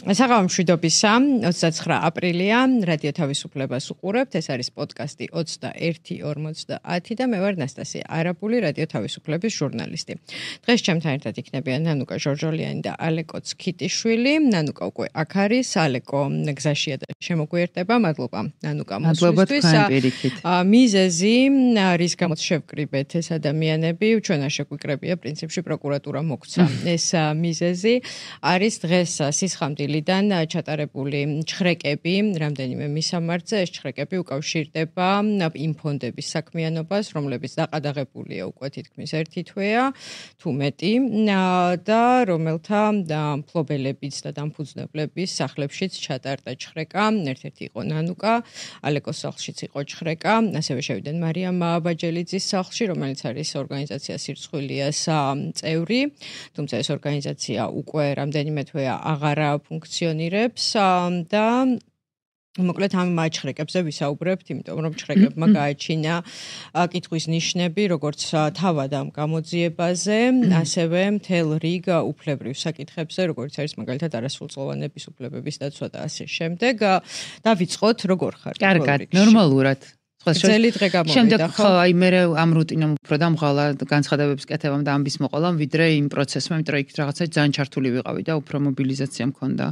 საღამომშვიდობისა 29 აპრილია რადიო თავისუფლებას უყურებთ. ეს არის პოდკასტი 21:50 და მე ვარ ნასტასია არაბული, რადიო თავისუფლების ჟურნალისტი. დღეს ჩემთან ერთად იქნებიან ნანუკა ჟორჟოლიანი და ალეკო ცქიტიშვილი. ნანუკა უკვე აქ არის, ალეკო გზაშია და შემოგვიერთდება. მადლობა ნანუკა მოსვლისთვის. მიზეზი, რის გამოც შევკრიბეთ ეს ადამიანები, ჩვენ არ შეგვიკრებია პრინციპში პროკურატურა მოგცა. ეს მიზეზი არის დღეს სისხამდილიდან ჩატარებული ჩხრეკები, რამდენიმე მისამართზე. ეს ჩხრეკები უკავშირდება იმ ფონდების საქმიანობას, რომლებიც დაყადაღებულია უკვე თითქმის ერთი თვეა, თუ მეტი, და რომელთა მფლობელებიც და დამფუძნებლების სახლებშიც ჩატარდა ჩხრეკა. ერთ-ერთი იყო ნანუკა, ალეკოს სახლშიც იყო ჩხრეკა, ასევე შევიდნენ მარიამ აბაჯელიძის სახლში, რომელიც არის ორგანიზაცია სირცხვილიას წევრი, თუმცა ეს ორგანიზაცია უკვე რამდენიმე თვეა აღარ ფუნქციონირებს და მოკლედ ამ ჩხრეკებზე ვისაუბრებთ, იმიტომ რომ ჩხრეკებმა გააჩინა კითხვის ნიშნები, როგორც თავად ამ გამოძიებაზე, ასევე მთელ რიგ უფლებრივ საკითხებზე, როგორც არის მაგალითად არასრულწლოვანების უფლებების დაცვა და ასე შემდეგ. დავიწყოთ, როგორ ხარ? კარგად, ნორმალურად. ძელი დღე გამოვიდა, შემდეგ ხო, აი მე ამ რუტინამ უფრო დამღალა განცხადებების კეთებამ და ამბის მოყოლამ, ვიდრე იმ პროცესმა, იმიტომ რომ იქ რაღაცა ძალიან ჩართული ვიყავი და უფრო მობილიზაცია მქონდა.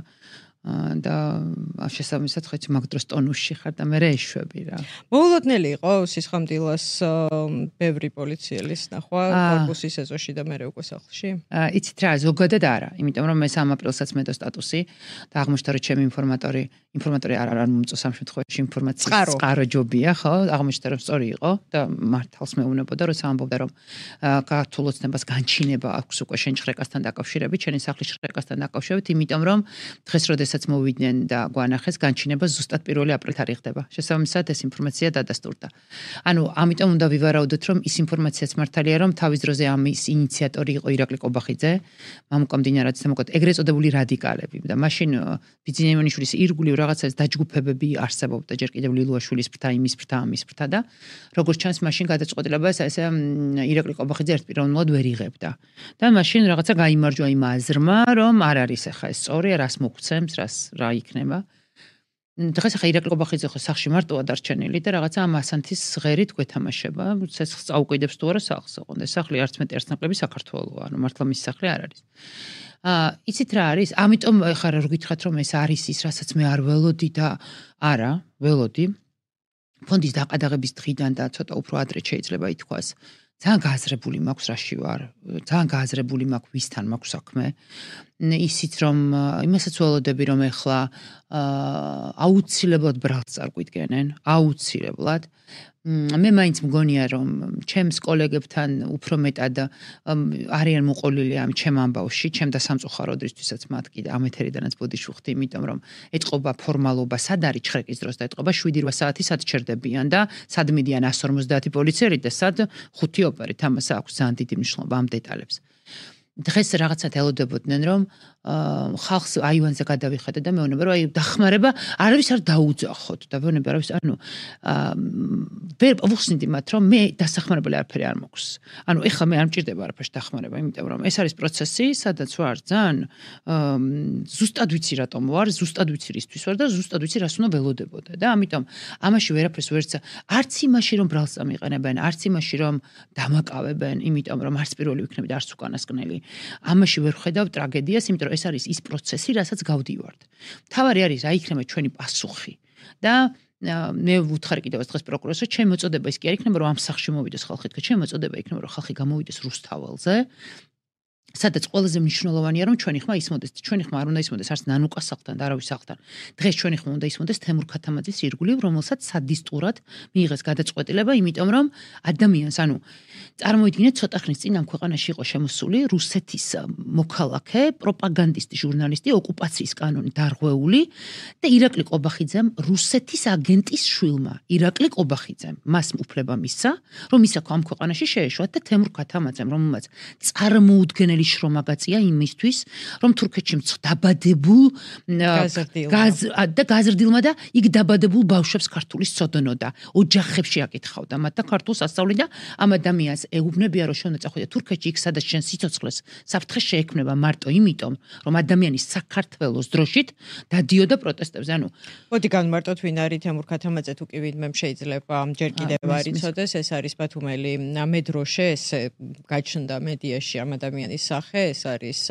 და შესაბამისად ხეჭი მაგ დროს ტონუსში ხარ და მე ეშვები რა. მოულოდნელი იყო სისხამდილას ბევრი პოლიციელის ნახვა კორპუსის ეზოში და მე უკვე სახლში. იცით რა, ზოგადად არა, იმიტომ რომ მე 3 აპრილსაც მედო სტატუსი და აღმოჩნდა რომ ჩემი ინფორმატორი არ მომწონს ამ შემთხვევაში ინფორმაციის წყარო ჯობია, ხო? აღმოჩნდა რომ სწორი იყო და მართალს მეუბნებოდა რომ ამბობდა რომ ქართულ ოცნებას განჩინება აქვს უკვე შენ ჩხრეკასთან დაკავშირებით, შენი სახლის ჩხრეკასთან დაკავშირებით, იმიტომ რომ დღეს როდესაც მოვიდნენ და გვანახეს განჩინება ზუსტად 1 აპრილს თარიღდება. შესაბამისად ეს ინფორმაცია დადასტურდა. ანუ ამიტომ უნდა ვივარაუდოთ რომ ის ინფორმაციაც მართალია რომ თავის დროზე ამის ინიციატორი იყო ირაკლი ყობახიძე, მამუკა მდინარაძე და მოკლედ ეგრეთ წოდებული რადიკალები და მაშინ ბიძინა ივანიშვილის ირგვლივ რაღაცას დაჯგუფებები არსებობდა ჯერ კიდევ ლილუაშვილის ფრთა, იმის ფრთა, ამის ფრთა და როგორც ჩანს მაშინ გადაწყვეტილებას ესე ირაკლი ყობახიძე ერთპიროვნულად ვერ იღებდა. და მაშინ რაღაცა გაიმარჯვა იმ აზრმა რომ არ არის ახლა ეს სწორი, რას მოგცემს, რა იქნება. დღეს ახლა ირაკლი ყობახიძე ხო სახლში მარტოა დარჩენილი და რაღაცა ამ ასანთის ღერით გვეთამაშება. ცეცხლს წაუკვიდებს თუ არა სახლს, ოღონდ ეს სახლი არც მეტი არც ნაკლები საქართველოა, ანუ მართლა მის სახლი არ არის. იცით რა არის? ამიტომ ახლა რა გითხრათ რომ ეს არის ის, რასაც მე არ ველოდი და არა, ველოდი. ფონდის დაყადაღების დღიდან და ცოტა უფრო ადრე შეიძლება ითქვას. ძალიან გააზრებული მაქვს რაში ვარ, ძალიან გააზრებული მაქვს ვისთან მაქვს საქმე. ისიც რომ იმასაც ველოდები რომ ეხლა აუცილებლად ბრალს წარგვიდგენენ, აუცილებლად. მე მაინც მგონია რომ ჩემს კოლეგებთან უფრო მეტად არიან მოყოლილი ამ ჩემ ამბავში, ჩემ და სამწუხაროდრისთვისაც მათ კიდე ამ ეთერიდანაც ბოდიშუხდი, იმიტომ რომ ეთყობა ფორმალობა სად არის ჩხრეკის დროს და ეთყობა 7-8 საათი სად ჩერდებიან და სად მიდიან 150 პოლიციელი და სად 5 ოპერით, ამას აქვს ძალიან დიდი მნიშვნელობა ამ დეტალებს. დღეს რაღაცად ელოდებოდნენ რომ ხალხს აივანზე გადავიხედე და მეუბნება რომ აი დახმარება არავის არ დაუძახოთ და მეუბნება არავის ანუ ვერ ვუხსნიდი მათ რომ მე დასახმარებელი არაფერი არ მაქვს. ანუ ეხლა მე არ მჭირდება არაფერში დახმარება, იმიტომ რომ ეს არის პროცესი, სადაც ვარ ძალიან ზუსტად ვიცი რატომ ვარ, ზუსტად ვიცი რისთვის ვარ და ზუსტად ვიცი რას უნდა ველოდებოდა და ამიტომ ამაში ვერაფერს ვერცა არც იმაში რომ ბრალს ამიყენებენ, არც იმაში რომ დამაკავებენ, იმიტომ რომ არც პირველი ვიქნები და არც უკანასკნელი. ამაში ვერ ხედავ ტრაგედიას, იმიტომ ეს არის ის პროცესი, რასაც გავდივართ. თავარი არის რა იქნება ჩვენი პასუხი და მე ვუთხარი კიდევ დღეს პროკურორს, რომ ჩემი მოწოდება ის კი არ იქნება, რომ ამ სახლში მოვიდეს ხალხი, თქო, ჩემი მოწოდება იქნება, რომ ხალხი გამოვიდეს რუსთაველზე, სადაც ყველაზე მნიშვნელოვანია, რომ ჩვენი ხმა ისმოდეს, ჩვენი ხმა არ უნდა ისმოდეს არც ნანუკას სახლთან და არავის სახლთან. დღეს ჩვენი ხმა უნდა ისმოდეს თემურ ქათამაძის ირგვლივ, რომელსაც სადისტურად მიიღეს გადაწყვეტილება, იმიტომ რომ ადამიანს, ანუ წარმოიდგინეთ, ცოტა ხნის წინ ამ ქვეყანაში იყო შემოსული რუსეთის მოქალაქე, პროპაგანდისტი, ჟურნალისტი, ოკუპაციის კანონით დარღვეული და ირაკლი ყობახიძემ, რუსეთის აგენტის შვილმა, ირაკლი ყობახიძემ, მას უფლება მისცა, რომ ის ამ ქვეყანაში შეეშვა და თემურ ქათამაძემ, რომელმაც წარმოუდგენელი ძნელი შრომა გაწია იმისთვის, რომ თურქეთში დაბადებულ და გაზრდილმა და იქ დაბადებულ ბავშვებს ქართული სწოდნოდა, ოჯახებში აკითხავდა მათ და ქართულს ასწავლიდა. ამ ადამიანს ეუბნებია, რომ შენ წახვიდე თურქეთში, იქ სადაც შენ სიცოცხლეს საფრთხე შეექმნება მარტო იმიტომ, რომ ადამიანი საქართველოს დროშით დადიოდა პროტესტებზე. ანუ მოდი განმარტოთ ვინ არის თემურ ქათამაძე, თუ კი ვინმემ შეიძლება ჯერ კიდევ არ იცოდეს, ეს არის ბათუმელი მედროშე, ეს გაჩნდა მედიაში ამ ადამიანის სახე, ეს არის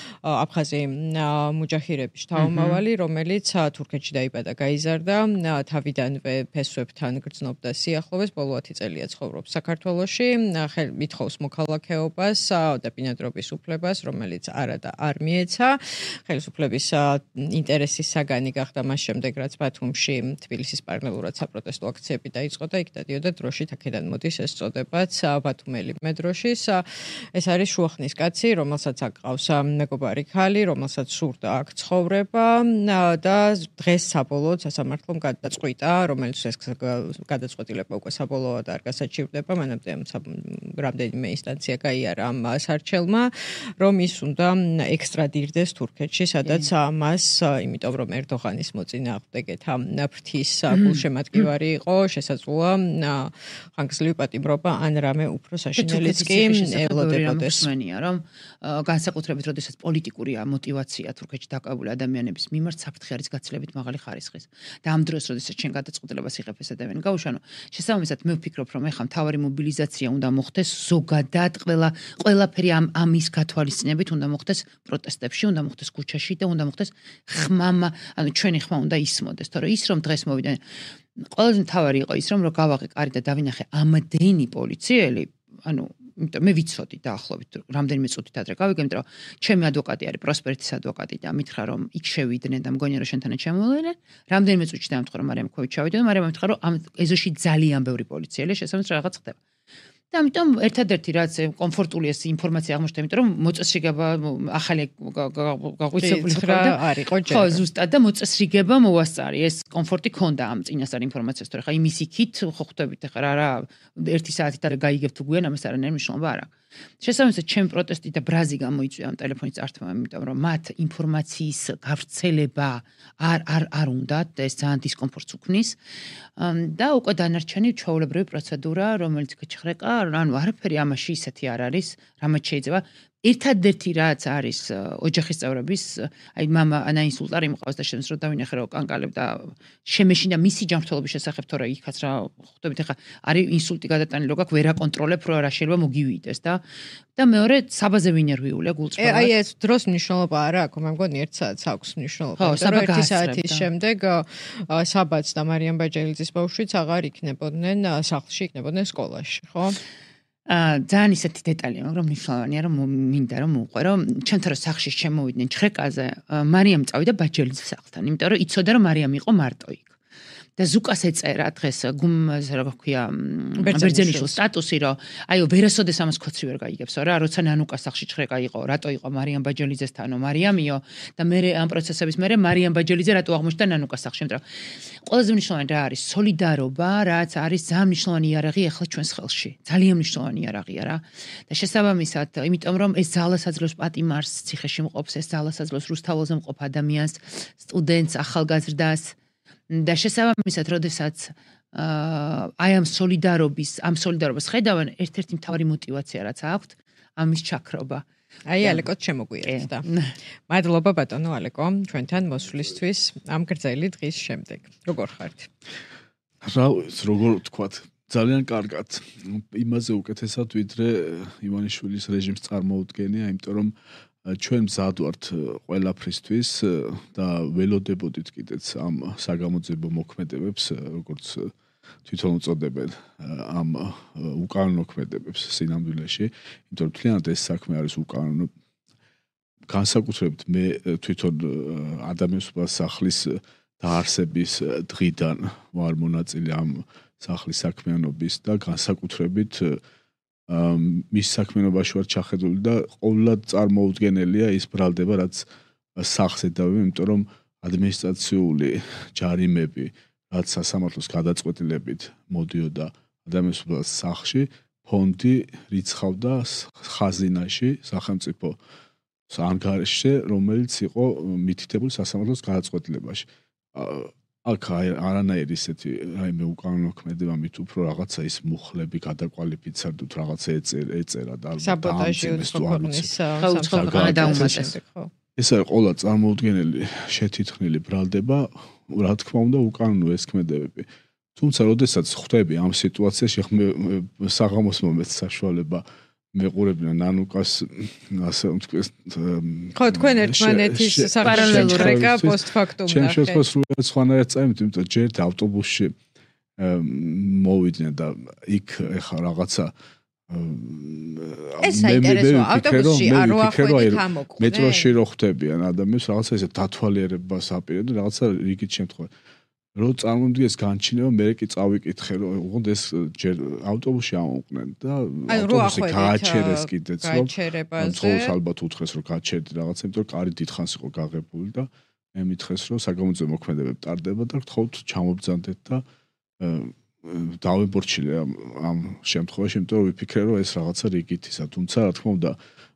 აფხაზი მუჯაჰირების შთამომავალი, რომელიც თურქეთში დაიბადა, გაიზარდა, თავიდანვე ფესვებთან გრძნობდა სიახლოვეს, ბოლო 10 წელია ცხოვრობს საქართველოში, ითხოვს მოქალაქეობას და ბინადრობის უფლებას, რომელიც არა და არ მიეცა. ხელისუფლების ინტერესის საგანი გახდა მას შემდეგ, რაც ბათუმში თბილისის პარალელურად საპროტესტო აქციები დაიწყო და იქ დადიოდა დროშით, აქედან მოდის ეს წოდებაც ბათუმელი მედროშის. ეს არის შუახნის კაცი, რომელსაც აკყავს მეგობარი ქალი, რომელსაც სურდა აქ ცხოვრება და დღეს საბოლოოდ სასამართლომ გადაწყვიტა, რომელიც ეს გადაწყვეტილება უკვე საბოლოოდ არ გასაჩივრდება, მანამდე რამდენიმე ინსტანცია გაიარა ამ სარჩელმა, რომ ის უნდა ექსტრადირდეს თურქეთში, სადაც მას, იმიტომ რომ ერდოღანის მოწინააღმდეგეთ ფრთის გულშემატკივარი იყო, შესაძლოა ხანგრძლივი პატიმრობა ან რამე უფრო საშინელიც კი ელოდებოდეს. რომ განსაკუთრებით, როდესაც პოლიტიკური მოტივაცია თურქეთში დაკავებული ადამიანების მიმართ საფრთხე არის გაცილებით მაღალი ხარისხის. და ამ დროს, როდესაც შენ გადაწყვეტილებას იღებ ეს ადამიანი გაუშვანო, შესაბამისად მე ვფიქრობ, რომ ეხლა მთავარი მობილიზაცია უნდა მოხდეს ზოგადად ყველაფერი ამის გათვალისწინებით უნდა მოხდეს პროტესტებში, უნდა მოხდეს ქუჩაში და უნდა მოხდეს ხმამა, ანუ ჩვენი ხმა უნდა ისმოდეს, თორე ის რომ დღეს მოვიდა ყველაზე მთავარი იყო ის რომ გავაღე კარი და დავინახე ამდენი პოლიციელი, ანუ იმიტომ მე ვიცოდი დაახლოებით რამდენიმე წუთით ადრე გავიგე, იმიტომ რომ ჩემი ადვოკატი არის პროსპერიტის ადვოკატი და მითხრა რომ იქ შევიდნენ და მგონია რომ შენთანაც შემოვლენენ. რამდენიმე წუთში დამთხრა რომ მარიამ ქოვით ჩავიდა და მარიამ მითხრა რომ ამ ეზოში ძალიან ბევრი პოლიციელია, შესაბამისად რაღაც ხდება. და ამიტომ ერთადერთი რაც კომფორტული ეს ინფორმაცია აღმოჩნდა, იმიტომ რომ მოწესრიგება ახალი გაღვიძებული ხდება არისო ჯერ. ხო, ზუსტად და მოწესრიგება მოვასწარი. ეს კომფორტი ქონდა ამ წინასწარ ინფორმაციას, თორე ხა იმის იქით ხო ხვდებით ხა რა 1 საათით არ გაიგებ თუ გვიან ამას არანაირი მნიშვნელობა არ აქვს. შესაბამისად ჩემ პროტესტი და ბრაზი გამოიწვია ამ ტელეფონის წართვა, იმიტომ რომ მათ ინფორმაციის გავრცელება არ უნდათ და ეს ძალიან დისკომფორტს უქმნის. და უკვე დანარჩენი ჩვეულებრივი პროცედურა, რომელიც გეჩხრეკა, ანუ არაფერი ამაში ისეთი არ არის, რამაც შეიძლება ერთადერთი რაც არის ოჯახის წევრების, აი მამა ანაინსულტარი მყავს და შემს რო დავინახე რომ კანკალებ და შემეშინდა მისი ჯანმრთელობის შესახებ, თორე იქაც რა ხვდებით ახლა არის ინსულტი გადატანილი, რომ გაქვს ვერ აკონტროლებ, რომ რა შეიძლება მოგივიდეს და მეორე საბაზე ვინერვიულია გულწრფელად. აი ეს დროს მნიშვნელობა არა აქვს, მე მგონი 1 საათს აქვს მნიშვნელობა. ხო, საბა 1 საათის შემდეგ საბაც და მარიამ ბაჯელიძის ბავშვიც აღარ იქნებოდნენ სახლში, იქნებოდნენ სკოლაში, ხო? ძალიან ისეთი დეტალია, მაგრამ მნიშვნელოვანია, რომ მინდა რომ მოვყვე, რომ ჩემთან რო სახლში შემოვიდნენ ჩხრეკაზე, მარიამ წავიდა ბაჯელიძის სახლთან, იმიტომ რომ იცოდა რომ მარიამ იყო მარტო იქ. და ზუკას ეწერა დღეს რა ქვია ბერძენიშვილის სტატუსი, რომ აიო ვერასოდეს ამას ქოცი ვერ გაიგებს რა, როცა ნანუკა სახლში ჩხრეკა იყო, რატო იყო მარიამ ბაჯელიძესთან, მარიამიო და მე ამ პროცესების მერე მარიამ ბაჯელიძე რატო აღმოჩნდა ნანუკა სახლში, იმიტომ ყველაზე მნიშვნელოვანი რა არის სოლიდარობა, რაც არის ძალიან მნიშვნელოვანი იარაღი ახლა ჩვენს ხელში. ძალიან მნიშვნელოვანი იარაღია რა. და შესაბამისად, იმიტომ რომ ეს ძალას აძლევს პატიმარს, ციხეში მყოფს, ეს ძალას აძლევს რუსთაველზე მყოფ ადამიანს, სტუდენტს, ახალგაზრდას და შესაბამისად, როდესაც აი ამ სოლიდარობის ხედავენ, ერთ-ერთი მთავარი მოტივაცია რაც აქვთ, ამის ჩაქრობა. აი ალეკო შემოგვიერთდა. მადლობა ბატონო ალეკო, ჩვენთან მოსვლისთვის ამ გრძელი დღის შემდეგ. როგორ ხართ? როგორ ვთქვათ, ძალიან კარგად. იმაზე უკეთესად ვიდრე ივანიშვილის რეჟიმს წარმოუდგენია, იმიტომ რომ ჩვენ მზად ვართ ყველაფრისთვის და ველოდებოდით კიდეც ამ საგამოძიებო მოქმედებებს, როგორც თვითონ უწოდებენ ამ უკანონო ქმედებებს სინამდვილეში, იმიტომ რომ თლიანად ეს საქმე არის უკანონო. განსაკუთრებით მე თვითონ ადამიანის სახლის დაარსების დღიდან ვარ მონაწილე ამ სახლის საქმიანობის და განსაკუთრებით მის საქმიანობაში ვარ ჩახედული და ყოველად წარმოუდგენელია ის ბრალდება, რაც სახლს ედავება, იმიტომ რომ ადმინისტრაციული ჯარიმები, რაც სასამართლოს გადაწყვეტილებით მოდიოდა ადამიანის სახლში, ფონდი რიცხავდა ხაზინაში სახელმწიფო ანგარიშზე, რომელიც იყო მითითებული სასამართლოს გადაწყვეტილებაში. აქ არანაირი ისეთი რაიმე უკანონო ქმედება მით უფრო რაღაცა ის მუხლები გადაკვალიფიცირდით რაღაცა ეწერა და საბოტაჟი უცხოქვეყნის უცხოქვეყანა დაუმატეს. ეს არის ყველა წარმოუდგენელი შეთითხნილი ბრალდება, რა თქმა უნდა უკანონო ეს ქმედებები. თუმცა, როდესაც ხვდები ამ სიტუაციაში, საღამოს მომეც საშუალება მეყურებინა ნანუკას ასე ვთქვი ხო თქვენ ერთმანეთის საპარალელურ რეკა პოსტფაქტუმ ნახეთ. ჩემ შემთხვევაში სრულიად სხვანაირად წაიმით, იმიტომ რომ ჯერ ავტობუსში მოვიდნენ და იქ ეხა რაღაცა ეს საინტერესოა ავტობუსში არ ვახვედით ამოკვდნენ მეტროში რო ხვდებიან ადამიანს რაღაცა ესე დათვალიერებას აპირებენ რაღაცა რიგით შემთხვევაში რო წარმომდგეს განჩინება მე კი წავიკითხე რომ უღონდ ეს ჯერ ავტობუსში ამოყვნენ და ავტობუსი გააჩერეს კიდეც რომ ძღოლს ალბათ უთხრეს რომ გააჩერდი რაღაცა იმიტომ რომ კარი დიდხანს იყო გაღებული და მე მითხრეს რომ საგამოძიებო მოქმედებები ტარდება და გთხოვთ ჩამობძანდეთ და დავებორჩილე ამ შემთხვევაში იმიტომ რომ ვიფიქრე რომ ეს რაღაცა რიგითისა თუმცა რა თქმა უნდა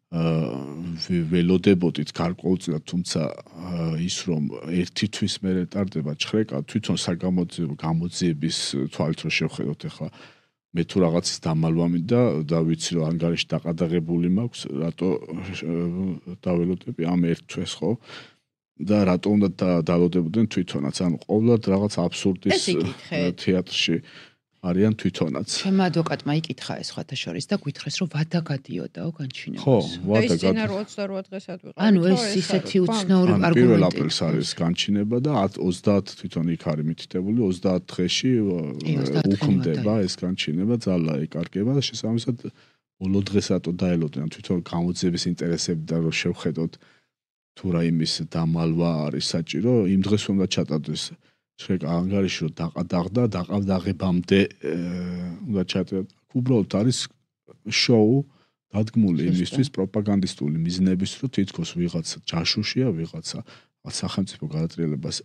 ველოდებოდით გარკვეულწილად თუმცა ის რომ ერთი თვის მერე ტარდება ჩხრეკა თვითონ საგამოძიებო გამოძიების თვალით რო შევხედოთ ახლა მე თუ რაღაცის დამალვამი და ვიცი რომ ანგარიში დაყადაღებული მაქვს რატო დაველოდები ამ ერთ თვეს ხო და რატო უნდა დაველოდებოდნენ თვითონაც ანუ ყოველად რაღაც აბსურდის თეატრში არიან თვითონაც. ჩემ ადვოკატმა იკითხა ეს სხვათა შორის და გვითხრეს რომ ვადა გადიოდაო განჩინებას. ხო, ვადა გადი. ის 28 დღესაც ვიყავ. ანუ ეს ისეთი უცნაური არგუმენტი. პირველ აპრილს არის განჩინება და 30 თვითონ იქ არის მითითებული 30 დღეში უქმდება ეს განჩინება, ძალა ეკარგება და შესაბამისად ბოლო დღეს რატო დაელოდნენ თვითონ გამოძიების ინტერესები და რომ შევხედოთ თუ რა იმის დამალვა არის საჭირო, იმ დღეს უნდა ჩატარდეს შეკა ანგარიში რომ დაყადაღდა დაყავდაღებამდე უნდა ჩატარდეს უბრალოდ არის შოუ დადგმული იმისთვის პროპაგანდისტული მიზნების რომ თითქოს ვიღაცა ჯაშუშია ვიღაცა სახელმწიფო გადატრიალებას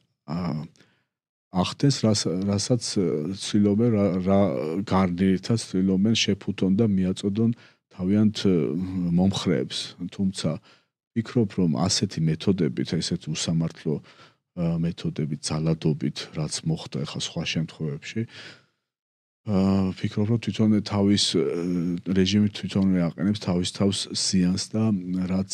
ახდენს რასაც ცდილობენ რა გარნირითაც ცდილობენ შეფუთონ და მიაწოდონ თავიანთ მომხრეებს თუმცა ვფიქრობ რომ ასეთი მეთოდებით ესეთ უსამართლო მეთოდებით ძალადობით რაც მოხდა ახლა სხვა შემთხვევებში ვფიქრობ რომ თვითონ თავის რეჟიმი თვითონვე აყენებს თავის თავს ზიანს და რაც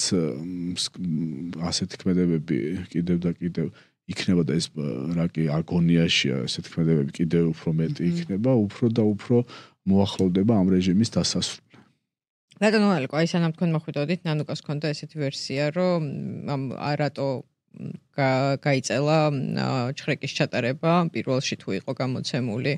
ასეთი ქმედებები კიდევ და კიდევ იქნება და ეს რა კი აგონიაშია ესეთი ქმედებები კიდევ უფრო მეტი იქნება უფრო და უფრო მოახლოვდება ამ რეჟიმის დასასრულს ბატონო ალკო აი სანამ თქვენ მოხვიდოდით ნანუკას ქონდა ესეთი ვერსია რომ რატო გაიწელა ჩხრეკის ჩატარება პირველში თუ იყო გამოცემული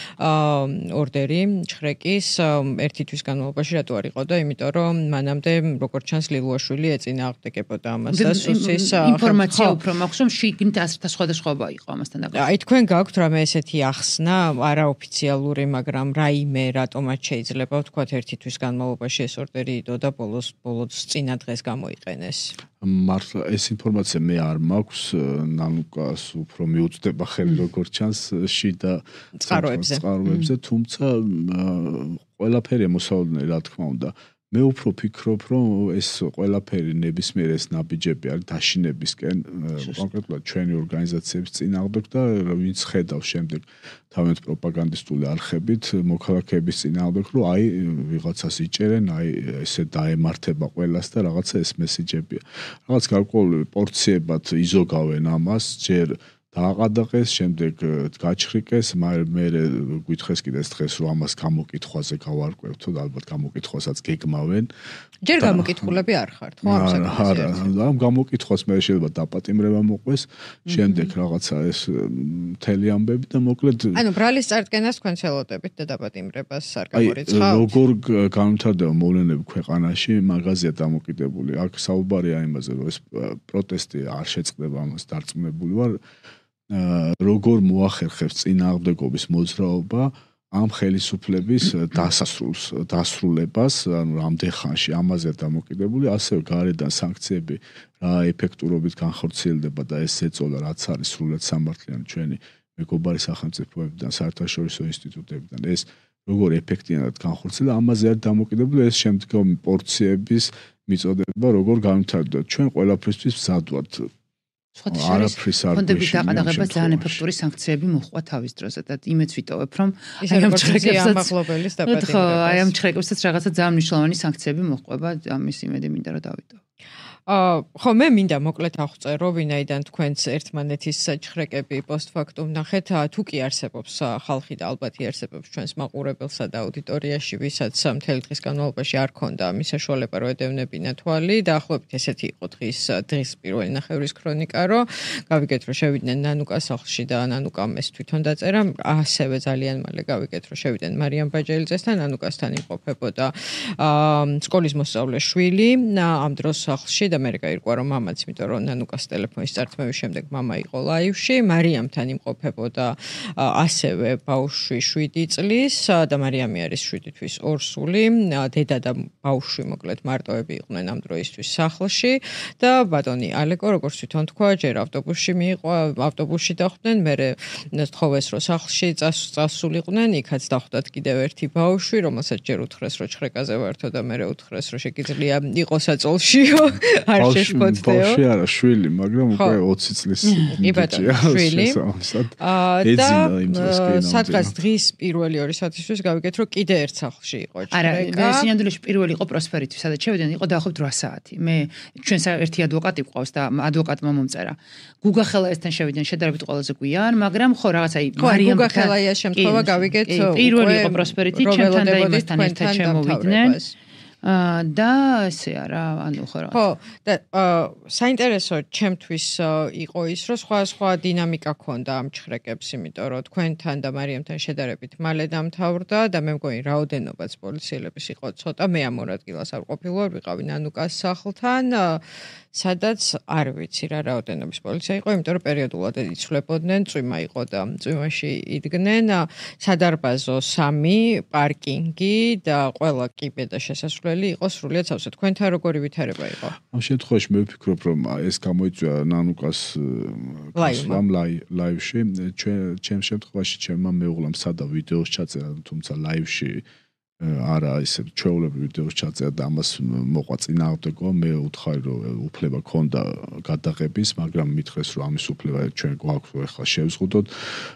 ორდერი ჩხრეკის ერთი თვის განმავლობაში რატო არ იყო და იმიტომ რომ მანამდე როგორც ჩანს ლილუაშვილი ეწინააღმდეგებოდა ამას და სუსის ინფორმაცია უფრო მაქვს რომ შიგნით ასრთა სხვადასხვაობა იყო ამასთან დაკავშირებით. აი თქვენ გაქვთ რამე ესეთი ახსნა არაოფიციალური მაგრამ რაიმე რატომაც შეიძლება ვთქვათ ერთი თვის განმავლობაში ეს ორდერი იდო და ბოლოს წინა დღეს გამოიყენეს. მართლა ეს ინფორმაცია მე არ მაქვს ნანუკას უფრო მიუწვდება ხელი როგორც ჩანს შიდა წყაროებზე თუმცა ყველაფერი მოსალოდნელი რა თქმა უნდა მე უფრო ფიქრობ რომ ეს ყველაფერი ნებისმიერ ეს ნაბიჯები არის დაშინებისკენ კონკრეტულად ჩვენი ორგანიზაციების წინააღმდეგ და ვინც ხედავს შემდეგ თავიანთ პროპაგანდისტული არხებით მოქალაქეების წინააღმდეგ რომ აი ვიღაცას იჭერენ აი ესე დაემართება ყველას და რაღაცა ეს მესიჯებია რაღაც გარკვეული პორციებად იზოგავენ ამას ჯერ დააყადაღეს, შემდეგ გაჩხრიკეს, მე გვითხრეს კიდეს დღეს რომ ამას გამოკითხვაზე გავარკვევთო და ალბათ გამოკითხვასაც გეგმავენ. ჯერ გამოკითხულები არ ხართ, ხო ამ საკითხზე? ამ გამოკითხვას მე შეიძლება დაპატიმრება მოყვეს, შემდეგ რაღაცა ეს მთელი ამბები და მოკლედ ანუ ბრალის წარდგენას თქვენ ცელოდებით და დაპატიმრებას არ გამორიცხავთ? როგორ განვითარდება მოვლენები ქვეყანაში, მაგაზია დამოკიდებული. აქ საუბარია იმაზე, რომ ეს პროტესტი არ შეწყდება ამას დარწმუნებული ვარ. როგორ მოახერხებს წინააღმდეგობის მოძრაობა ამ ხელისუფლების დასრულებას, ანუ რამდენ ხანში ამაზე დამოკიდებული, ასევე გარედან სანქციები რა ეფექტურობით განხორციელდება და ეს ეწოლა რაც არის სრულად სამართლიანი ჩვენი მეგობარი სახელმწიფოებიდან, საერთაშორისო ინსტიტუტებიდან, ეს როგორ ეფექტიანად განხორციელდა, ამაზე არის დამოკიდებული ეს შემდგომი პორციების მიწოდება, როგორ განვითარდება. ჩვენ ყველაფრისთვის მზად ვართ. არაფრის არ ფონდების დაყადაღებას ძალიან ეფექტური სანქციები მოჰყვა თავის დროზე და იმეც ვიტოვებ, რომ აი ამ ჩრეკებსაც დაპატიმრებას. აი ამ ჩრეკებსაც რაღაცა ძალიან მნიშვნელოვანი სანქციები მოჰყვება, ამის იმედი მინდა რომ დავიტოვო. ხო მე მინდა მოკლედ აღწერო ვინაიდან თქვენს ერთმანეთის ჩხრეკები პოსტფაქტუმ ნახეთ თუ კი არსებობს ხალხი და ალბათ იარსებობს ჩვენს მაყურებელსა და აუდიტორიაში ვისაც მთელი დღის განმავლობაში არ ქონდა მის საშუალება რომ ედევნებინა თვალი დაახლოებით ესეთი იყო დღის პირველი ნახევრის ქრონიკა რომ გავიგეთ რომ შევიდნენ ნანუკას სახლში და ნანუკამ ეს თვითონ დაწერა ასევე ძალიან მალე გავიგეთ რომ შევიდნენ მარიამ ბაჯელიძესთან ნანუკასთან იმყოფებოდა სკოლის მოსწავლე შვილი ამ დროს სახლში და მე გაირკვა რომ მამაც, იმიტომ რომ ნანუკას ტელეფონის წართმევის შემდეგ მამა იყო ლაივში, მარიამთან იმყოფებოდა ასევე ბავშვი 7 წლის და მარიამი არის 7 თვის ორსული, დედა და ბავშვი მოკლედ მარტოები იყვნენ ამ დროისთვის სახლში და ბატონი ალეკო, როგორც თვითონ თქვა, ჯერ ავტობუსში დახვდნენ, მერე თხოვეს რომ სახლში წასულიყვნენ, იქაც დახვდათ კიდევ ერთი ბავშვი, რომელსაც ჯერ უთხრეს რომ ჩხრეკაზე ვართო და მერე უთხრეს რომ შეგიძლია იყო საწოლშიო. არ შეშფოთდეო. ბავშვი არა, შვილი, მაგრამ უკვე 20 წლის ბიჭია. შვილი. და სადღაც დღის პირველი 2 საათისთვის გავიგეთ, რომ კიდე ერთ სახლში იყო ჩხრეკა. არა, სინამდვილეში პირველი იყო პროსპერითვის, სადაც შევიდნენ, იყო დაახლოებით 8 საათი. მე ჩვენს ერთი ადვოკატი გვყავს და ადვოკატმა მომწერა. გუგა ხელაიასთან შევიდნენ შედარებით ყველაზე გვიან, მაგრამ ხო რაღაცა მარიამ გუგა ხელაიას შემთხვევა გავიგეთ, პირველი იყო პროსპერიტი, ჩემთან და იმასთან ერთად შემოვიდნენ. და ესე არა, ანუ ხო რა. ხო, და საინტერესო ჩემთვის იყო ის, რომ სხვა დინამიკა ქონდა ამ ჩხრეკებს, იმიტომ რომ თქვენთან და მარიამთან შედარებით მალე დამთავრდა და მე მგონი რაოდენობაც პოლიციელების იყო ცოტა, მე ამ ორ ადგილას არ ყოფილვარ, ვიყავი ნანუკას სახლთან, სადაც არ ვიცი რა რაოდენობის პოლიცია იყო, იმიტომ რომ პერიოდულად იცვლებოდნენ, წვიმა იყო და წვიმაში იდგნენ, სადარბაზო 3, პარკინგი და ყველა კიბე და შესასვლელი იყო სრულიად სავსე. თქვენთან როგორი ვითარება იყო? ამ შემთხვევაში მე ვფიქრობ, რომ ეს გამოიწვია ნანუკას ლაივში. ჩემ შემთხვევაში ჩემმა მეუღლამ სადა ვიდეოს ჩაწერა, თუმცა ლაივში არა ისე ჩვეულებრივ ვიდეოს ჩაწერა და ამას მოყვა წინააღმდეგობა. მე უთხარი რომ უფლება ქონდა გადაღების, მაგრამ მითხრეს რომ ამის უფლება ჩვენ გვაქვს, ახლა შევზღუდოთ.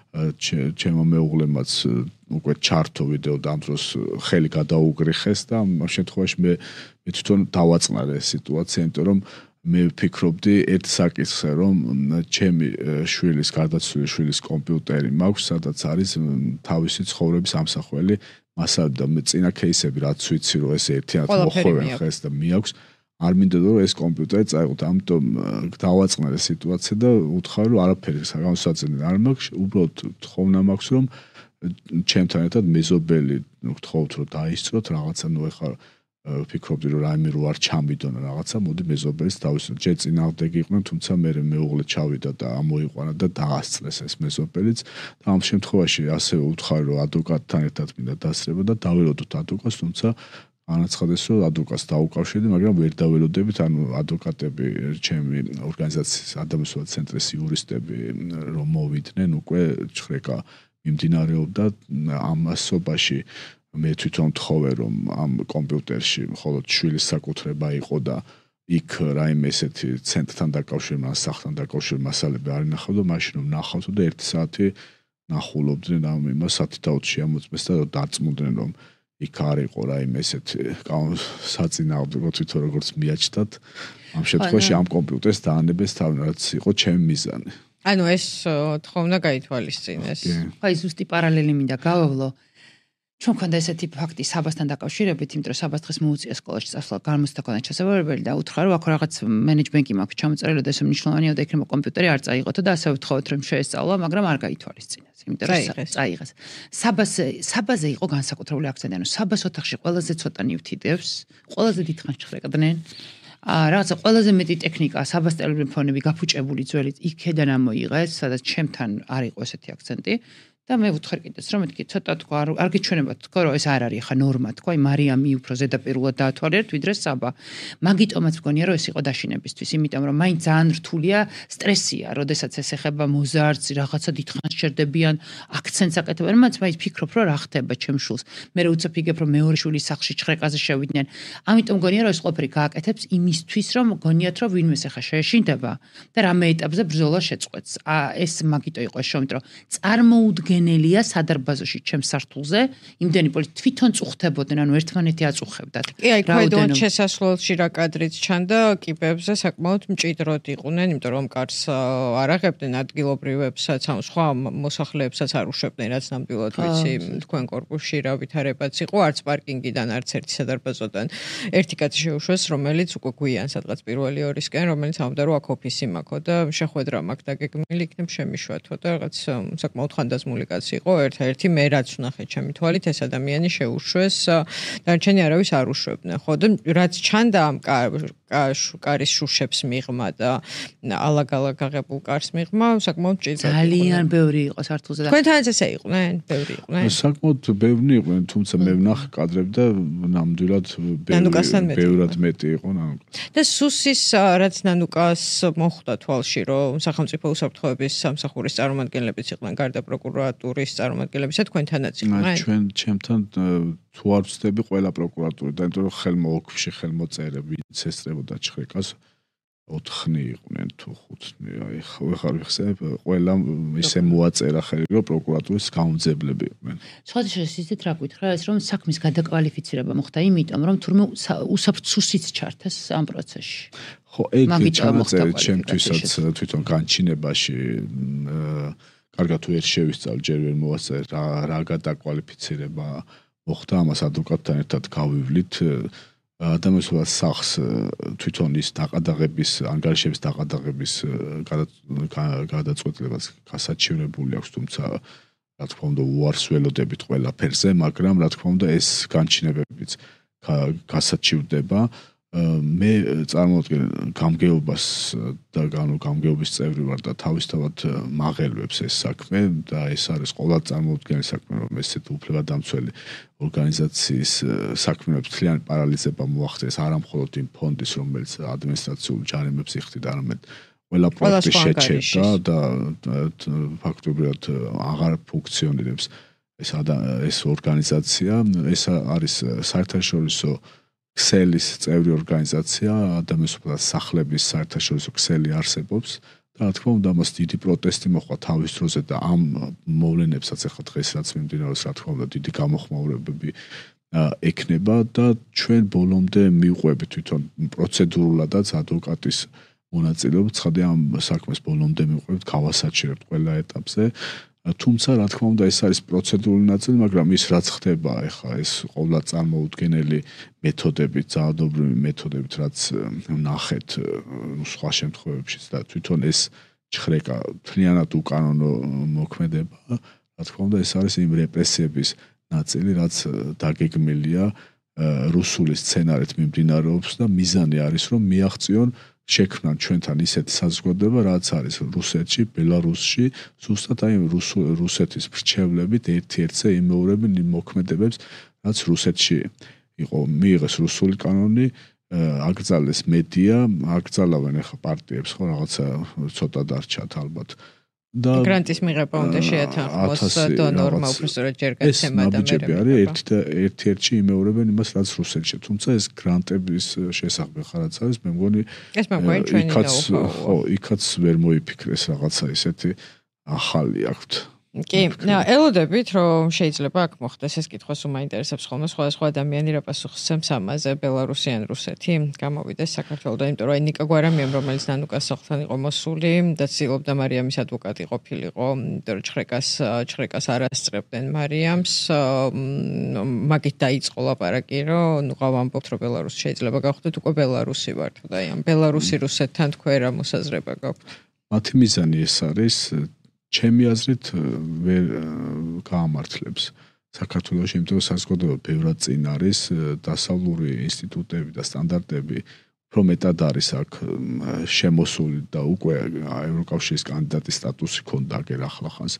ჩემმა მეუღლემაც უკვე ჩართო ვიდეო და ამ დროს ხელი გადაუგრიხეს და ამ შემთხვევაში მე თვითონ დავაწყნარე სიტუაცია, იმიტომ რომ მე ვფიქრობდი ერთ საკითხზე, რომ ჩემი შვილის გარდაცვლილი შვილის კომპიუტერი მაქვს, სადაც არის თავისი ცხოვრების ამსახველი მასალა და მე წინა кейსები რაც ვიცი რომ ეს ერთიანად მოხვევენ ხეს და მიაქვს არ მინდოდა რომ ეს კომპიუტერი წაიღოთ, ამიტომ დავაწყნარე სიტუაცია და უთხარი რომ არაფერი განსაცდელი არ მაქვს, უბრალოდ თხოვნა მაქვს რომ ჩემთან ერთად მეზობელი გთხოვთ რომ დაისწროთ რაღაცა, ნუ ეხლა ვფიქრობდი რომ რაიმე რო არ ჩამიდონა რაღაცა, მოდი მეზობელის დავისწროთ. ჯერ წინააღმდეგი იყვნენ, თუმცა მე მეუღლე ჩავიდა და ამოიყვანა და დაასწრეს ეს მეზობელიც და ამ შემთხვევაში ასევე უთხარი რომ ადვოკატთან ერთად მინდა დასწრება და დაველოდოთ ადვოკატს, თუმცა განაცხადეს რომ ადვოკატს დაუკავშირდი, მაგრამ ვერ დაველოდებით, ანუ ადვოკატები ჩემი ორგანიზაციის ადამიანთა ცენტრის იურისტები რომ მოვიდნენ, უკვე ჩხრეკა მიმდინარეობდა ამასობაში. მე თვითონ თხოვე რომ ამ კომპიუტერში მხოლოდ შვილის საკუთრება იყო და იქ რაიმე ესეთი ცენტრთან დაკავშირებული, სახლთან დაკავშირებული მასალები არ ინახავდა, მაშინ რომ ნახავდა და 1 საათი ნახულობდნენ ამ იმას 10:20 შემოწმეს და დარწმუნდნენ რომ იქ არ იყო რაიმე ესეთი საწინააღმდეგო თვითონ როგორც მიაჩნდათ. ამ შემთხვევაში ამ კომპიუტერს დაანებეს თავი, რაც იყო ჩემი მიზანი. ანუ ეს თხოვნა გაითვალისწინეს. აი ზუსტი პარალელი მინდა გავავლო. ჩვენ ქონდა ესეთი ფაქტი საბასთან დაკავშირებით, იმიტომ რომ საბას დღეს მოუწია სკოლაში წასვლა, გამოსთა ქონდა ჩასაბარებელი და უთხრა რომ აქ რაღაც მენეჯმენტი მაქვს ჩამოწერილი და ეს მნიშვნელოვანია და იქნება კომპიუტერი არ წაიღოთო და ასევე ვთხოვეთ რომ შეესწავლა, მაგრამ არ გაითვალისწინეს, იმიტომ რომ წაიღეს. საბაზე იყო განსაკუთრებული აქცენტი, ანუ საბას ოთახში ყველაზე ცოტა ნივთი დევს, ყველაზე დიდხანს ჩხრეკდნენ. რაღაცა ყველაზე მეტი ტექნიკა, საბას ტელეფონები გაფუჭებული ძველი იქედან ამოიღეს, სადაც ჩემთან არ იყო ესეთი აქცენტი. და მე ვუთხრ კიდეც რომ მეთქი ცოტა თქო არ გიჩვენებათ თქო რომ ეს არ არის ხა ნორმა თქო აი მარიამი უფრო ზედაპირულად დაათვალიერეთ ვიდრე საბა მაგიტომაც მგონია რომ ეს იყო დაშინებისთვის იმიტომ რომ მაინც ძალიან რთულია სტრესია როდესაც ეს ეხება მოზარდს რაღაცა დიდხანს ჩერდებიან აქცენტს აკეთებენ მათ მაინც ფიქრობ რომ რა ხდება ჩემ შულს მე უცებ იგებ რომ მეორე შულის სახლში ჭხრეკაზე შევიდნენ ამიტომ მგონია რომ ეს ყველაფერი გააკეთებს იმისთვის რომ მგონიათ რომ ვინმეს ახლა შეეშინდება და რამე ეტაპზე ბრძოლა შეწყვეტს ეს მაგიტო იყო შევით რომ წარმოუდგენელია სადარბაზოში ჩემს სართულზე იმდენი პოლიცია თვითონ წუხდებოდნენ ანუ ერთმანეთი აწუხებდათ კი აი ქვედონ შესასვლელში რა კადრიც ჩანდა კიბებზე საკმაოდ მჭიდროდ იყვნენ იმიტომ რომ კარს არ აღებდნენ ადგილობრივებსაც ან სხვა მოსახლეებსაც არ უშვებდნენ რაც ნამდვილად ვიცი თქვენ კორპუსში რა ვითარებაც იყო არც პარკინგიდან არც ერთი სადარბაზოდან ერთი კაცი შეუშვეს რომელიც უკვე გვიან სადღაც პირველი ორისკენ რომელიც ამბობდა რომ აქ ოფისი მაქვს და შეხვედრა მაქვს დაგეგმილი იქნებ შემიშვათო და რაღაც საკმაოდ ხანდაზმული კაცი იყო ერთ-ერთი მე რაც ვნახე ჩემი თვალით ეს ადამიანი შეუშვეს დარჩენი არავის არ უშვებდნენ ხო და რაც ჩანდა ამ კარის შუშებს მიღმა და ალაგ-ალაგ აღებულ კარს მიღმა საკმაოდ ჭირდება ძალიან ბევრი იყო სართულზე და თქვენთანაც ესე იყვნენ ბევრი იყვნენ საკმაოდ ბევრი იყვნენ თუმცა მე ვნახე კადრები და ნამდვილად ბევრად მეტი იყო ნანუკას და სუსის რაც ნანუკას მოხვდა თვალში რომ სახელმწიფო უსაფრთხოების სამსახურის წარმომადგენლებიც იყვნენ გარდა პროკურატურის წარმომადგენლებისა თქვენთანაც იყვნენ ჩვენ ჩემთან თუ არ ვწდები ყველა პროკურატურა და იმიტომ რომ ხელმოოქმში ხელმოწერები წესწრებოდა ჭხრეკას 4 იყვნენ თუ 5 აი ხარ ვიხსენებ ყველა ისე მოაწერა ხელი რომ პროკურატურის გამომძებლები იყვნენ სხვადასხვა ისეთ რა გითხრა ეს რომ საქმის გადაკვალიფიცირება მოხდა იმიტომ რომ თურმე უსაფრთხოებიც ჩართეს ამ პროცესში ხო ეგ ჩამოწერეთ ჩემთვისაც თვითონ განჩინებაში კარგად თუ ერთ შევისწავლ ჯერ ვერ მოვასწრეთ რა გადაკვალიფიცირება მოხდა ამას ადვოკატთან ერთად გავივლით ადამიანს სახს თვითონ ის დაყადაღების ანგარიშების დაყადაღების გადაწყვეტილებას გასაჩივრებული აქვს თუმცა რა თქმა უნდა უარს ველოდებით ყველაფერზე მაგრამ რა თქმა უნდა ეს განჩინებებიც გასაჩივრდება მე წარმოვადგენ გამგეობას და გამგეობის წევრი ვარ და თავისთავად მაღელვებს ეს საქმე და ეს არის ყოველდღე წარმოვდგენელი საქმე რომ ესეთ უფლებადამცველი ორგანიზაციის საქმეებს თლიანი პარალიზება მოახდეს არა მხოლოდ იმ ფონდის რომელიც ადმინისტრაციულ ჯარიმებს იხდიდა არამედ ყველა პროექტი შეჩერდა და ფაქტობრივად აღარ ფუნქციონირებს ეს ორგანიზაცია ეს არის საერთაშორისო ქსელის წევრი ორგანიზაცია ადამიანის სახლების საერთაშორისო ქსელი არსებობს და რა თქმა უნდა მას დიდი პროტესტი მოხდა თავის დროზე და ამ მოვლენებსაც ახლა დღეს რაც მიმდინარეობს რა თქმა უნდა დიდი გამოხმაურებები ექნება და ჩვენ ბოლომდე მივყვებით თვითონ პროცედურულადაც ადვოკატის მონაწილეობით ცხადია ამ საქმეს ბოლომდე მივყვებით გავასაჩერებთ ყველა ეტაპზე თუმცა რა თქმა უნდა ეს არის პროცედურული ნაწილი მაგრამ ის რაც ხდება ახლა ეს ყოველდღე წარმოუდგენელი მეთოდებით ძალადობრივი მეთოდებით რაც ნახეთ სხვა შემთხვევებშიც და თვითონ ეს ჭხრეკა თლიანად უკანონო მოქმედება რა თქმა უნდა ეს არის იმ რეპრესიების ნაწილი რაც დაგეგმილია რუსული სცენარით მიმდინარეობს და მიზანი არის რომ მიაღწიონ შექმნან ჩვენთან ისეთი საზოგადოება რაც არის რუსეთში, ბელარუსში, ზუსტად აი რუსეთის ბრჩევლებით ერთ-ერთზე იმეორებენ იმ მოქმედებებს, რაც რუსეთში იყო. მიიღეს რუსული კანონი, აკრძალეს მედია, აკრძალავენ ახლა პარტიებს, ხო რაღაცა ცოტა დარჩათ ალბათ. და გრანტის მიღება უნდა შეათანხმოს დონორმა უბრალოდ ჯერ გაცემა და მე ერთ-ერთში იმეორებენ იმას რაც რუსეთში. თუმცა ეს გრანტების შესახებ ხარაც არის, მე მგონი იქაც ვერ მოიფიქრეს რაღაცა ისეთი ახალი აქვთ. კი, ელოდებით რომ შეიძლება აქ მოხდეს ეს კითხვას უმაინტერესებს ხოლმე სხვადასხვა ადამიანი რა პასუხს სცემს ამაზე ბელარუსი ან რუსეთი გამოვიდეს საქართველოდან, იმიტომ რომ აი ნიკა გვარამიამ რომელიც ნანუკას სახლთან იყო მოსული და ცდილობდა მარიამის ადვოკატი ყოფილიყო, იმიტომ რომ ჭხრეკას არ ასწრებდნენ მარიამს, მაგით დაიწყო ლაპარაკი რომ ნუ გავამბობთ რომ ბელარუსი შეიძლება გავხდეთ უკვე ბელარუსი ვართ და აი ამ ბელარუსი რუსეთთან თქვენ რა მოსაზრება გაქვთ? მათი მიზანი ეს არის ჩემი აზრით ვერ გაამართლებს საქართველოში, იმიტომ რომ საზოგადოება ბევრად წინ არის, დასავლური ინსტიტუტები და სტანდარტები უფრო მეტად არის აქ შემოსული და უკვე ევროკავშირის კანდიდატის სტატუსი ქონდა აგერ ახლახანს.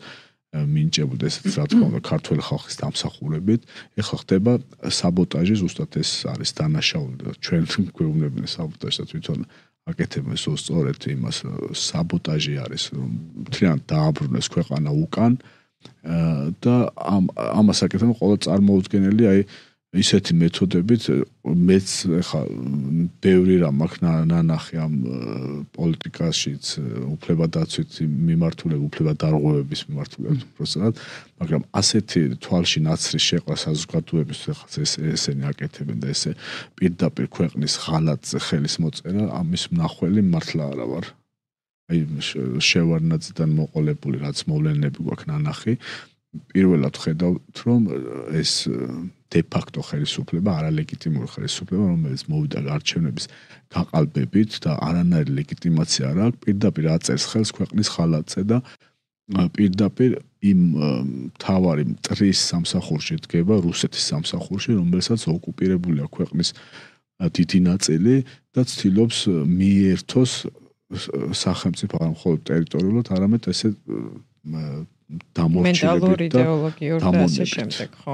მინიჭებოდა ესეც რა თქმა უნდა ქართული ხალხის დამსახურებით. ეხლა ხდება საბოტაჟი, ზუსტად ეს არის დანაშაული. ჩვენ გვეუბნებიან საბოტაჟს თვითონ აკეთებენ სწორედ იმას საბოტაჟი არის, რომ მთლიანად დააბრუნეს ქვეყანა უკან და ამას აკეთებენ ყველა წარმოუდგენელი აი ისეთი მეთოდებით მეც ხა ბევრი რამ აქვს ნანახი ამ პოლიტიკაშიც უფლებადაცვით მიმართულებით უფლებადარღვევების მიმართულებით უბრალოდ მაგრამ ასეთი თვალში ნაცრის შეყრა საზოგადოების ხა ესენი აკეთებენ და ესე პირდაპირ ქვეყნის ხალატზე ხელის მოწერა ამის მნახველი მართლა არა ვარ აი შევარნაძიდან მოყოლებული რაც მოვლენები გვაქვს ნანახი პირველად ხედავთ რომ ეს de facto ხელისუფლება არალეგიტიმური ხელისუფლება რომელიც მოვიდა არჩევნების გაყალბებით და არანაირი ლეგიტიმაცია არ აქვს პირდაპირ აწერს ხელს ქვეყნის ხალატზე და პირდაპირ იმ თავარი მტრის სამსახურში დგება რუსეთის სამსახურში რომელსაც ოკუპირებულია ქვეყნის დიდი ნაწილი და ცდილობს მიერთოს სახელმწიფო არ მხოლოდ ტერიტორიულად არამედ ესე მენტალური იდეოლოგიური და ასე შემდეგ ხო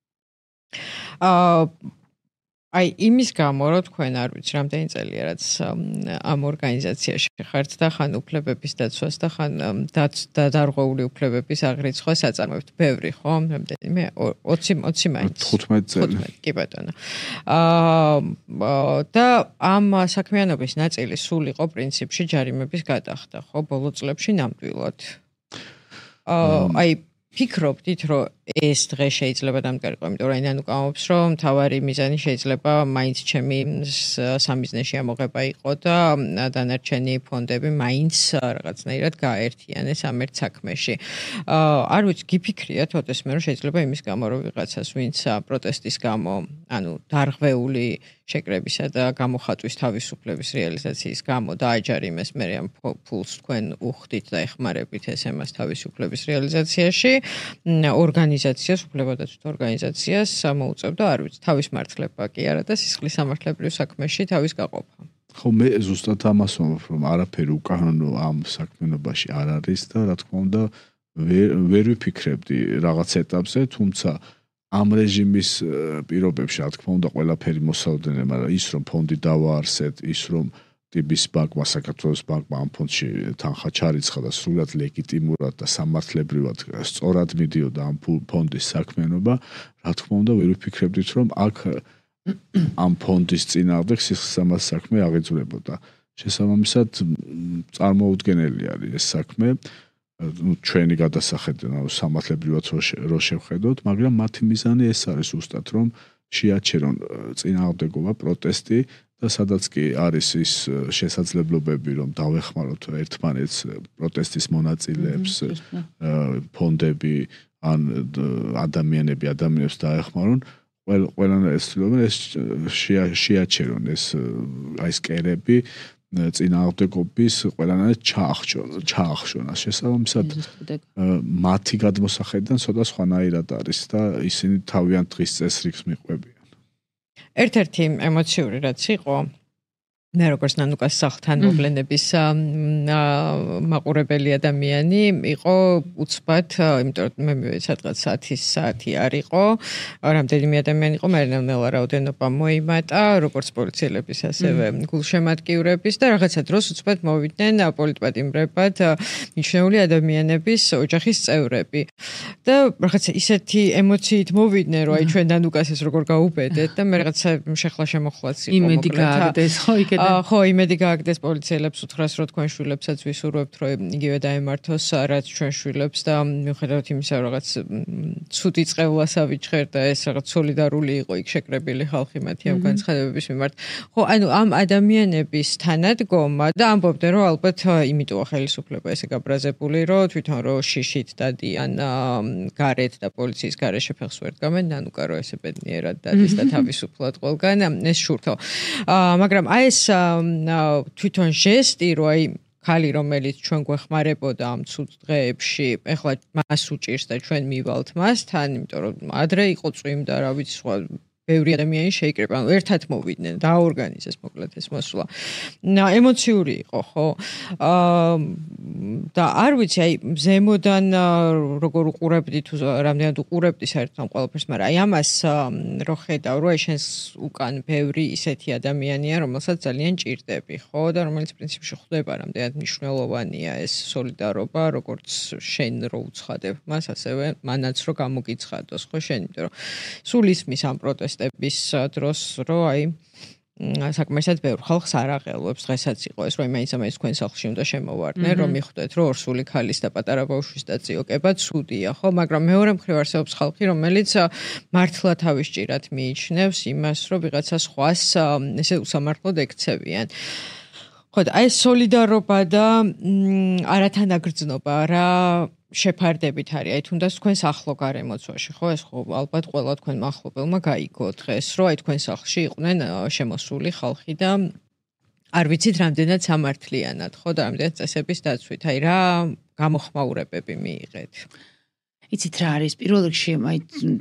აი იმის გამო რომ თქვენ არ ვიცი რამდენი წელია რაც ამ ორგანიზაციაში ხართ და ხან უფლებების დაცვას და ხან დარღვეული უფლებების აღრიცხვას აწარმოებთ ბევრი ხო რამდენიმე 20 მაინც 15 წელი კი ბატონო და ამ საქმიანობის ნაწილი სულ იყო პრინციპში ჯარიმების გადახდა ხო ბოლო წლებში ნამდვილად აი ფიქრობდით რომ ეს დღე შეიძლება დამკარიყო იმიტომ რომ ინან უკამობს რომ თავარი მიზანი შეიძლება მაინც ჩემი სამიზნეში ამოღება იყო და დანარჩენი ფონდები მაინც რაღაცნაირად გააერთიანეს ამ ერთ საქმეში არ ვიცი გიფიქრიათ ოდესმე რომ შეიძლება იმის გამო რომ ვიღაცას ვინც პროტესტის გამო ანუ დარღვეული შეკრებისა და გამოხატვის თავისუფლების რეალიზაციის გამო დააჯარიმეს მე ამ ფულს თქვენ უხდით და ეხმარებით ეს ამას თავისუფლების რეალიზაციაში ორგანიზაციას უფლებადაცვით ორგანიზაციას მოუწევდა არ ვიცი თავის მართლება კი არა და სისხლის სამართლებრივ საქმეში თავის გაყოფა ხო მე ზუსტად ამას ვამბობ რომ არაფერი უკანონო ამ საქმიანობაში არ არის და რა თქმა უნდა ვერ ვიფიქრებდი რაღაც ეტაპზე თუმცა ამ რეჟიმის პირობებში რა თქმა უნდა ყველაფერი მოსალოდნელია მაგრამ ის რომ ფონდი დავაარსეთ ის რომ ტიბის ბანკმა საქართველოს ბანკმა ამ ფონდში თანხა ჩარიცხა და სრულად ლეგიტიმურად და სამართლებრივად სწორად მიდიოდა ამ ფონდის საქმიანობა რა თქმა უნდა ვერ ვიფიქრებდით რომ აქ ამ ფონდის წინააღმდეგ სისხლისამართლე საქმე აღიძვრებოდა შესაბამისად წარმოუდგენელი არის ეს საქმე ну ჩვენი გადასახედიდან ანუ სამართლებრივად რო შევხედოთ მაგრამ მათი მიზანი ეს არის უბრალოდ რომ შეაჩერონ წინააღმდეგობა პროტესტი და სადაც კი არის ის შესაძლებლობები რომ დავეხმაროთ ერთმანეთს პროტესტის მონაწილეებს ფონდები ან ადამიანებს დაეხმარონ ყველანაირ ცდილობენ ეს შეაჩერონ ეს აი ეს კერები წინააღმდეგობის ყველანაირ ჩაახშონა შესაბამისად მათი გადმოსახედიდან ცოტა სხვანაირად არის და ისინი თავიანთ დღის წესრიგს მიყვებიან ერთ-ერთი ემოციური რაც იყო მე როგორც ნანუკას სახლთან მოვლენების მაყურებელი ადამიანი იყო უცბად იმიტომ რომ მე მივედი სადღაც 10 საათი არ იყო რამდენიმე ადამიანი იყო მე ნელა რაოდენობა მოიმატა როგორც პოლიციელების ასევე გულშემატკივრების და რაღაცა დროს უცბად მოვიდნენ პოლიტპატიმრებად მიჩნეული ადამიანების ოჯახის წევრები და რაღაცა ისეთი ემოციით მოვიდნენ რომ აი ჩვენ ნანუკას ეს როგორ გაუბედეთ და მე რაღაცა შეხლა შემოხლაც იყო იმედი გააგდეს ხო იქ ხო იმედი გააგდეს პოლიციელებს უთხრას რომ თქვენ შვილებსაც ვისურვებთ რომ იგივე დაემართოს რაც ჩვენ შვილებს და მიუხედავად იმისა რომ რაღაც ცუდი წყევლას ავიჩხერთ და ეს რაღაც სოლიდარული იყო იქ შეკრებილი ხალხი მათი ამ განცხადებების მიმართ ხო ანუ ამ ადამიანების თანადგომა და ამბობდნენ რომ ალბათ იმიტოა ხელისუფლება ესე გაბრაზებული რომ თვითონ რო შიშით დადიან გარეთ და პოლიციის გარეშე ფეხს ვერ დგამენ ნანუკა რომ ესე ბედნიერად დადის და თავისუფლად ყველგან ეს შურთო მაგრამ აი ეს თვითონ ჟესტი რომ აი ხალი რომელიც ჩვენ გვეხმარებოდა ამ ცუდ დღეებში ეხლა მას უჭირს და ჩვენ მივალთ მასთან იმიტომ რომ ადრე იყო წვიმდა რა ვიცი სხვა ბევრი ადამიანი შეიკრიბა, ანუ ერთად მოვიდნენ, დააორგანიზეს მოკლედ ეს მოსვლა. ემოციური იყო, ხო? და არ ვიცი, აი ზემოდან როგორ უყურებდი თუ რამდენად უყურებდი საერთოდ ამ ყველაფერს, მაგრამ აი ამას რო ხედავ, რომ შენს უკან ბევრი ისეთი ადამიანია, რომელსაც ძალიან ჭირდები, ხო? და რომელიც პრინციპში ხვდება, რამდენად მნიშვნელოვანია ეს სოლიდარობა, როგორც შენ რო უცხადებ მას, ასევე მანაც რო გამოგიცხადოს, ხო შენ, იმიტომ რომ სულ ისმის ამ პროტესტების დროს, რომ აი საკმარისად ბევრ ხალხს არ აღელვებს, დღესაც იყო ეს, რომ მაინც თქვენ სახლში უნდა შემოვარდნენ, რომ მიხვდეთ, რომ ორსული ქალის და პატარა ბავშვის დაწიოკება ცუდია, ხო, მაგრამ მეორე მხრივ არსებობს ხალხი, რომელიც მართლა თავის ჭირად მიიჩნევს იმას, რომ ვიღაცა სხვას ესე უსამართლოდ ექცევიან. ხო, და ეს სოლიდარობა და არათანაგრძნობა რა შეფარდებით არის, აი თუნდაც თქვენს ახლო გარემოცვაში, ხო, ეს ხო ალბათ ყველა თქვენ მახლობელმა გაიგო დღეს, რომ აი თქვენ სახლში იყვნენ შემოსული ხალხი და არ ვიცით რამდენად სამართლიანად, ხო, და რამდენად წესების დაცვით, აი რა გამოხმაურებები მიიღეთ. იცით რა არის, პირველ რიგში აი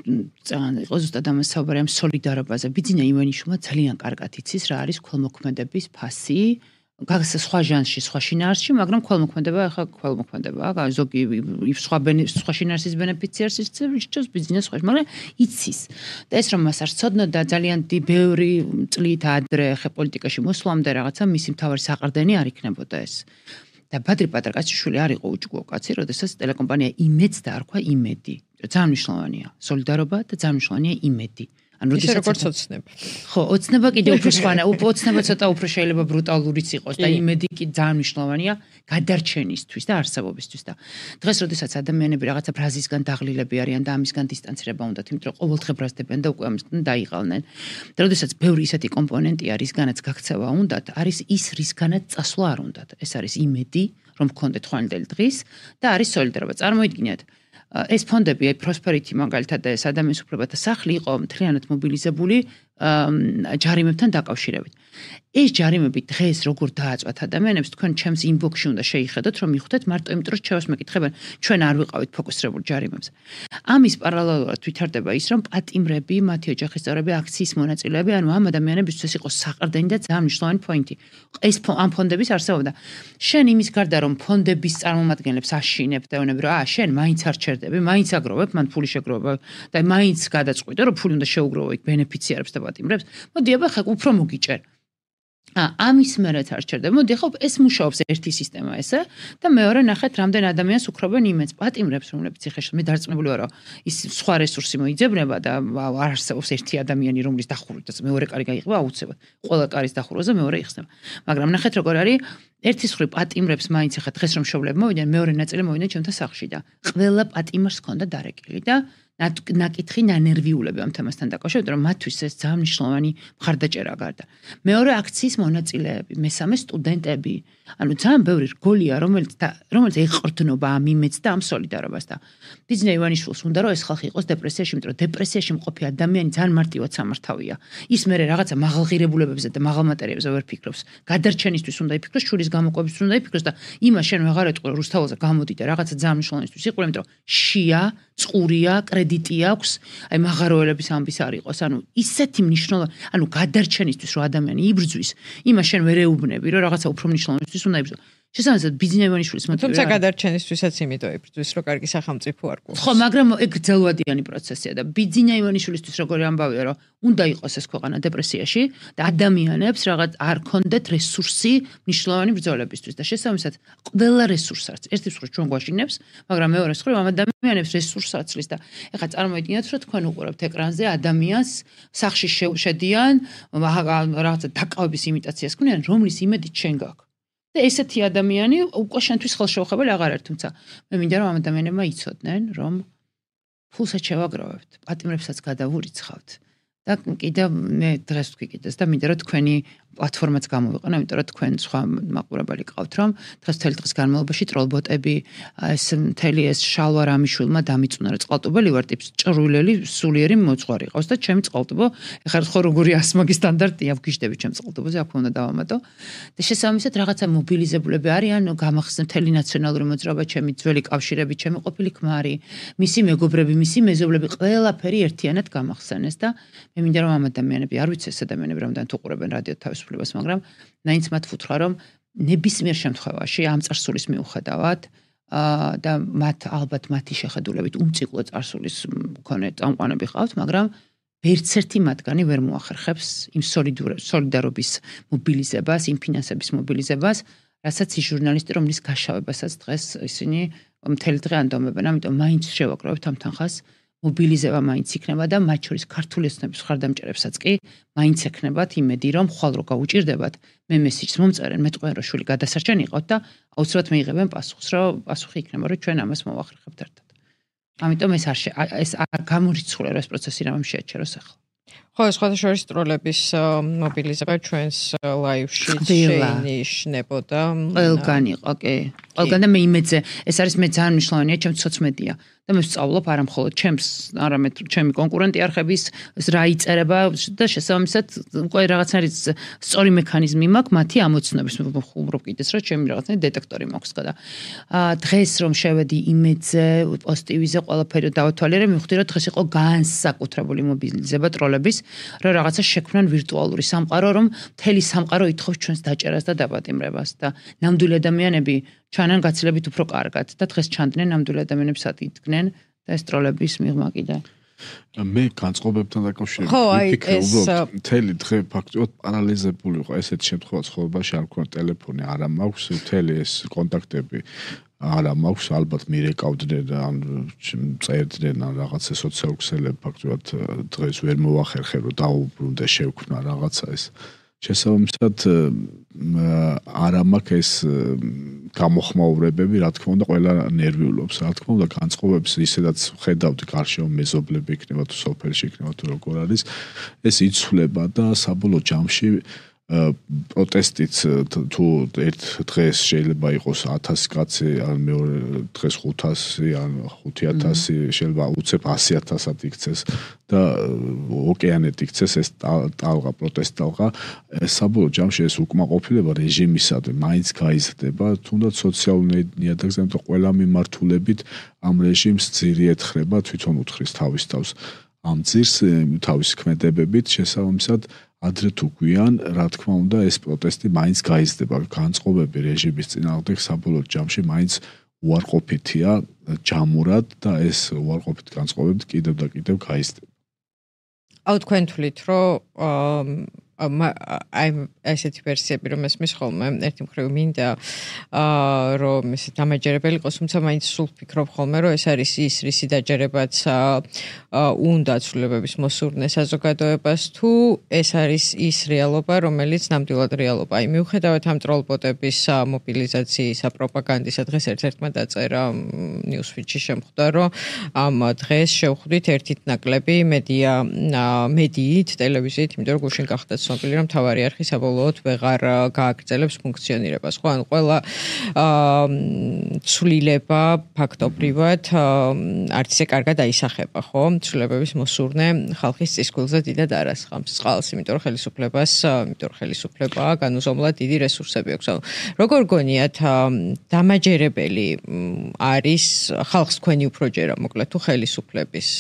იყო ზუსტად ამას საუბარი ამ სოლიდარობაზე. ბიძინა ივანიშვილმა ძალიან კარგად იცის რა არის ქველმოქმედების ფასი. სხვა ჟანრში, სხვა შინაარსში, მაგრამ ქველმოქმედება ახლა ქველმოქმედება, ზოგი სხვა შინაარსის ბენეფიციარს იცის ბიზნეს სხვა, მაგრამ იცის. და ეს რომ მას არ ცოდნოდა ძალიან ბევრი წლით ადრე ხე პოლიტიკაში მოსვლამდე რაღაცა მისი მთავარი საყრდენი არ იქნებოდა ეს. და ბადრი პატრაკაციშვილი არ იყო უჯგო კაცი, როდესაც ტელეკომპანია იმედს დაარქვა იმედი. ძალიან მნიშვნელოვანია სოლიდარობა და ძალიან მნიშვნელოვანია იმედი. ანუ ისე როგორც ოცნება. ხო, ოცნება კიდე უფრო სხვანა, ოცნება ცოტა უფრო შეიძლება ბრუტალურიც იყოს და იმედი კი ძალიან მნიშვნელოვანია გადარჩენისთვის და არსებობისთვის და დღეს როდესაც ადამიანები რაღაცა ბრაზისგან დაღლილები არიან და ამისგან დისტანცირება უნდათ, იმიტომ რომ ყოველდღე ბრაზდებიან და უკვე ამისგან დაიღალნენ. და როდესაც ბევრი ისეთი კომპონენტია, რისგანაც გაქცევა უნდათ, არის ის რისგანაც წასვლა არ უნდათ. ეს არის იმედი, რომ გქონდეთ ხვალინდელი დღის და არის სოლიდარობა. წარმოიდგინეთ ეს ფონდები, აი პროსპერიტი მაგალითად და ეს ადამიანის უფლებათა სახლი იყო მთლიანად მობილიზებული ჯარიმებთან დაკავშირებით. ეს ჯარიმები დღეს როგორ დააწვათ ადამიანებს, თქვენ ჩემს ინბოქსში უნდა შეიხედოთ, რომ მიხვდეთ მარტო იმიტომ რომ ჩემს მეკითხებენ, ჩვენ არ ვიყავით ფოკუსირებული ჯარიმებზე. ამის პარალელურად ვითარდება ის, რომ პატიმრები, მათი ოჯახის წევრები, აქციის მონაწილეები, ანუ ამ ადამიანებისთვის ეს იყო საყრდენი და ძალიან მნიშვნელოვანი პოინტი. ეს ამ ფონდების არსებობდა. შენ იმის გარდა რომ ფონდების წარმომადგენლებს აშინებ და ეუბნები, რომ შენ მაინც არ ჩერდები, მაინც აგროვებ, მან ფული შეგროვება და მაინც გადაწყვიტე, რომ ფული უნდა შეუგროვო იქ ბენეფიციარებს და პატიმრებს. მოდი აბა ხა უფრო მოგიჭერ. ამის მერეც არ ჩერდება. მოდი ხო ეს მუშაობს ერთი სისტემა ესე და მეორე ნახეთ რამდენ ადამიანს უკრობენ იმედს პატიმრებს, რომლებიც ეხლა მე დარწმუნებული ვარ, რომ ის სხვა რესურსი მოიძებნება და არ არსებობს ერთი ადამიანი, რომლის დახურვითაც მეორე კარი გაიღება აუცილებლად. ყველა კარის დახურვაზე მეორე იხსნება. მაგრამ ნახეთ როგორ არის ერთის მხრივ პატიმრებს მაინც ეხლა დღეს რომ შევლები მოვიდნენ, მეორე ნაწილი მოვიდნენ ჩემთან სახლში და ყველა პატიმრს ჰქონდა დარეკილი და ნაკითხი ნანერვიულები ამ თემასთან დაკავშირებით, რომ მათთვის ეს ძალიან მნიშვნელოვანი მხარდაჭერა გარდა. მეორე აქციის მონაწილეები, მესამე სტუდენტები, ანუ ძალიან ბევრი რგოლია, რომელიც ეყრდნობა ამ იმედს და ამ სოლიდარობას და ბიძინა ივანიშვილს უნდა რომ ეს ხალხი იყოს დეპრესიაში, იმიტომ რომ დეპრესიაში მყოფი ადამიანი ძალიან მარტივად სამართავია. ის მერე რაღაცა მაღალღირებულებებზე და მაღალ მატერიებზე ვერ ფიქრობს. გადარჩენისთვის უნდა იფიქროს, შურის გამოყვებისთვის უნდა იფიქროს და იმას შენ ვეღარ ეტყვი რუსთაველზე გამოდი და რაღაცა ძალიან მნიშვნელოვანისთვის იყურე, იმიტომ რომ შია, წყურია, კრედიტი აქვს, აი მაღაროელების ამბის არ იყოს. ანუ ისეთი მნიშვნელოვანი, ანუ გადარჩენისთვის რომ ადამიანი იბრძვის, იმას შენ ვერ ეუბნები, რომ რაღაცა უფრო მნიშვნელოვანისთვის უნდა იბრძო. შესაბამისად ბიძინა ივანიშვილის მოტივი. თუმცა გადარჩენისთვისაც იმიტომ იბრძვის, რომ კარგი სახელმწიფო არ გვაქვს. ხო, მაგრამ ეგ ძელვადიანი პროცესია და ბიძინა ივანიშვილისთვის როგორი ამბავია, რომ უნდა იყოს ეს ქვეყანა დეპრესიაში და ადამიანებს რაღაც არ ქონდეთ რესურსი მნიშვნელოვანი ბრძოლებისთვის და შესაბამისად ყველა რესურსს არც ერთის მხრივ ჩვენ გვაშინებს, მაგრამ მეორეს მხრივ ამ ადამიანებს რესურსს აცლის და ეხლა წარმოიდგინეთ, რომ თქვენ უყურებთ ეკრანზე ადამიანს სახლში შედიან, რაღაცა დაკავების იმიტაციას ქმნიან, რომლის იმედით შენ გაქვს. და ესეთი ადამიანი უკვე შენთვის ხელშეუხებელი აღარ არის, თუმცა მე მინდა რომ ამ ადამიანებმა იცოდნენ, რომ ფულსაც შევაგროვებთ, პატიმრებსაც გადავურიცხავთ და კიდევ მე დღეს ვთქვი კიდეს და მინდა რომ თქვენი პლატფორმაც გამოვიყენა, იმიტომ რომ თქვენ სხვა მაყურებელი ყავთ, რომ დღეს მთელი დღის განმავლობაში ტროლბოტები ეს მთელი ეს შალვა რამიშვილმა დამიწუნა, რომ წყალტუბელი ვარ ტიპს ჭრვილელი სულიერი მოძღვარი ყავს და ჩემი წყალტუბო ეხლა ხო როგორი ასმაგი სტანდარტია ვგიჟდები ჩემ წყალტუბოზე, აქ უნდა დავამატო. და შესაბამისად რაღაცა მობილიზებულები არიან, გამახსნე მთელი ნაციონალური მოძრაობა, ჩემი ძველი კავშირები, ჩემი ყოფილი ქმარი, მისი მეგობრები, მისი მეზობლები, ყველაფერი ერთიანად გამახსენეს და მე მინდა რომ ამ ადამიანები, არ ვიცი ეს ადამიანები რამდენად უყურებენ რადიო თავისუფლებას, მაგრამ მაინც მათ ვუთხრა რომ ნებისმიერ შემთხვევაში ამ წარსულის მიუხედავად და მათ ალბათ მათი შეხედულებით უმციკლო წარსულის მქონე წამყვანები ყავთ, მაგრამ ვერც ერთი მათგანი ვერ მოახერხებს იმ სოლიდარობის მობილიზებას, იმ ფინანსების მობილიზებას, რასაც ის ჟურნალისტი, რომლის გაშავებასაც დღეს ისინი მთელი დღე ანდომებენ, ამიტომ მაინც შევაკროვებთ ამ თანხას, მობილიზება მაინც იქნება და მათ შორის ქართული ოცნების მხარდამჭერებსაც კი მაინც ექნებათ იმედი, რომ ხვალ რო გაუჭირდებათ, მე მესიჯს მომწერენ, მეტყვენ რომ შვილი გადასარჩენი იყავთ და აუცილებლად მიიღებენ პასუხს, რომ პასუხი იქნება, რომ ჩვენ ამას მოვახერხებთ ერთად. ამიტომ ეს გამორიცხული ეს პროცესი რამე შეაჩეროს ახლა. ხო, სხვადასხვა ტროლების მობილიზება ჩვენს ლაივში შეინიშნებოდა. ყველგან იყო, კი. ყველგან და მე იმედზე, ეს არის მე ძალიან მნიშვნელოვანია ჩემს სოციმედია და მე ვსწავლობ არა მხოლოდ ჩემს, არამედ ჩემი კონკურენტი არხების რა იწერება და შესაბამისად უკვე რაღაცნაირი სწორი მექანიზმი მაქვს მათი ამოცნობის ვუბრობ კიდეს რა ჩემი რაღაცნაირი დეტექტორი მაქვს და დღეს რომ შევედი იმედზე, პოზიტივიზე ყველაფერი დავათვალიერე, მივხვდი რომ დღეს იყო განსაკუთრებული მობილიზება ტროლების, რომ რაღაცა შექმნან ვირტუალური სამყარო, რომ მთელი სამყარო ითხოვს ჩვენს დაჭერას და დაპატიმრებას და ნამდვილი ადამიანები ჩანან გაცილებით უფრო კარგად და დღეს ჩანდნენ ნამდვილი ადამიანები სად იდგნენ და ეს ტროლების მიღმა კიდე. მე განწყობებთან დაკავშირებით ვიფიქრე უბრალოდ მთელი დღე ფაქტობრივად პარალიზებული იყო ესეთ შემთხვევაში ცხოვრებაში არ მქონდა ტელეფონი, არა მაქვს მთელი ეს კონტაქტები არა მაქვს ალბათ მირეკავდნენ ან წერდნენ ან რაღაცა სოციალურ ქსელებში ფაქტობრივად დღეს ვერ მოვახერხე რომ დაუბრუნდა შევქმნა რაღაცა ეს შესაბამისად არა მაქვს ეს გამოხმაურებები, რა თქმა უნდა, ყველა ნერვიულობს, რა თქმა უნდა, განწყობებს ისედაც ხედავთ გარშემო მეზობლები იქნება თუ სოფელში იქნება თუ როგორ არის, ეს იცვლება და საბოლოო ჯამში პროტესტიც თუ ერთ დღეს შეიძლება იყოს 1000 კაცი, ან მეორე დღეს 500, ან 5000, შეიძლება უცებ 100,000-ად იქცეს და ოკეანეთ იქცეს ეს ტალღა, პროტესტ ტალღა, საბოლოო ჯამში ეს უკმაყოფილება რეჟიმისადმი მაინც გაიზრდება, თუნდაც სოციალური ნიადაგზე, ამიტომ ყველა მიმართულებით ამ რეჟიმს ძირი ეთხრება, თვითონ უთხრის თავის თავს ამ ძირს თავის ქმედებებით, შესაბამისად ადრე თუ გვიან, რა თქმა უნდა, ეს პროტესტი მაინც გაიზრდება, განწყობები რეჟიმის წინააღმდეგ საბოლოო ჯამში მაინც უარყოფითია ჯამურად და ეს უარყოფით განწყობები კიდევ და კიდევ გაიზრდება. აუ თქვენ თვლით, რომ აი ესეთი ვერსიები რომ ესმის ხოლმე ერთი მხრივ მინდა რომ ესე დამაჯერებელი იყოს, თუმცა მაინც სულ ვფიქრობ ხოლმე რომ ეს არის ის რისი დაჯერებაც უნდა ცვლილებების მოსურნე საზოგადოებას თუ ეს არის ის რეალობა რომელიც ნამდვილად რეალობა. აი მიუხედავად ამ ტროლბოტების მობილიზაციისა, პროპაგანდისა დღეს ერთ-ერთმა დაწერა ნიუსფიჩში შემხვდა რომ ამ დღეს შევხვდით ერთით ნაკლები მედიით, ტელევიზიით, იმიტომ რომ გუშინ გახდა ცნობილი რომ მთავარი არხი საბოლოოდ ვეღარ გააგრძელებს ფუნქციონირებას. ხო, ან ყველა ცვლილება ფაქტობრივად არც ისე კარგად აისახება, ხო? ცვლილებების მოსურნე ხალხის წისქვილზე დიდად არასხამს წყალს, იმიტომ რომ ხელისუფლება განუზომლად დიდი რესურსები აქვს. როგორ გონიათ დამაჯერებელი არის ხალხს თქვენი უფრო ჯერა, მოკლედ თუ ხელისუფლების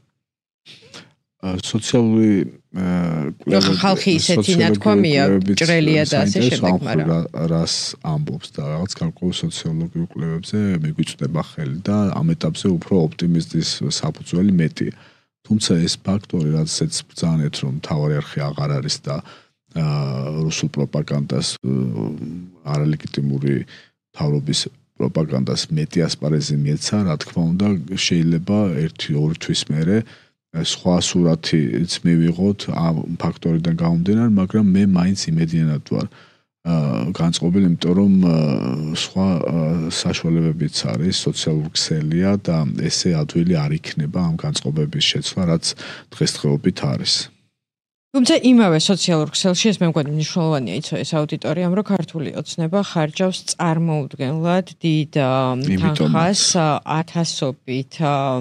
სოციალური ხალხი ისეთი ნათქვამია ჭრელია და ასე შემდეგ, მაგრამ რას ამბობს და რაღაც გარკვეულ სოციოლოგიურ კვლევებზე მიგვიწვდება ხელი და ამ ეტაპზე უფრო ოპტიმიზმის საფუძველი მეტია. თუმცა ეს ფაქტორი, რადგან ბრძანეთ, რომ მთავარი არხი აღარ არის და რუსულ პროპაგანდას არალეგიტიმური მთავრობის პროპაგანდას მეტი ასპარეზი მიეცა, რა თქმა უნდა, შეიძლება 1-2 თვის მერე სხვა სურათიც მივიღოთ ამ ფაქტორიდან გამომდინარე, მაგრამ მე მაინც იმედიანად ვარ განწყობილი, იმიტომ რომ სხვა საშუალებებიც არის, სოციალური ქსელია და ესე ადვილი არ იქნება ამ განწყობების შეცვლა, რაც დღესდღეობით არის. თუმცა იმავე სოციალურ ქსელში ეს მე მგონი მნიშვნელოვანია იცო ეს აუდიტორიამ, რომ ქართული ოცნება ხარჯავს წარმოუდგენლად დიდ თანხას 1000-ობით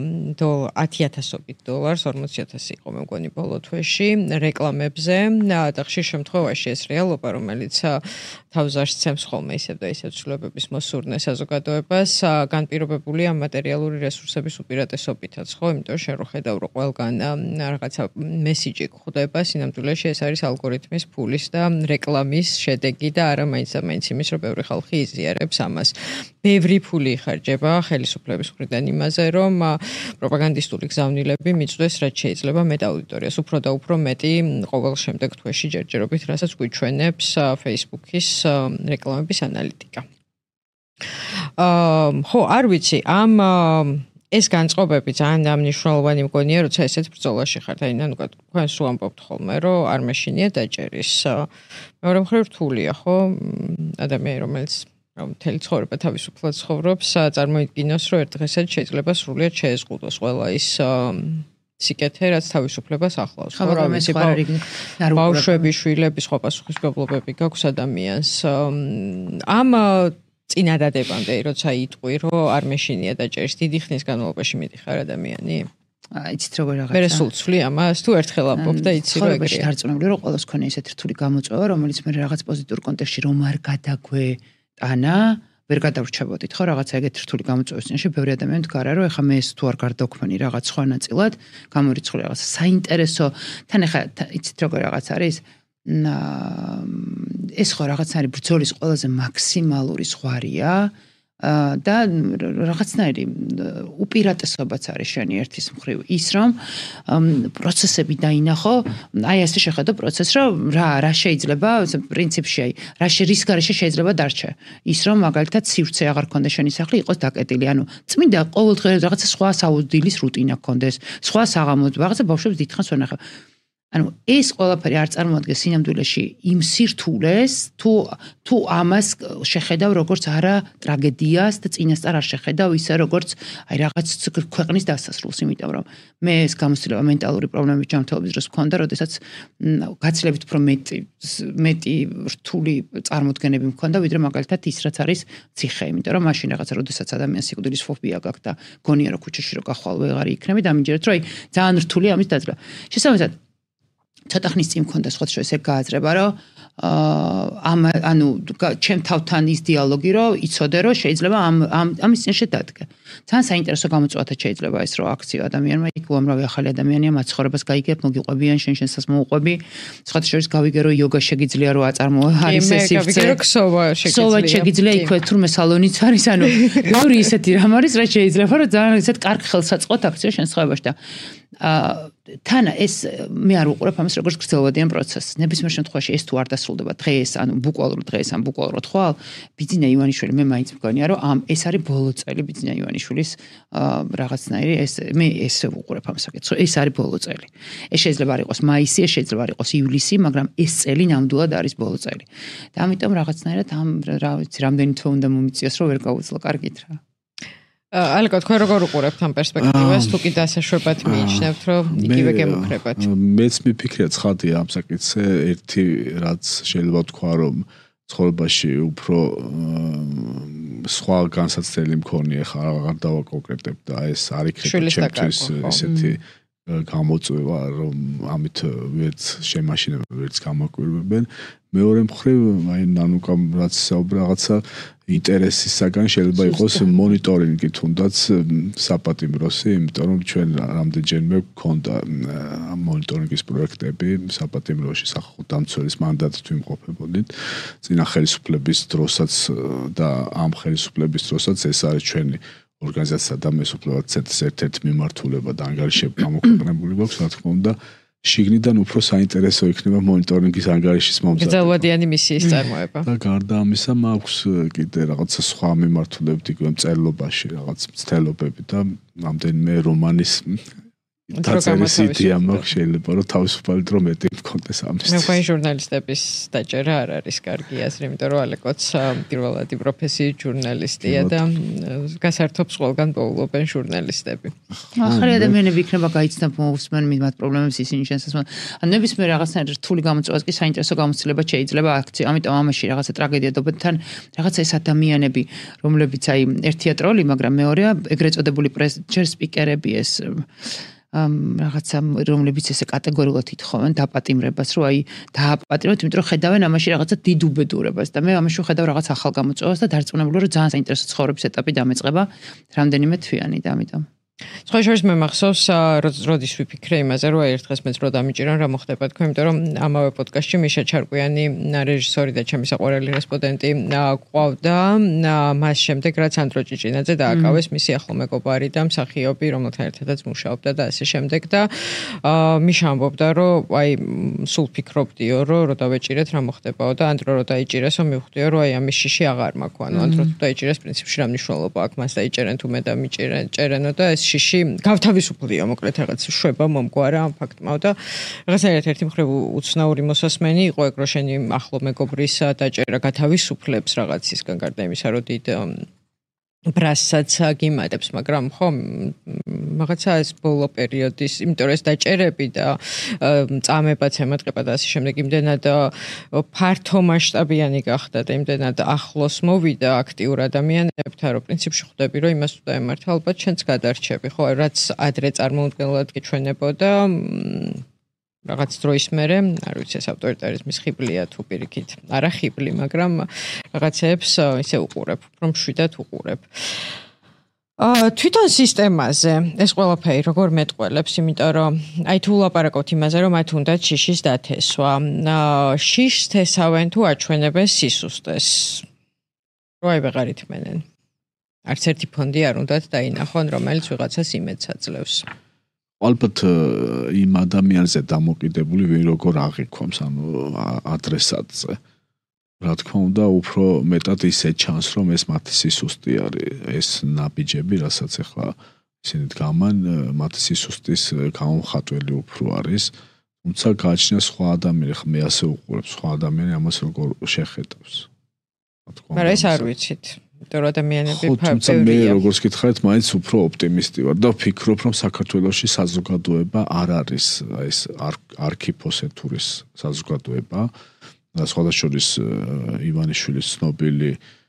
$10,000, 40,000 იყო მე მგონი ბოლო თვეში რეკლამებზე და ხშირ შემთხვევაში ეს რეალობა, რომელიც თავზარს ცემს ხოლმე ისევ და ისევ ცვლილებების მოსურნე საზოგადოებას, განპირობებულია მატერიალური რესურსების უპირატესობითაც, ხო? იმიტომ შენ რო ხედავ რომ ყველგან რაღაცა მესიჯი გვხვდება, სინამდვილეში ეს არის ალგორითმის ფულის და რეკლამის შედეგი და არა მაინც იმის, რომ ბევრი ხალხი იზიარებს ამას. ბევრი ფული იხარჯება ხელისუფლების მხრიდან იმაზე, რომ პროპაგანდისტული გზავნილები მიწვდეს, რაც შეიძლება მეტ აუდიტორიას, უფრო და უფრო მეტი ყოველ შემდეგ თვეში ჯერჯერობით, რასაც გვიჩვენებს Facebook-ის რეკლამების ანალიტიკა. ხო, არ ვიცი, ეს განწყობები ძალიან მნიშვნელოვანი მგონია, როცა ესეთ ბრძოლაში ხართ. აი, ნანუკა, თქვენ სულ ამბობთ ხოლმე, რომ არ მეშინია დაჭერის. მეორე მხრივ რთულია, ხო? ადამიანი, რომელიც მთელი ცხოვრება თავისუფლად ცხოვრობს, წარმოიდგინოს, რომ ერთ დღესაც შეიძლება სრულიად შეეზღუდოს ყველა ის სიკეთე, რაც თავისუფლებას ახლავს. ხო, რა ვიცი, ბავშვები, შვილები, სხვა პასუხისმგებლობები გაქვს ადამიანს. ამ წინადადებამდე, როცა იტყვი, რომ არ მეშინია დაჭერის, დიდი ხნის განმავლობაში მიდიხარ ადამიანი? იცით როგორ რაღაცა. მე სულ ცვლი ამას, თუ ერთხელ ამბობ და იცი რომ ეგრეა. დარწმუნებული რომ ყოველს ქონია ესეთი რთული გამოწვევა, რომელიც მე რაღაც პოზიტიურ კონტექსტში რომ არ გადაგვეტანა, ვერ გადავრჩებოდით, ხო, რაღაცა ეგეთი რთული გამოწვევის წინაშე ბევრი ადამიანი მდგარა, რომ ეხა მე ეს თუ არ გარდაგვქმნი რაღაც სხვა ნაწილად, გამორიცხული რაღაცა საინტერესო, თან ეხა იცით როგორ რაღაც არის ეს ხო რაღაც არის ბრძოლის ყველაზე მაქსიმალური ზღვარია და რაღაცნაირი უპირატესობაც არის შენი ერთის მხრივ ის რომ პროცესები დაინახო, აი ასე შეხედო პროცესს რომ რა შეიძლება პრინციპში რა რის გარეშე შეიძლება დარჩე ის რომ მაგალითად სივრცე აღარ ქონდეს შენი სახლი იყოს დაკეტილი, ანუ წმინდა ყოველდღე რაღაცა სხვა საუდილის რუტინა ქონდეს, სხვა საღამოს რაღაცა ბავშვებს დიდხანს ვერ ნახავ. ანუ ეს ყველაფერი არ წარმოადგენს სინამდვილეში იმ სირთულეს, თუ ამას შეხედავ როგორც არა ტრაგედიას და წინასწარ არ შეხედავ ისე როგორც აი რაღაც ქვეყნის დასასრულს, იმიტომ რომ მე ეს გამოცდილება მენტალური პრობლემების ჯანმრთელობის დროს მქონდა, როდესაც გაცილებით უფრო მეტი რთული წარმოდგენები მქონდა, ვიდრე მაგალითად ის რაც არის ციხე, იმიტომ რომ მაშინ რაღაცა როდესაც ადამიანს სიკვდილის ფობია გაქვს და გონია რომ ქუჩაში რო გახვალ ვეღარ იქნები და მინჯერეთ რომ აი ძალიან რთული ამის დაძლევა. შესაბამისად ცოტა ხნის წინ მქონდა სხვათა შორის ეგ გააზრება, რომ ანუ ჩემ თავთან ის დიალოგი, რომ იცოდე, რომ შეიძლება ამის წინაშე დადგე. ძალიან საინტერესო გამოწვევათა შეიძლება ეს რომ აქციო ადამიანმა იქ უამრავი ახალი ადამიანია მაცხოვრებას გაიგებ, მოგიყვებიან, შენსაც მოუყვები. სხვათა შორის გავიგე, რომ იოგა შეგიძლია რომ აწარმოო, არის ეს სივრცე. ქსოვა შეგიძლია იქვე თურმე სალონიც არის, ანუ ბევრი ისეთი რამ არის, რაც შეიძლება რომ ძალიან ისეთ კარგ ხელსაწყოთ აქციო შენ სხვებაში და თან ეს მე არ ვუყურებ ამას როგორც გრძელვადიან პროცესს. ნებისმიერ შემთხვევაში ეს თუ არ დასრულდება დღეს, ანუ ბუკვალურ დღეს, ან ბუკვალურად ხვალ, ბიძინა ივანიშვილი მე მაინც მგონია, რომ ეს არის ბოლო წელი ბიძინა ივანიშვილის რაღაცნაირი მე ესე ვუყურებ ამ საკითხს. ეს არის ბოლო წელი. ეს შეიძლება არ იყოს მაისი, ეს შეიძლება არ იყოს ივლისი, მაგრამ ეს წელი ნამდვილად არის ბოლო წელი. და ამიტომ რაღაცნაირად რა ვიცი, რამდენი თვე უნდა მომიწიოს, რომ ვერ გავუძლო კარგით რა. ალეკო, თქვენ როგორ უყურებთ ამ პერსპექტივას, თუ კი დასაშვებად მიიჩნევთ, რომ იგივე გემუქრებათ? მეც მიფიქრია ცხადია ამ საკითხზე, ერთი რაც შეიძლება თქვა, რომ ცხოვრებაში უფრო სხვა განსაცდელი მქონია, ხა აღარ დავაკონკრეტებ და ეს არ იქნება ჩემთვის ესეთი გამოწვევა, რომ ამით ვერც შემაშინებენ, ვერც გამაკვირვებენ. მეორე მხრივ, აი ნანუკამ რაც საუბრა რაღაცა ინტერესისაგან შეიძლება იყოს მონიტორინგი თუნდაც საპატიმროსი, იმიტომ რომ ჩვენ რამდენჯერმე გქონდა მონიტორინგის პროექტები საპატიმროში სახალხო დამცველის მანდატით ვიმყოფებოდით წინა ხელისუფლების დროსაც და ამ ხელისუფლების დროსაც ეს არის ჩვენი ორგანიზაცია და მესუფლება ცენტრის ერთ-ერთი მიმართულება და ანგარიშები გამოქვეყნებული გვაქვს, რა თქმა უნდა შიგნიდან უფრო საინტერესო იქნება მონიტორინგის ანგარიშის მომზადება. გრძელვადიანი მისიის წარმოება. და გარდა ამისა მაქვს კიდე რაღაცა სხვა მიმართულებით იქვე მწერლობაში რაღაც მცდელობები და რამდენიმე რომანის დაწერის იდეა მაქვს შეიძლება რომ თავისუფალი დრო მეტი მქონდეს ამისთვის. მე ვქენ ჟურნალისტების დაჭერა არ არის კარგი აზრი, იმიტომ რომ ალეკოც პირველადი პროფესიით ჟურნალისტია და გასართობს ყველგან პოულობენ ჟურნალისტები. ახალი ადამიანები იქნება გაიცნო მოსმენ მათ პრობლემებს ისინი შესაძლოა. ან ნებისმიერ რაღაცნაირ რთული გამოწვევას კი საინტერესო გამოცდილება შეიძლება აქცია. ამიტომ ამაში რაღაცა ტრაგედია dobetთან რაღაცა ეს ადამიანები, რომლებიც აი ერთია ტროლი, მაგრამ მეორეა ეგრეთ წოდებული ჯერ სპიკერები ეს რაღაცა რომლებიც ესე კატეგორიულად ითხოვენ დაპატიმრებას, რომ აი დააპატიმროთ, იმიტომ რომ ხედავენ ამაში რაღაცა დიდ უბედურებას და მე ამაში ვხედავ რაღაც ახალ გამოწვევას და დარწმუნებული რომ ძალიან საინტერესო ცხოვრების ეტაპი დამეწყება რამდენიმე თვიანი და ამიტომ სხვა შორის მე მახსოვს როდის ვიფიქრე იმაზე რომ ერთ დღეს მეც რო დამიჭირან რა მოხდება თქვენ იმიტომ რომ ამავე პოდკასტში მიშა ჩარკვიანი რეჟისორი და ჩემი საყვარელი რესპონდენტი ყავდა მას შემდეგ რაც ანდრო ჭიჭინაძე დააკავეს მისი ახლო მეგობარი და მსახიობი რომელთან ერთადაც მუშაობდა და ასე შემდეგ და მიშა ამბობდა რომ აი სულ ფიქრობდიო რომ დავეჭირეთ რა მოხდებაო და ანდრო რო დაიჭირესო მივხვდიო რომ აი ამის შიში აღარ მაქვს ანუ ანდრო თუ დაიჭირეს პრინციპში რა მნიშვნელობა აქვს მას დაიჭერენ თუ მე დამიჭერენო და ეს შიში გავთავისუფლდიო მოკლედ რაღაც შვება მომგვარა ამ ფაქტმა და რაღაცა ერთი მხრივ უცნაური მოსასმენი იყო ეგ რო შენი ახლო მეგობრის დაჭერა გათავისუფლებს რაღაცისგან გარდა იმისა რომ დიდ ბრასსაც გიმატებს მაგრამ ხო რაღაცა ეს ბოლო პერიოდის იმიტომ რომ ეს დაჭერები და წამებაც ემატყება და ასე შემდეგ იმდენად ფართო მასშტაბიანი გახდა და იმდენად ახლოს მოვიდა აქტიურ ადამიანებთან რომ პრინციპში ხვდები რომ იმას თუ დაემართა ალბათ შენც გადარჩები ხო რაც ადრე წარმოუდგენლად გიჩვენებოდა რაღაც დროის მერე, არ ვიცი ეს ავტორიტარიზმის ხიბლია თუ პირიქით. არა ხიბლი, მაგრამ რაღაცებს ისე უყურებ, რომ შვიდად უყურებ. თვითონ სისტემაზე ეს ყველაფერი როგორ მეტყველებს, იმიტომ რომ აი თუ ვლაპარაკობთ იმაზე, რომ მათ უნდა შიშის დათესვა. შიშს თესავენ თუ აჩვენებენ სისუსტეს. რო აი ვეღარ ითმენენ. არც ერთი ფონდი არ უნდათ დაინახონ, რომელიც ვიღაცას იმედს აძლევს. ალბათ იმ ადამიანზე დამოკიდებული ვინ როგორ აღიქვამს ანუ ადრესატზე რა თქმა უნდა უფრო მეტად ისე ჩანს რომ ეს მათი სისუსტი არის ეს ნაბიჯები რასაც ახლა ისინი დგამან მათი სისუსტის გამომხატველი უფრო არის თუმცა გააჩნია სხვა ადამიანი ხმე ასე უყურებს სხვა ადამიანი ამას როგორ შეხედავს რა თქმა უნდა მაგრამ ეს არ ვიცით იმიტომ ადამიანები თუმცა მე როგორც გითხარით, მაინც უფრო ოპტიმისტი ვარ და ვფიქრობ, რომ საქართველოში საზოგადოება არ არის ეს არქიპოსეთურის საზოგადოება. სხვადასხვა ივანიშვილის ცნობილი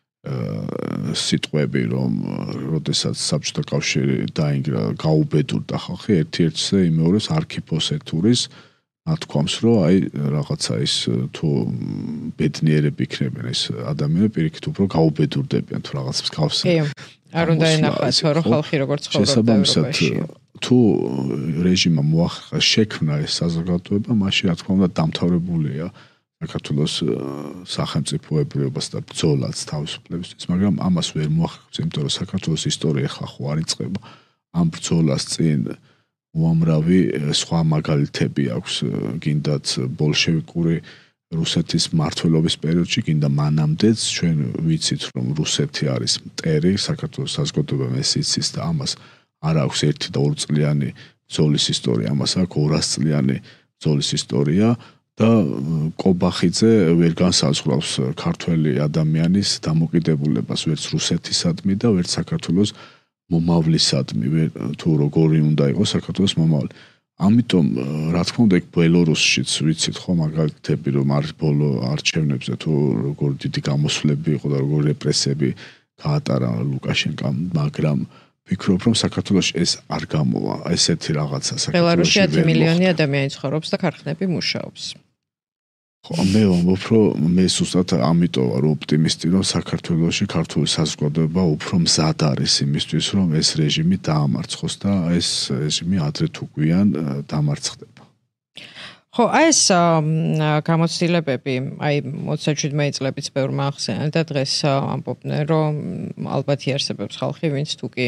სიტყვები, რომ როდესაც საბჭოთა კავშირი დაინგრა, გაუბედურდა ხალხი ერთ-ერთზე იმეორებს არქიპოსეთურის ათქვამს რომ აი რაღაცა ის თუ ბედნიერები იქნებიან ეს ადამიანები პირიქით უფრო გაუბედურდებიან თუ რაღაც მსგავს არ უნდა ენახათ რომ ხალხი როგორ ცხოვრობდა ევროპაში თუ რეჟიმმა მოახერხა შექმნა ეს საზოგადოება მაშინ რა თქმა უნდა დამთავრებულია საქართველოს სახელმწიფოებრიობას და ბრძოლაც თავისუფლებისთვის მაგრამ ამას ვერ მოახერხებს იმიტომ რომ საქართველოს ისტორია ხა ხო არ იწყება ამ ბრძოლას წინ უამრავი სხვა მაგალითები აქვს გინდათ ბოლშევიკური რუსეთის მმართველობის პერიოდში გინდა მანამდეც ჩვენ ვიცით რომ რუსეთი არის მტერი საქართველოს საზოგადოება იცის და ამას არ აქვს 1 და 2 წლიანი ბრძოლის ისტორია ამას აქვს 200 წლიანი ბრძოლის ისტორია და კობახიძე ვერ განსაზღვრავს ქართველი ადამიანის დამოკიდებულებას ვერც რუსეთისადმი და ვერც საქართველოს მომავლისადმი თუ როგორი უნდა იყოს საქართველოს მომავალი. ამიტომ რა თქმა უნდა იქ ბელორუსშიც ვიცით ხო მაგალითები რომ არის ბოლო არჩევნებზე თუ როგორ დიდი გამოსვლები იყო და როგორ რეპრესიები გაატარა ლუკაშენკამ მაგრამ ვფიქრობ რომ საქართველოში ეს არ გამოვა ესეთი რაღაცა საქართველოში 10 მილიონი ადამიანი ცხოვრობს და ქარხნები მუშაობს. ხო მე ვამბობ რომ მე ზუსტად ამიტომ ვარ ოპტიმისტი რომ საქართველოში ქართული საზოგადოება უფრო მზად არის იმისთვის რომ ეს რეჟიმი დაამარცხოს და ეს რეჟიმი ადრე თუ გვიან დამარცხდება. ხო ეს გამოცდილებები აი 27 წლებიც ბევრმა ახსენა და დღეს ამბობდნენ რომ ალბათ იარსებებს ხალხი ვინც თუ კი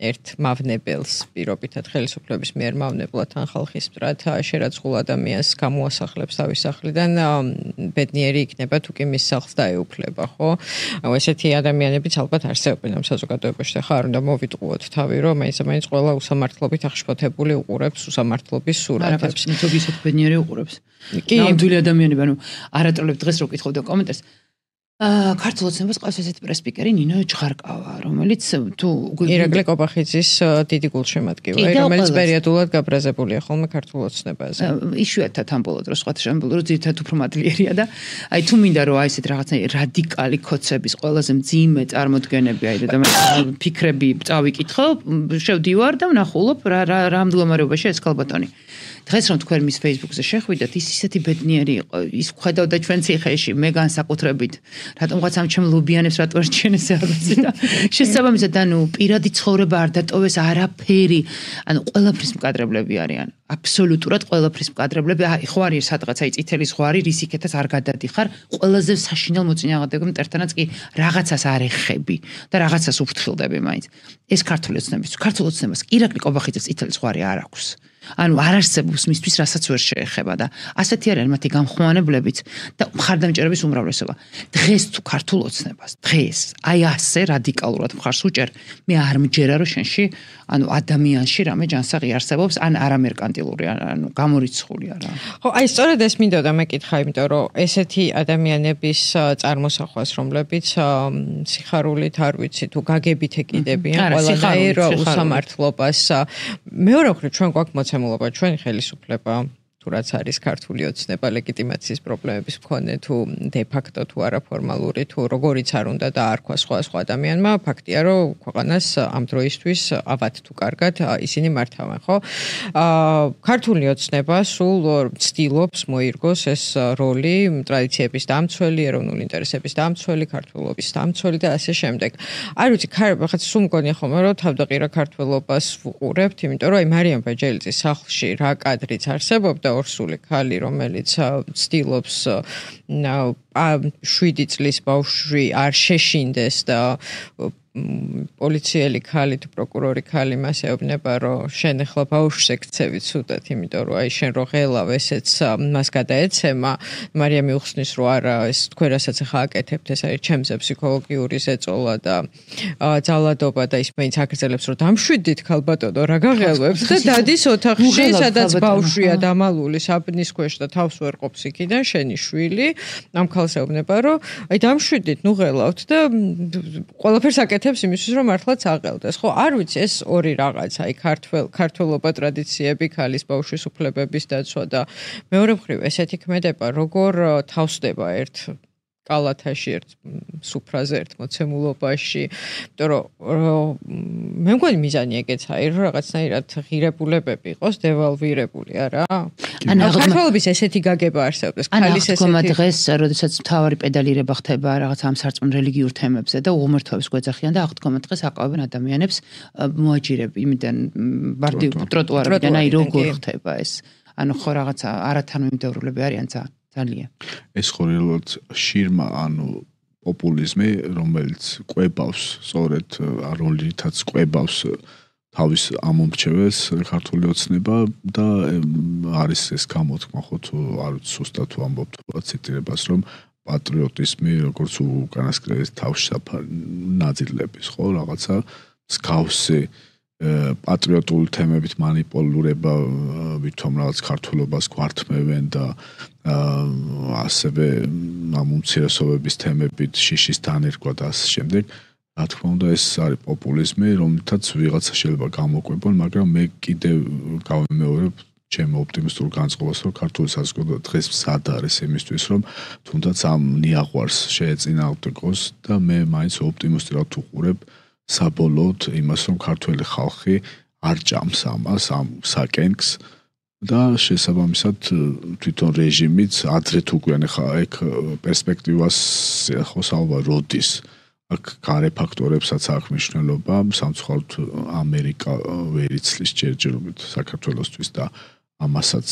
ერთ მავნებელს პირობითად ხელისუფლების მიერ მავნებლად ან ხალხის მტრად შერაცხულ ადამიანს გამოასახლებს თავის სახლიდან ბედნიერი იქნება თუ კი მის სახლს დაეუფლება, ხო? ესეთი ადამიანებიც ალბათ არსებობენ ამ საზოგადოებაში. ხარ უნდა მოვიტყუოთ თავი, რომ მაინც ყველა უსამართლობით აღშფოთებული უყურებს უსამართლობის სურათებს. თუ ისეთ ბედნიერი უყურებს. ნამდვილი ადამიანები, ანუ არატოლებ დღეს რო კითხავდა კომენტარს ქართულ ოცნებას ყავს ესეთი პრესპიკერი ნინო ჯღარკავა, რომელიც თუ ირაკლი კობახიძის დიდი გულშემატკივარი, რომელიც პერიოდულად გაბრაზებულია ხოლმე ქართულ ოცნებაზე. იშვიათად ამ ბოლო დროს სხვათა შემბოლო რო ძირითადად უფრო მადლიერია და აი თუ მინდა რომ აი ესეთ რაღაცნაირი რადიკალი ქოცების ყველაზე მძიმე წარმოდგენები აი და ფიქრები წავიკითხო, შევდივარ და ვნახულობ რა მდგომარეობაში ეს ქალბატონი. დღეს რომ თქვენ მის Facebook-ზე შეხვიდეთ, ის ისეთი ბედნიერი იყო, ის ხედავდა ჩვენ ციხეში, მე განსაკუთრებით, რატომღაც ამ ჩემ ლუბიანებს რატო არჩენეს არგოცი და შესაბამისად, ანუ პირადი ცხოვრება არ დატოვეს არაფერი, ანუ ყველაფრის მკადრებლები არიან. აბსოლუტურად ყველაფრის მკადრებლები, აი ხო არის სადღაც აი წითელი ზღვარი, რის იქეთაც არ გადადიხარ, ყველაზე საშინელ მოწინააღმდეგე მტერთანაც კი რაღაცას არ ეხები და რაღაცას უფრთხილდები მაინც. ეს ქართული ოცნების, ქართულ ოცნებას ირაკლი კობახიძის წითელი ზღვარი არ აქვს. ანუ არ არსებობს მისთვის რასაც ვერ შეეხება და ასეთი არის მათი გამხმოვანებლებიც და მხარდამჭერების უმრავლესობა. დღეს თუ ქართულ ოცნებას, დღეს აი ასე რადიკალურად მხარს უჭერ, მე არ მჯერა რომ შენში, ანუ ადამიანში რამე ჯანსაღი არსებობს, ან არამერკანტილური, ანუ გამორიცხული არა. ხო, აი სწორედ ეს მინდოდა მეკითხა, იმიტომ რომ ესეთი ადამიანების წარმოსახვას, რომლებიც სიხარულით არ ვიცი თუ გაგებით ეკიდებიან ყველანაირ უსამართლობას. მეორე მხრივ ჩვენ გვაქვს მოცემულობა ჩვენი ხელისუფლება თუ რაც არის ქართული ოცნება ლეგიტიმაციის პრობლემების მქონე თუ დე ფაქტო თუ არაფორმალური თუ როგორიც არ უნდა დაარქვა სხვა ადამიანმა ფაქტია რომ ქვეყანას ამ დროისთვის ავად თუ კარგად ისინი მართავენ ხო ქართული ოცნება სულ ცდილობს მოირგოს ეს როლი ტრადიციების დამცველი ეროვნული ინტერესების დამცველი ქართულობის დამცველი და ასე შემდეგ არ ვიცი ხაც სულ მგონია ხოლმე რომ თავდაყირა ქართველობას ვუყურებთ იმიტომ რომ აი მარიამ ბაჯელიძის სახლში რა კადრიც არსებობდა ორსული ქალი, რომელიც ცდილობს 7 წლის ბავშვი არ შეშინდეს და პოლიციელი ქალი თუ პროკურორი ქალი მას ეუბნება, რომ შენ ახლა ბავშვს ეკცევი ცუდად, იმიტომ რომ აი შენ რო ღელავ ესეც მას გადაეცემა, მარიამ მიუხსნის რომ არა, ეს თქვენ რასაც ახლა აკეთებთ, ეს არის ჩემზე ფსიქოლოგიური ზეწოლა და ძალადობა და ის მეც აგრძელებს რომ დამშვიდით ქალბატონო, რა გაღელვებთ და დადის ოთახში, სადაც ბავშვია დამალული საბნის ქვეშ და თავს ვერ ყოფს იქიდან შენი შვილი, ამ ქალს ეუბნება რომ აი დამშვიდით, ნუ ღელავთ და ყველაფერს აკეთებს იმისთვის რომ მართლაც აღელდეს. ხო, არ ვიცი, ეს ორი რაღაცა, აი ქართველობა ტრადიციები, ქალის ბავშვის უფლებების დაცვა და მეორე მხრივ ესეთი ქმედება, როგორ თავსდება ერთ კალათაში, ერთ სუფრაზე, ერთ მოცემულობაში, იმიტომ რომ მე მგონი მიზანი ეგეც არის, რომ რაღაცნაირად ღირებულებები იყოს დევალვირებული, არა? ანუ ქართველობის ესეთი გაგება არსებობს, ქალის ესეთი. ანუ დღეს, როდესაც მთავარი პედალირება ხდება რაღაც ამ სარწმუნო რელიგიურ თემებზე და უღმრთოებს გვეძახიან და აღთქმა დღეს აკავებენ ადამიანებს მოაჯირები იმიდან ტროტუარებიდან, აი როგორ ხდება ეს? ანუ ხო რაღაცა არათანმიმდევრულები არიან ძალიან. ეს ხორილად შირმა, ანუ პოპულიზმი, რომელიც კვებავს, სწორედ როლითაც კვებავს თავის ამომრჩეველს ქართული ოცნება და არის ეს გამოთქმა ხო თუ არ სუსტად თუ ამბობთ ციტირებას რომ პატრიოტიზმი როგორც უკანასკნელი თავშესაფარი ნაწილების ხო რაღაცა მსგავსი პატრიოტული თემებით манипуლირება ვითომ რაღაც ქართულობას გვართმევენ და ასევე ამ უმცირესობების თემებით შიშის დანერგვა და ასე შემდეგ რა თქმა უნდა ეს არის პოპულიზმი რომელთაც ვიღაცა შეიძლება გამოკვებონ მაგრამ მე კიდევ გავიმეორებ ჩემ ოპტიმისტურ განწყობას რომ ქართული საზოგადოება დღეს მზად არის იმისთვის რომ თუნდაც ამ ნიაღვარს შეეწინააღმდეგოს და მე მაინც ოპტიმისტურად ვუყურებ საბოლოოდ იმას რომ ქართველი ხალხი არ ჭამს ამას ამ საკენკს და შესაბამისად თვითონ რეჟიმიც ადრე თუ გვიან ხა ეგ პერსპექტივას ხო საუბარ როდის აქ გარე ფაქტორებსაც აქვს მნიშვნელობა სამწუხაროდ ამერიკა ვერ იცლის ჯერჯერობით საქართველოსთვის და ამასაც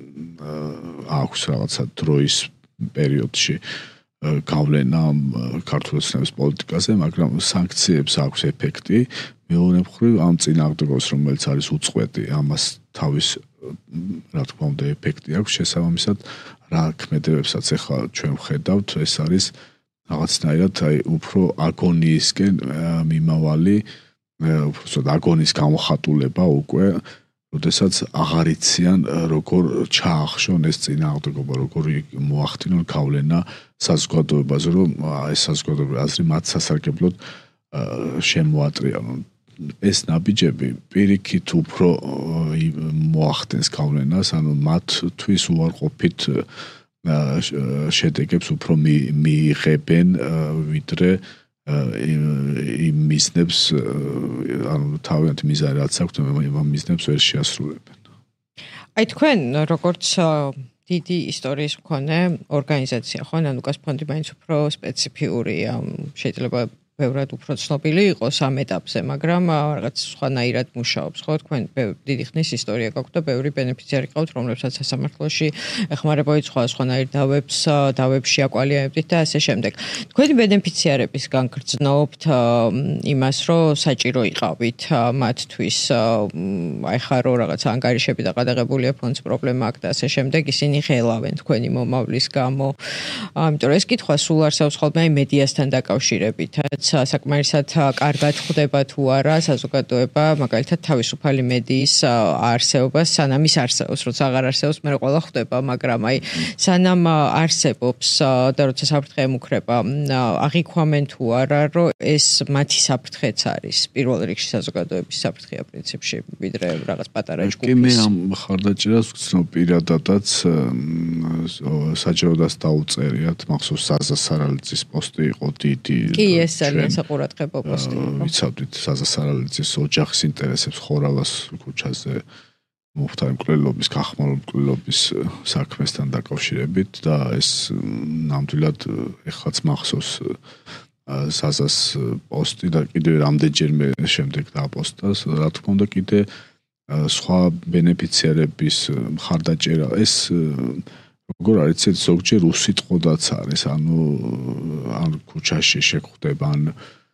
აქვს რაღაცა დროის პერიოდში გავლენა ქართულ ოცნების პოლიტიკაზე, მაგრამ სანქციებს აქვს ეფექტი. მეორე მხრივ ამ წინააღმდეგობას, რომელიც არის უწყვეტი, ამას თავის რა თქმა უნდა ეფექტი აქვს შესაბამისად რა ქმედებებსაც ახლა ჩვენ ვხედავთ, ეს არის რაღაცნაირად უფრო აგონიისკენ მიმავალი, უბრალოდ აგონის გამოხატულება უკვე, როდესაც აღარ იციან როგორ ჩაახშონ ეს წინააღმდეგობა, როგორ მოახდინონ გავლენა საზოგადოებაზე, რომ ეს საზოგადოებრივი აზრი მათ სასარგებლოდ შემოატრიალონ. ეს ნაბიჯები პირიქით უფრო მოახდენს გავლენას, ანუ მათთვის უარყოფით შედეგებს უფრო მიიღებენ, ვიდრე იმ მიზნებს, ანუ თავიანთი მიზანი რაც აქვთ, ამ მიზნებს ვერ შეასრულებენ. აი თქვენ როგორც დიდი ისტორიის მქონე ორგანიზაცია ხო, ნანუკას ფონდი მაინც უფრო სპეციფიურია, შეიძლება ბევრად უფრო ცნობილი იყოს ამ ეტაპზე, მაგრამ რაღაც სხვანაირად მუშაობს, ხო? თქვენ დიდი ხნის ისტორია გაქვთ და ბევრი ბენეფიციარი ყავთ, რომლებსაც სასამართლოში ეხმარებოდით სხვანაირ დავებში აკვალიებდით და ასე შემდეგ. თქვენი ბენეფიციარებისგან გრძნობთ იმას, რომ საჭირო იყავით მათთვის, აი ხა რო რაღაც ანგარიშები და გადაღებულია ფონდს პრობლემა აქვს და ასე შემდეგ, ისინი ღელავენ თქვენი მომავლის გამო. ამიტომ ეს კითხვა სულ არსებობს ხოლმე აი მედიასთან დაკავშირებით. საკმარისად კარგად ხვდება თუ არა საზოგადოება, მაგალითად თავისუფალი მედიის არსებობას, სანამ ის არსებობს, როცა აღარ არსებობს, მე ყველა ხვდება, მაგრამ აი სანამ არსებობს და როცა საფრთხე ემუქრება, აღიქვამენ თუ არა, რომ ეს მათი საფრთხეც არის, პირველ რიგში საზოგადოების საფრთხეა პრინციპში, ვიდრე რაღაც პატარა ჯგუფის. კი მე ამ ხარდაჭერას ვცნობ პირადადაც საჯაროდაც დაუწერიათ, მახსოვს საზა სარალიძის პოსტი იყო დიდი. კი, ეს ძალიან საყურადღებო პოსტი იყო. ვიცავდით საზა სარალიძის ოჯახის ინტერესებს ხორავას ქუჩაზე მუხტარი მკვლელობის, გახმაურებული მკვლელობის საქმესთან დაკავშირებით და ეს ნამდვილად ეხლაც მახსოვს საზას პოსტი და კიდევ რამდენჯერმე შემდეგ დააპოსტა, რა თქმა უნდა კიდე სხვა ბენეფიციარების მხარდაჭერა ეს როგორ არის ზოგჯერ უსიტყვოდაც არის, ანუ ან ქუჩაში შეხვდება, ან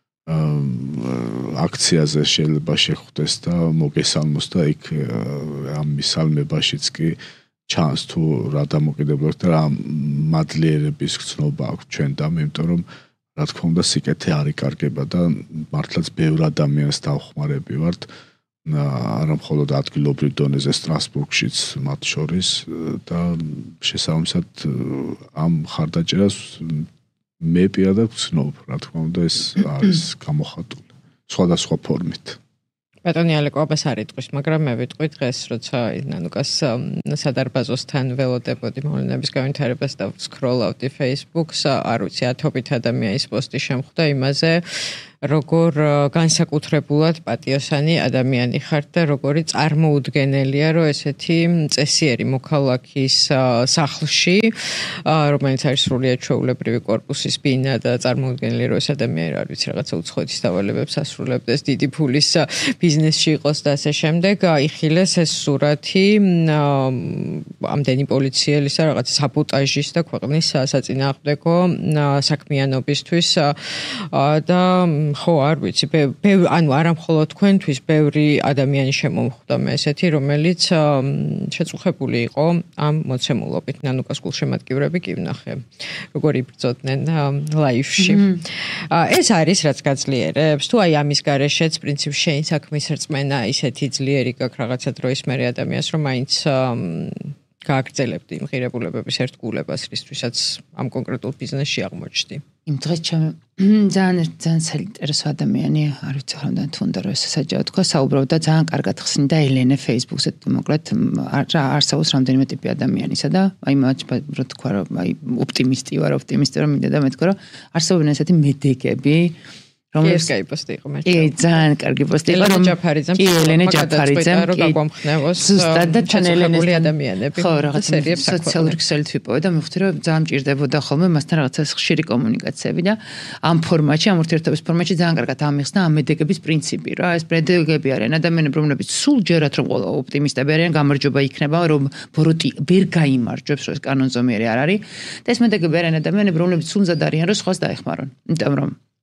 აქციაზე შეიძლება შეხვდეს და მოგესალმოს და იქ ამ მისალმებაშიც კი ჩანს თუ რა დამოკიდებულება და რა მადლიერების გრძნობა აქვს ჩვენთან, იმიტომ რომ რა თქმა უნდა სიკეთე არ იკარგება და მართლაც ბევრ ადამიანს დავხმარები ვართ. არა მხოლოდ ადგილობრივ დონეზე სტრასბურგშიც მათ შორის და შესაბამისად ამ ხარდაჭერას მე პირადად ვცნობ, რა თქმა უნდა ეს არის გამოხატული სხვადასხვა ფორმით. ბატონი ალეკო აბასარი ტყვის, მაგრამ მე ვიტყვი დღეს, როცა ნანუკას სადარბაზოსთან ველოდებოდი მოვლენების განვითარებას და ვსკროლავდი Facebook-ს, არ ვიცი, ათობით ადამიანის პოსტი შემხვდა იმაზე, როგორ განსაკუთრებულად პატიოსანი ადამიანი ხართ და როგორი წარმოუდგენელია, რომ ესეთი წესიერი მოქალაქის სახლში, რომელიც არის სრულიად ჩვეულებრივი კორპუსის ბინა და წარმოუდგენელი, რომ ეს ადამიანი არ ვიცი, რაღაცა უცხოეთის დავალებებს ასრულებდეს, დიდი ფულის ბიზნესში იყოს და ასე შემდეგ, იხილეს ეს სურათი ამდენი პოლიციელისა, რაღაცა საბოტაჟის და ქვეყნის საწინააღმდეგო საქმიანობისთვის და ხო, არ ვიცი, ანუ არა მხოლოდ თქვენთვის, ბევრი ადამიანი შემომხვდა მე ესეთი, რომელიც შეწუხებული იყო ამ მოცემულობით. ნანუკას გულშემატკივრები კი ვნახე, როგორ იბრძოდნენ ლაივში. ეს არის რაც გაძლიერებს, თუ აი ამის გარეშეც პრინციპში შენ საქმის რწმენა ისეთი ძლიერი გაქვს რაღაცა დროის მერე ადამიანს, რომ მაინც გააგრძელებდი იმ ღირებულებების ერთგულებას, რისთვისაც ამ კონკრეტულ ბიზნესში აღმოჩნდი. იმ დღეს ძალიან საინტერესო ადამიანი, არ ვიცი რამდენ თუნდა რომ ეს საჯარო თქვა, საუბრობდა ძალიან კარგად ხსნიდა ელენე Facebook-ზე, მოკლედ არსებობს რამდენიმე ტიპი ადამიანისა და აი მათ რო თქვა რომ აი ოპტიმისტი ვარ, რომ მინდა და მე თქვა რომ არსებობენ ესეთი მედეგები, რომელიც კაი პოსტი იყო მე. კი, ძალიან კარგი პოსტი იყო. ელენე ჯაფარიძემ. კი, ელენე ჯაფარიძემ. რომ გაგვამხნევოს ჩაწუხებული ადამიანები. ხო, რაღაც სოციალური ქსელით ვიპოვე და მივხვდი რომ ძალიან მჭირდებოდა ხოლმე მასთან რაღაცა ხშირი კომუნიკაციები და ამ ფორმატში, ამ ურთიერთობის ფორმატში ძალიან კარგად ამიხსნა ამ მედეგების პრინციპი, რა, ეს მედეგები არიან ადამიანები, რომლებიც სულ ჯერათ რომ ყველა ოპტიმისტები არიან, გამარჯობა იქნება, რომ ბოროტი ვერ გაიმარჯვებს, რომ ეს კანონზომიერი არ არის და ეს მედეგები არიან ადამიანები, რომლებიც სულ მზად არიან, რომ სხვას დაეხმარონ. იმიტომ რომ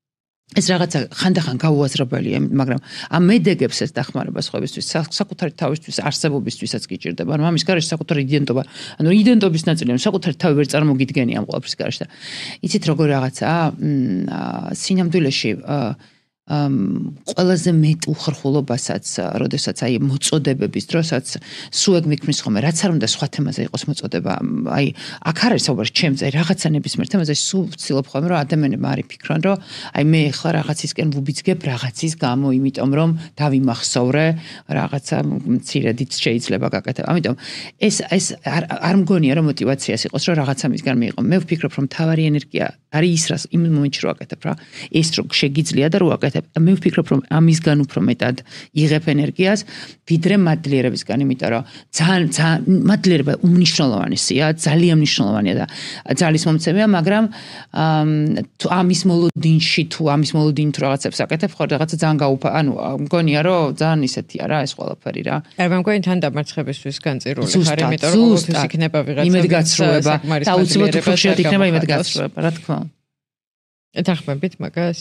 ეს რაღაცა ხანდახან გაუაზრებელია, მაგრამ ამ მედეგებს ეს დახმარება სხვებისთვის, საკუთარი თავისთვის არსებობისთვისაც გიჭირდება. ანუ ამის გარეშე საკუთარი იდენტობა, ანუ იდენტობის ნაწილი, ანუ საკუთარი თავი ვერ წარმოგიდგენი ამ ყველაფრის გარეშე და იცით როგორ რაღაცაა, სინამდვილეში ყველაზე მეტ უხერხულობასაც, როდესაც აი მოწოდებების დროსაც სუეგ მიქმნის ხოლმე, რაც არ უნდა სხვა თემაზე იყოს მოწოდება, აი აქ არის საუბარი ჩემზე, რაღაცა ნებისმიერ თემაზე სულ ვცდილობ ხოლმე, რომ ადამიანები არ იფიქრონ, რომ აი მე ახლა რაღაცისკენ ვუბიძგებ რაღაცის გამო, იმიტომ რომ დავიმახსოვრე, რაღაცა მცირედით შეიძლება გაკეთებ. ამიტომ ეს არ მგონია რომ мотиваციას იყოს, რომ რაღაცა მისგან მიიღო. მე ვფიქრობ, რომ თავარი ენერგია არის ის, რაც იმ მომენტში რო აკეთებ რა. ეს რო შეგიძლია და რო აკეთებ მე ვფიქრობ რომ ამისგან უფრო მეტად იღებ ენერგიას ვიდრე მადლიერებისგან, იმიტომ რომ ძალიან მადლიერება უმნიშვნელოვანი სია, ძალიან მნიშვნელოვანია და ძალის მომცემია, მაგრამ თუ ამის მოლოდინში თუ რაღაცებს აკეთებ, ხო რაღაცა ძალიან ანუ მგონია რომ ძალიან ისეთია რა ეს ყველაფერი რა. აი მე მგონი თან დამარცხებისთვის განწირული ხარ, იმიტომ რომ ყოველთვის იქნება ვიღაცა იმედგაცრუება და უცბად უფრო ხშირად იქნება იმედგაცრუება, რა თქმა უნდა. ეთახმებით მაგას.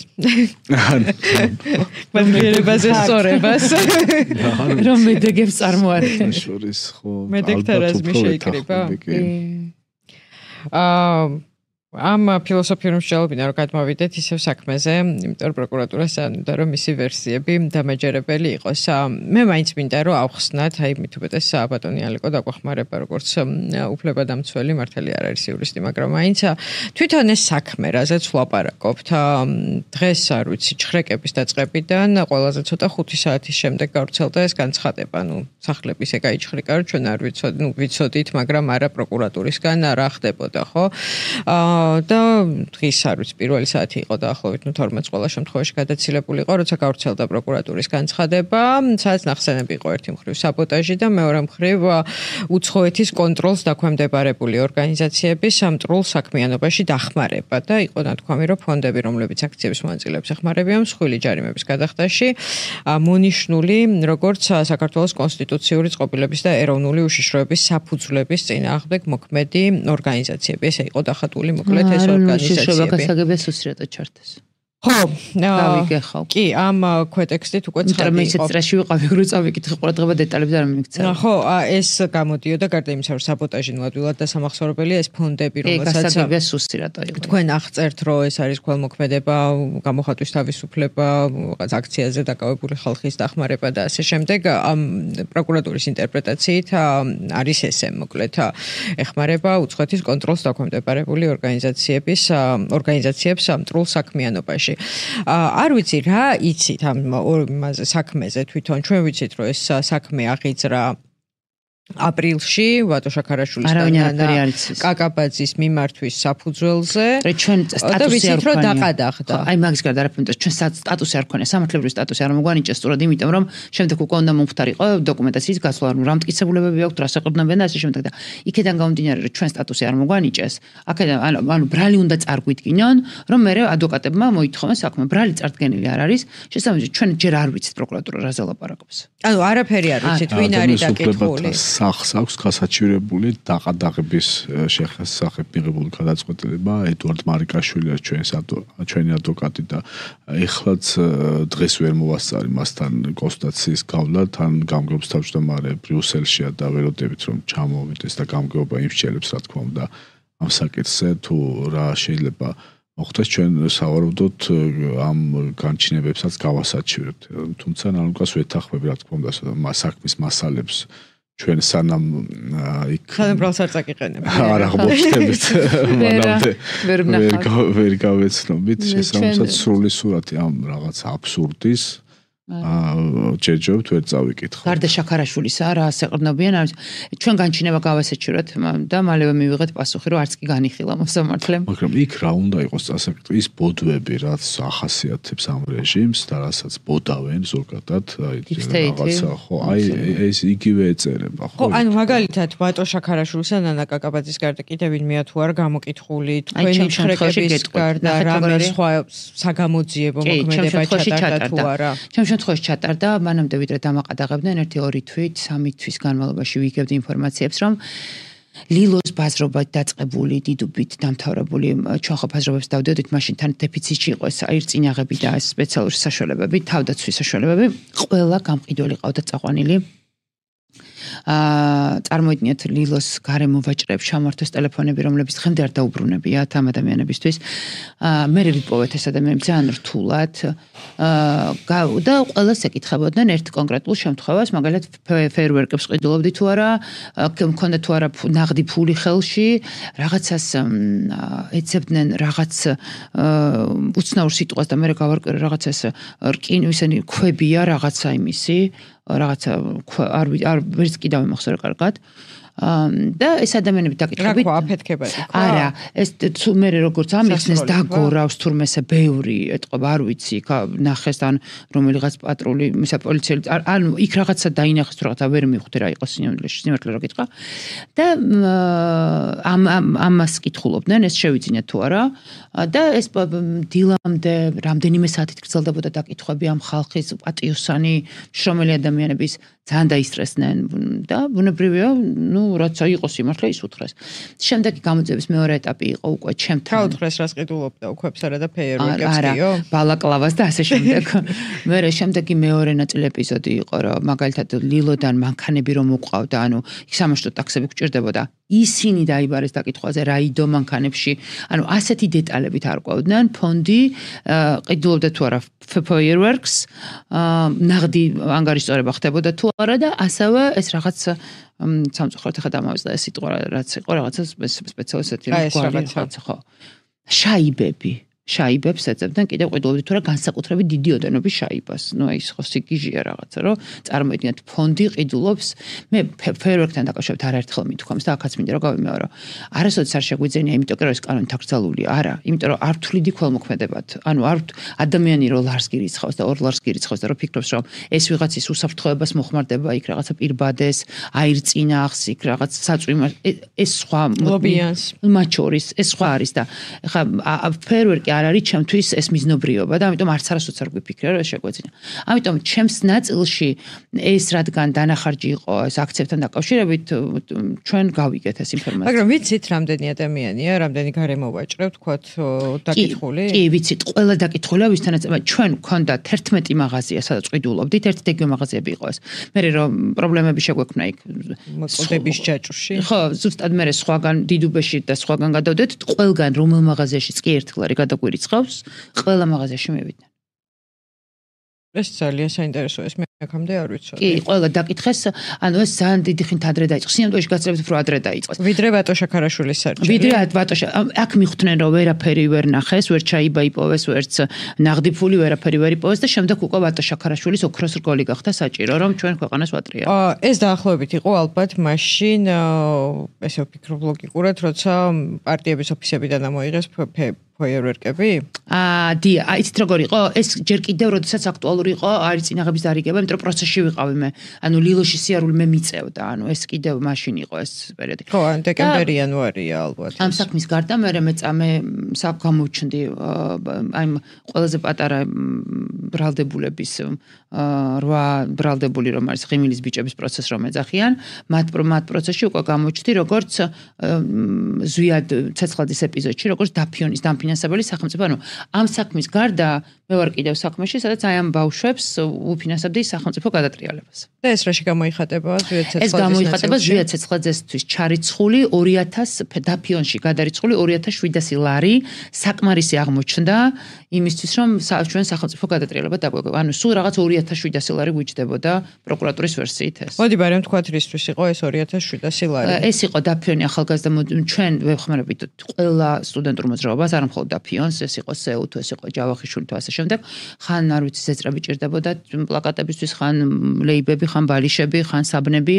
მადლიერებაზე სწორებას. რომ მედეგებს წარმოადგენს. შორის ხო. მედეგთან რაზმი შეიკრიბა. ამ ფილოსოფიურ მსჯელობიდან რომ გადმოვიდეთ ისევ საქმეზე, იმიტომ რომ პროკურატურას უნდა რომ მისი ვერსიები დამაჯერებელი იყოს. მე მაინც მინდა რომ ავხსნათ, აი მით უმეტეს ბატონი ალეკო დაგვეხმარება როგორც უფლებადამცველი, მართალი არ არის იურისტი, მაგრამ მაინც თვითონ ეს საქმე, რაზეც ვლაპარაკობთ, დღეს არ ვიცი, ჩხრეკების დაწყებიდან ყველაზე ცოტა 5 საათის შემდეგ გავრცელდა ეს განცხადება, სახლების ეგ აიჩხრიკა, რომ ჩვენ არ ვიცოდით, მაგრამ არა პროკურატურისგან რა ხდებოდა, ხო? და დღის არ ვიცი პირველი საათი იყო დაახლოებით 12 ყველა შემთხვევაში გადაცილებული იყო, როცა გავრცელდა პროკურატურის განცხადება, სადაც ნახსენები იყო ერთი მხრივ საბოტაჟი და მეორე მხრივ უცხოეთის კონტროლს დაქვემდებარებული ორგანიზაციების სამტრულ საქმიანობაში დახმარება და იყო ნათქვამი, რომ ფონდები, რომლებიც აქციების მონაწილეებს ეხმარებიან, მსხვილი ჯარიმების გადახდაში მონიშნული როგორც საქართველოს კონსტიტუციური წყობილების და ეროვნული უშიშროების საფუძვლების წინააღმდეგ მოქმედი ორგანიზაციები. ესე იყო დახატული მოკლედ ეს ორგანიზაციები. ხო, კი, ამ ქვეტექსტით უკვე ცხადი იყო. მეცეტრაში ვიყავი, რო წავიკითხე ყურადღება დეტალებს არ მიმიქცევა. ხო, ეს გამოდიოდა გარდა იმისა, რომ საბოტაჟი ნამდვილად და სამახსოვრებელია ეს ფონდები, რომელსაც თქვენ აღწერთ, რომ ეს არის ქველმოქმედება, გამოხატვის თავისუფლება, რაღაც აქციაზე დაკავებული ხალხის დახმარება და ასე შემდეგ. ამ პროკურატურის ინტერპრეტაციით არის ესე, მოკლედ, ეხმარება უცხოეთის კონტროლს დაქვემდებარებული ორგანიზაციებს სამტრულ საქმიანობაში. არ ვიცი რა იცით ამ საქმეზე თვითონ ჩვენ ვიცით რომ ეს საქმე აღიძრა აპრილში ვატო შაქარაშვილისთან კაკაბაძის მიმართვის საფუძველზე ჩვენ სტატუსი არ გვქონია დაყადახდა. აი მაგის გარდა არაფერი ჩვენ სტატუსი არ გვქონია, სამართლებრივი სტატუსი არ მოგვანიჭეს სწორად იმიტომ რომ შემდეგ უკვე უნდა მომხდარიყო დოკუმენტაციის გასვლა, რა მტკიცებულებები აქვს, რა საყრდნობიან და ასე შემდეგ და იქიდან გამომდინარე რომ ჩვენ სტატუსი არ მოგვანიჭეს, აქედან ანუ ბრალი უნდა წარგვიდგინონ, რომ მე ადვოკატებმა მოითხოვენ საქმე. ბრალი წარდგენილი არ არის, შესაბამისად ჩვენ ჯერ არ ვიცით პროკურატურა რაზე ლაპარაკობს. ანუ არაფერი არ ვიცით, ვინ არის დაკითხული. სახს აქვს გასაჩივრებული დაყადაღების შესახებ მიღებული გადაწყვეტილება ედუარდ მარიკაშვილის ჩვენი ადვოკატი და ეხლაც დღეს ვერ მოვასწარი მასთან კონსტატაციის გავლა, თან გამგეობს თავმჯდომარე ბრიუსელშია და ველოდებით რომ ჩამოვიდეს და გამგეობა იმსჯელებს რა თქმა უნდა ამ საკითხზე თუ რა შეიძლება მოხდეს ჩვენ სავარაუდოდ ამ განჩინებებსაც გავასაჩივრებთ. თუმცა ნალუკას ვეთანხმები რა თქმა უნდა საქმის მასალებს ჩვენ სანამ იქ სანამ არ წაკიყენებ. არა ხმობთ მანამდე ვერ გავეცნობით შესაბამისად სრული სურათი ამ რაღაც აბსურდის ჯერჯერობით ვერ წავიკითხო. გარდა შაქარაშვილისა რა ასეყრდნობიან ჩვენ განჩინება გავასაჩივრეთ და მალევე მივიღეთ პასუხი რომ არც კი განიხილა მოსამართლემ. მაგრამ იქ რა უნდა იყოს წასაკითხი ის ბოდვები რაც ახასიათებს ამ რეჟიმს და რასაც ბოდავენ ზოგადად რაღაცა ხო აი ეს იგივე ეწერება ხო. ხო ანუ მაგალითად ბატო შაქარაშვილისა და ნანა კაკაბაძის გარდა კიდევ ვინმე თუ არ გამოკითხული თქვენი შეკრების გარდა რამე სხვა საგამოძიებო მოქმედება ჩატარდა თუ არა. შემთხვევაში ჩატარდა, მანამდე ვიდრე დამაყადაღებდნენ 1-2 თვით, 3 თვის განმავლობაში ვიგებდი ინფორმაციებს, რომ ლილოს ბაზრობა დაწყებული დიდუბით დამთავრებული ჩვენ ხო ბაზრობებს დავდიოდით მაშინ თან დეფიციტში იყო ეს აირწინაღები და სპეციალური საშუალებები თავდაცვის საშუალებები ყველა გამყიდველი ყავდა წაყვანილი წარმოიდგინეთ ლილოს გარემო ვაჭრებს ჩამართვეს ტელეფონები რომლებიც დღემდე არ დაუბრუნებიათ ამ ადამიანებისთვის მე ვიპოვეთ ეს ადამიანები ძალიან რთულად და ყველას ეკითხებოდნენ ერთ კონკრეტულ შემთხვევას მაგალითად ფეიერვერკებს ყიდულობდი თუ არა მქონდა თუ არა ნაღდი ფული ხელში რაღაცას ეცებდნენ რაღაც უცნაურ სიტყვას და მე გავარკვიე რაღაცას რკინო ისინი ქვებია რაღაცა იმისი რაღაცა არ ვერც კიდევ მახსოვს კარგად და ეს ადამიანები დაკითხებით რა აფეთქება იყო არა ეს მე როგორც ამიხსნეს დაგორავს თურმესე ბევრი ეტყობა არ ვიცი ნახეს ან რომელიღაც პატრული მისა პოლიციელი ანუ იქ რაღაცა დაინახეს თუ რაღაცა ვერ მივხვდი რა იყო სიმართლე რა გითხრა და ამას კითხულობდნენ ეს შევიძინეთ თუ არა და ეს დილამდე რამდენიმე საათით გრძელდებოდა დაკითხვები ამ ხალხის პატიოსანი შრომელი ადამიანების ძალიან დაისტრესდნენ და ბუნებრივია ნუ რაცა იყო სიმართლე ის უთხრეს. შემდეგი გამოძიების მეორე ეტაპი იყო უკვე ჩემთან. რა უთხრეს რას ყიდულობდა უქვებსარა და ფეიერვერკებსკიო? ბალაკლავას და ასე შემდეგ. მე შემდეგი მეორე ნაწილი ეპიზოდი იყო რომ მაგალითად ლილოდან მანქანები რომ უყავდა, ანუ იქ სამაშტო ტაქსები გჭირდებოდა. ისინი დაიბარეს დაკითხვაზე რაიდო მანქანებში, ანუ ასეთი დეტალებით არ ყვავდნენ, ფონდი ყიდულობდა თუ არა ფეიერვერკს, ნაღდი ანგარიშწორება ხდებოდა თუ არა და ასევე ეს რაღაც სამწუხაროდ ახლა დამავიწყდა ეს სიტყვა რაც იყო რაღაცა სპეციალისტები რაღაცა ხო შაიბებს ეძებდნენ კიდევ ყიდულობდი თუ რა განსაკუთრებით დიდი ოდენობის შაიბას. ნუ აი ეს ხო სიგიჟია რაღაცა რომ წარმოიდგინეთ ფონდი ყიდულობს მე ფეიერვერკთან დაკავშირებით არაერთხელ მithქვამს და აქაც მინდა რომ გავიმეორო. არასოდეს არ შეგვიძლია იმიტომ რომ ეს კანონით აკრძალულია არა, იმიტომ რომ არ თვლიდი ქველმოქმედებად. ანუ არ ადამიანი რომ ლარს გირიცხავს და ორ ლარს გირიცხავს და რომ ფიქრობს რომ ეს ვიღაცის უსაფრთხოებას მოხმარდება იქ რაღაცა პირბადეს, აირწინახს, იქ რაღაც საწვიმა ეს სხვა ლობიანს მათ შორის ეს სხვა არის და ხა ფეიერვერკი არ არის ჩემთვის ეს მიზნობრიობა და ამიტომ არც არასოდეს არ გვიფიქრე რომ ეს შეგვეძინა. ამიტომ ჩემს ნაწილში ეს რადგან დანახარჯი იყო ეს აქციებთან დაკავშირებით ჩვენ გავიგეთ ეს ინფორმაცია. მაგრამ ვიცით რამდენი ადამიანია, რამდენი გარემო ვაჭრებ თქვათ დაკითხული? კი, ვიცით, ყველა დაკითხულია ვისთანაც ჩვენ გქონდა 11 მაღაზია სადაც ყიდულობდით, ერთ დეგივე მაღაზიები იყო ეს. მე რომ პრობლემები შეგვექმნა იქ მოწოდების ჯაჭვში. ხო, ზუსტად მე სხვაგან დიდუბეში და სხვაგან გადავდეთ, ყველგან რომელ მაღაზიაში კი ერთგლარი გადაგვირიცხავს, ყველა მაღაზიაში მივიდნენ. ეს ძალიან საინტერესოა, ეს მე აქამდე არ ვიცოდი. კი, ყველა დაკითხეს, ანუ ეს ძალიან დიდი ხნით ადრე დაიწყო. სინამდვილეში გაცილებით უფრო ადრე დაიწყოს. ვიდრე ბატოშა ქარაშვილის სარჩელი. ვიდრე ბატოშა, აქ მიხვდნენ რომ ვერაფერი ვერ ნახეს, ვერ ჩაიბა იპოვეს, ვერც ნაღდი ფული ვერაფერი ვერ იპოვეს და შემდეგ უკვე ბატოშა ქარაშვილის ოქროს რგოლი გახდა საჭირო, რომ ჩვენ ქვეყანას ვატრია. ეს დაახლოებით იყო ალბათ მაშინ ესე ვფიქრობ ლოგიკურად, როცა პარტიების ოფისებიდან ამოიღეს ფეიერვერკები? დია, იცით როგორ იყო? ეს ჯერ კიდევ როდესაც აქტუალური იყო აირწინაღების დარიგება, იმიტომ რომ პროცესში ვიყავი მე. ანუ ლილოში სიარული მე მიწევდა, ანუ ეს კიდევ მაშინ იყო ეს პერიოდი. ხო, დეკემბერი, იანვარია ალბათ. ამ საქმის გარდა მე მეწამე გამოვჩნდი აი ყველაზე პატარა ბრალდებულების 8 ბრალდებული რომ არის ღიმილის ბიჭების პროცესს რომ ეძახიან, მათ პროცესში უკვე გამოვჩნდი როგორც ზვიად ცეცხლაძის ეპიზოდში, როგორც დამფინანსებელი სახელმწიფო. ანუ ამ საქმის გარდა მე ვარ კიდევ საქმეში, სადაც აი ამ ბავშვებს უფინანსებდი სახელმწიფო გადატრიალებას. და ეს რაში გამოიხატება ზვიად ცეცხლაძის? ეს გამოიხატება ზვიად ცეცხლაძესთვის ჩარიცხული 2000 დაფიონში გადარიცხული 2700 ლარი საკმარისი აღმოჩნდა იმისთვის რომ ჩვენ სახელმწიფო გადატრიალება დაგვეგო. ანუ სულ რაღაც 2700 ლარი გვიჭდებოდა პროკურატურის ვერსიით ეს. მოდი ბარემ თქვათ რისთვის იყო ეს 2700 ლარი? ეს იყო დაფიონი ახალგაზრდა ჩვენ ვეხმარებით ყველა სტუდენტურ მოძრაობას, არ მხოლოდ დაფიონს, ეს იყო სეუ თუ ეს იყო ჯავახიშვილი თუ ასე შემდეგ. ხან არ ვიცი ზეწრები ჭირდებოდა პლაკატებისთვის, ხან ლეიბები, ხან ბალიშები, ხან საბნები,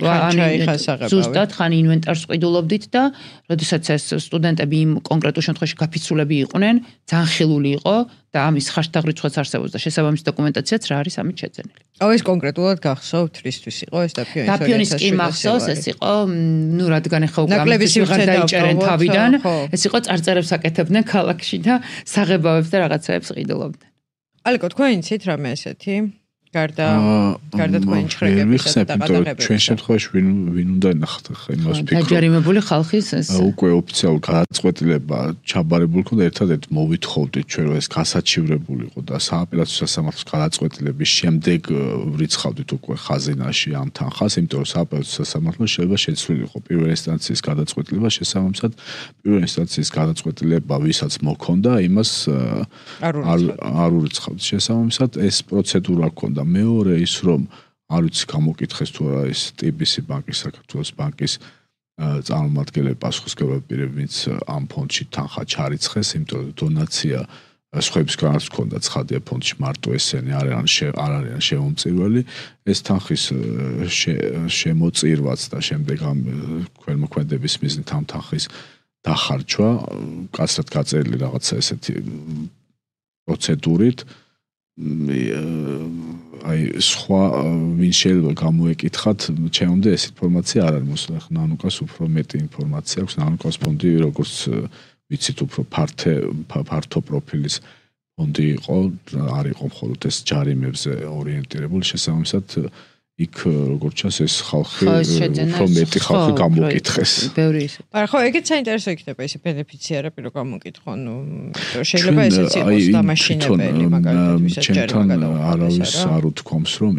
ზუსტად ხან ინვენტარს ყიდულობდით და როდესაც ეს სტუდენტები იმ კონკრეტულ შემთხვევაში გაფიცულები იყვნენ, ძალიან ხილული იყო და ამის ხაშთაღრიცხვაც არსებობს და შესაბამისი დოკუმენტაციაც რა არის ამით შეძენილი. ეს კონკრეტულად გახსოვთ რისთვის იყო ეს დაფიონის? დაფიონის კი მახსოვს, ეს იყო ნუ რადგან ახლა უკვე ვიღარ დაიჭერენ თავიდან, ეს იყო წარწერებს აკეთებდნენ ქალაქში და საღებავებს და რაღაცაებს ყიდულობდნენ. ალეკო, თქვენ იცით რამე ესეთი? გარდა თქვენი ჭრებისა და გადაღებებისა. ჩვენ შემთხვევაში ვინ უნდა ნახოთ ხა იმას ვფიქრობ. დაჯარიმებული ხალხის ეს უკვე ოფიციალურ გადაწყვეტილება ჩაბარებული ქონდა ერთადერთ მოვითხოვდით ჩვენ რომ ეს გასაჩივრებული იყო და სააპელაციო სასამართლოს გადაწყვეტილების შემდეგ ვრიცხავდით უკვე ხაზინაში ამ თანხას, იმიტომ რომ სააპელაციო სასამართლო შეიძლება შეცვლილიყო პირველი ინსტანციის გადაწყვეტილება შესაბამისად პირველი ინსტანციის გადაწყვეტილება ვისაც მოქონდა იმას არ ურიცხავდით შესაბამისად ეს პროცედურა ქონდა მეორე ის რომ არ ვიცი გამოკითხეს თუ არა ეს TBC ბანკის საქართველოს ბანკის წარმომადგენლები პასუხისმგებლები პირები ვინც ამ ფონდში თანხა ჩარიცხეს იმიტომ რომ დონაცია სხვებისგანაც ქონდა ცხადია ფონდში მარტო ესენი არ არიან შემომწირველი ეს თანხის შემოწირვაც და შემდეგ ამ ქველმოქმედების მიზნით ამ თანხის დახარჯვა კაცრად გაწერილი რაღაცა ესეთი პროცედურით აი სხვა ვინ შეიძლება გამოეკითხათ ჩემამდე ეს ინფორმაცია არ არის მოსული ახლა ნანუკას უფრო მეტი ინფორმაცია აქვს ნანუკას ფონდი როგორც ვიცით უფრო ფართო პროფილის ფონდი იყო არ იყო მხოლოდ ეს ჯარიმებზე ორიენტირებული შესაბამისად იქ როგორც ჩანს ეს ხალხი უფრო მეტი ხალხი გამოკითხეს. ბევრი ისე. მაგრამ ხო ეგეც საინტერესო იქნება ესე ბენეფიციარები რომ გამოკითხონ, შეიძლება ესეც იყოს დამაშინებელი მაგალითად ვისაც ჯარიმა გადაუხადეს. არავის არ უთქვამს რომ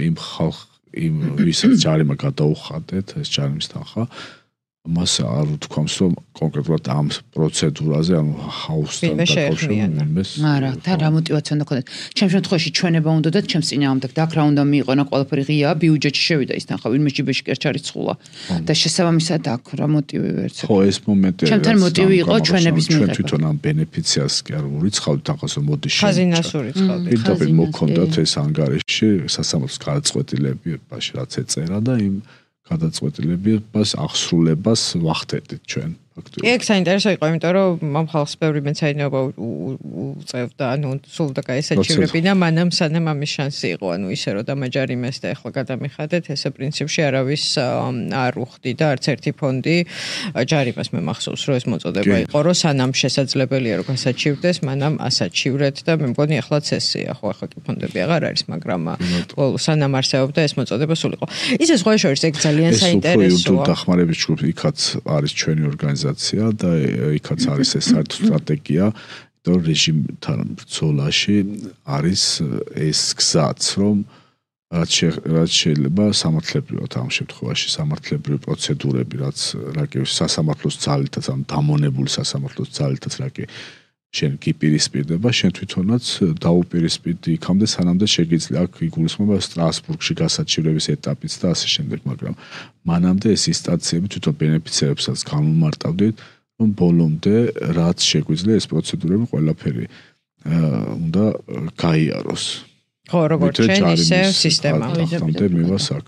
იმ ვისაც ჯარიმა გადაუხადეთ ეს ჯარიმის თანხა მას არ უთქვამს რომ კონკრეტულად ამ პროცედურაზე ანუ ჰაუსთან დაკავშირებით არა და რა мотиваცია უნდა ქონდეს ჩემ შემთხვევაში ჩვენება უნდა და ჩემს წინააღმდეგ და რა უნდა მიიყონა ყველაფერი ღია ბიუჯეტში შევიდა ის თანხა ვინმე ჯიბეში კერჩ არის ცხულა და შესაბამისად აქ რა мотиვი ვერცე ხო ეს მომენტია ჩემთან мотиვი იყო ჩვენების მიღება ჩვენ თვითონ ამ ბენეფიციას კი არ ურიცხავთ თანხას რომ მოდი ხაზინას ურიცხავთ პირდაპირ მოქონდათ ეს ანგარიში სასამართლოს გადაწყვეტილები რაც ეწერა და იმ გადაწყვეტილებას აღსრულებას ვახდედით ჩვენ ფაქტობრივად. ეგ საინტერესო იყო, იმიტომ რომ ამ ხალხს ბევრი მეცადინეობა უწევდა, ანუ სულ და გაესაჩივრებინა, მანამ სანამ ამის შანსი იყო, ანუ ისე რომ დამაჯარიმეს და ახლა გადამიხადეთ, ესე პრინციპში არავის არ უხდი და არც ერთი ფონდი ჯარიმას მე მახსოვს, რომ ეს მოწოდება იყო, რომ სანამ შესაძლებელია რომ გასაჩივრდეს, მანამ ასაჩივრეთ და მე მგონი ახლაც ესეა, ხო ახლა კი ფონდები აღარ არის, მაგრამ სანამ არსებობდა ეს მოწოდება სულ იყო. ისე სხვა შორის ეგ ძალიან საინტერესოა. ეს დახმარების ჯგუფი იქაც არის ჩვენი ორგანიზაცია და იქაც არის ეს საერთო სტრატეგია, და რეჟიმთან ბრძოლაში არის ეს გზაც, რომ რაც შეიძლება სამართლებრივად ამ შემთხვევაში სამართლებრივი პროცედურები, რაც რაკი სასამართლოს ძალითაც, ამ დამონებული სასამართლოს ძალითაც რაკი შენ კი პირისპირდება, შენ თვითონაც დაუპირისპირდი იქამდე, სანამდე შეგიძლია აქ იგულისხმება სტრასბურგში გასაჩივრების ეტაპიც და ასე შემდეგ, მაგრამ მანამდე ეს ინსტანციები თვითონ ბენეფიციარებსაც განუმარტავდით, რომ ბოლომდე რაც შეგვიძლია ეს პროცედურები ყველაფერი უნდა გაიაროს. ხო, როგორც შენ ისე სისტემა. ხამდე მივას აქ.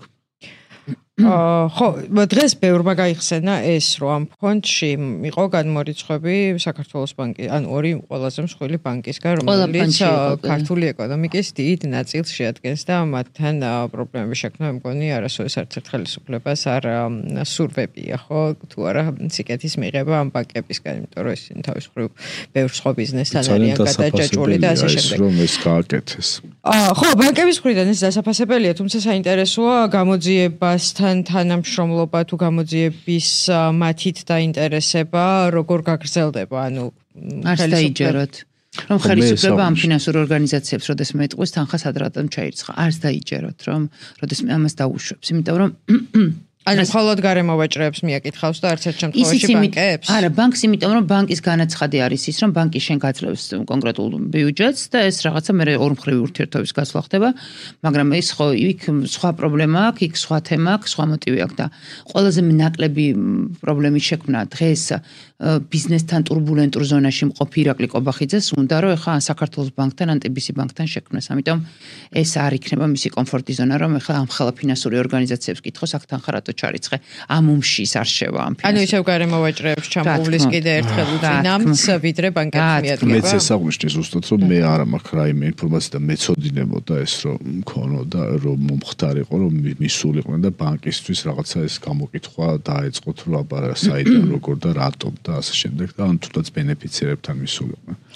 ხო, დღეს ბევრმა გაიხსენა ეს, რომ ამ ფონდში იყო განმორიცხები საქართველოს ბანკი, ან ორი ყველაზე მსხვილი ბანკისგან, რომელიც ქართული ეკონომიკის დიდ ნაწილს შეადგენს და მათთან პრობლემები შექმნა, მგონი არასოდეს არც ერთ ხელისუფლებას არ სურვებია, ხო, თუ არა სიკეთის მიღება ამ ბანკებისგან, იმიტომ რომ ისინი თავის მხრივ ბევრ სხვა ბიზნესთან არიან გადაჭაჭული და ასე შემდეგ. რომ ეს გააკეთეს. ხო, ბანკების მხრიდან ეს დასაფასებელია, თუმცა საინტერესოა გამოძიებასთან თანამშრომლობა თუ გამოძიების მათით დაინტერესება როგორ გაგრძელდება, ანუ არ დაიჯეროთ. რომ ხელისუფლება ამ ფინანსურ ორგანიზაციებს როდესმე ეტყვის თანხას ადრატომ ჩაირიცხა. არც დაიჯეროთ, რომ როდესმე ამას დაუშვებს, იმიტომ რომ ანუ მხოლოდ გარემოვაჭრეებს მიაკითხავს და არც ერთ შემთხვევაში ბანკებს? არა, ბანკს, იმიტომ რომ ბანკის განაცხადი არის ის, რომ ბანკი შენ გაძლევს კონკრეტულ ბიუჯეტს და ეს რაღაცა მე ორმხრივი ურთიერთობის გასვლა ხდება, მაგრამ ეს ხო იქ სხვა პრობლემა აქვს, იქ სხვა თემა აქვს, სხვა мотиვი აქვს და ყველაზე ნაკლები პრობლემის შექმნა დღეს ბიზნესთან турბულენტურ ზონაში მყოფი ირაკლი კობახიძეს უნდა რომ ეხლა საქართველოს ბანკთან ან TBC ბანკთან შექმნას. ამიტომ ეს არ იქნება მისი კომფორტი ზონა, რომ ეხლა ამ ხელა ფინანსური ორგანიზაციებს კითხოს აქ თანხა რატო ჩარიცხე. ამ ომში ის არ შევა ამ ფინანსური. ანუ ისევ გარემოვაჭრეებს ჩამოვლის კიდე ერთხელ უწინამც ვიდრე ბანკებს მიადგება. მეც ეს აღნიშნე ზუსტად რომ მე არ მაქვს რაიმე ინფორმაცია და მეწოდინებოდა ეს რომ მქონოდა რომ მომხდარიყო რომ მისულიყვნენ და ბანკისთვის რაღაცა ეს გამოკითხვა დაეწყოთ რომ აბა საიდან როგორ და რატომ და ასე შემდეგ და ან თუნდაც ბენეფიციარებთან მისულიყვნენ.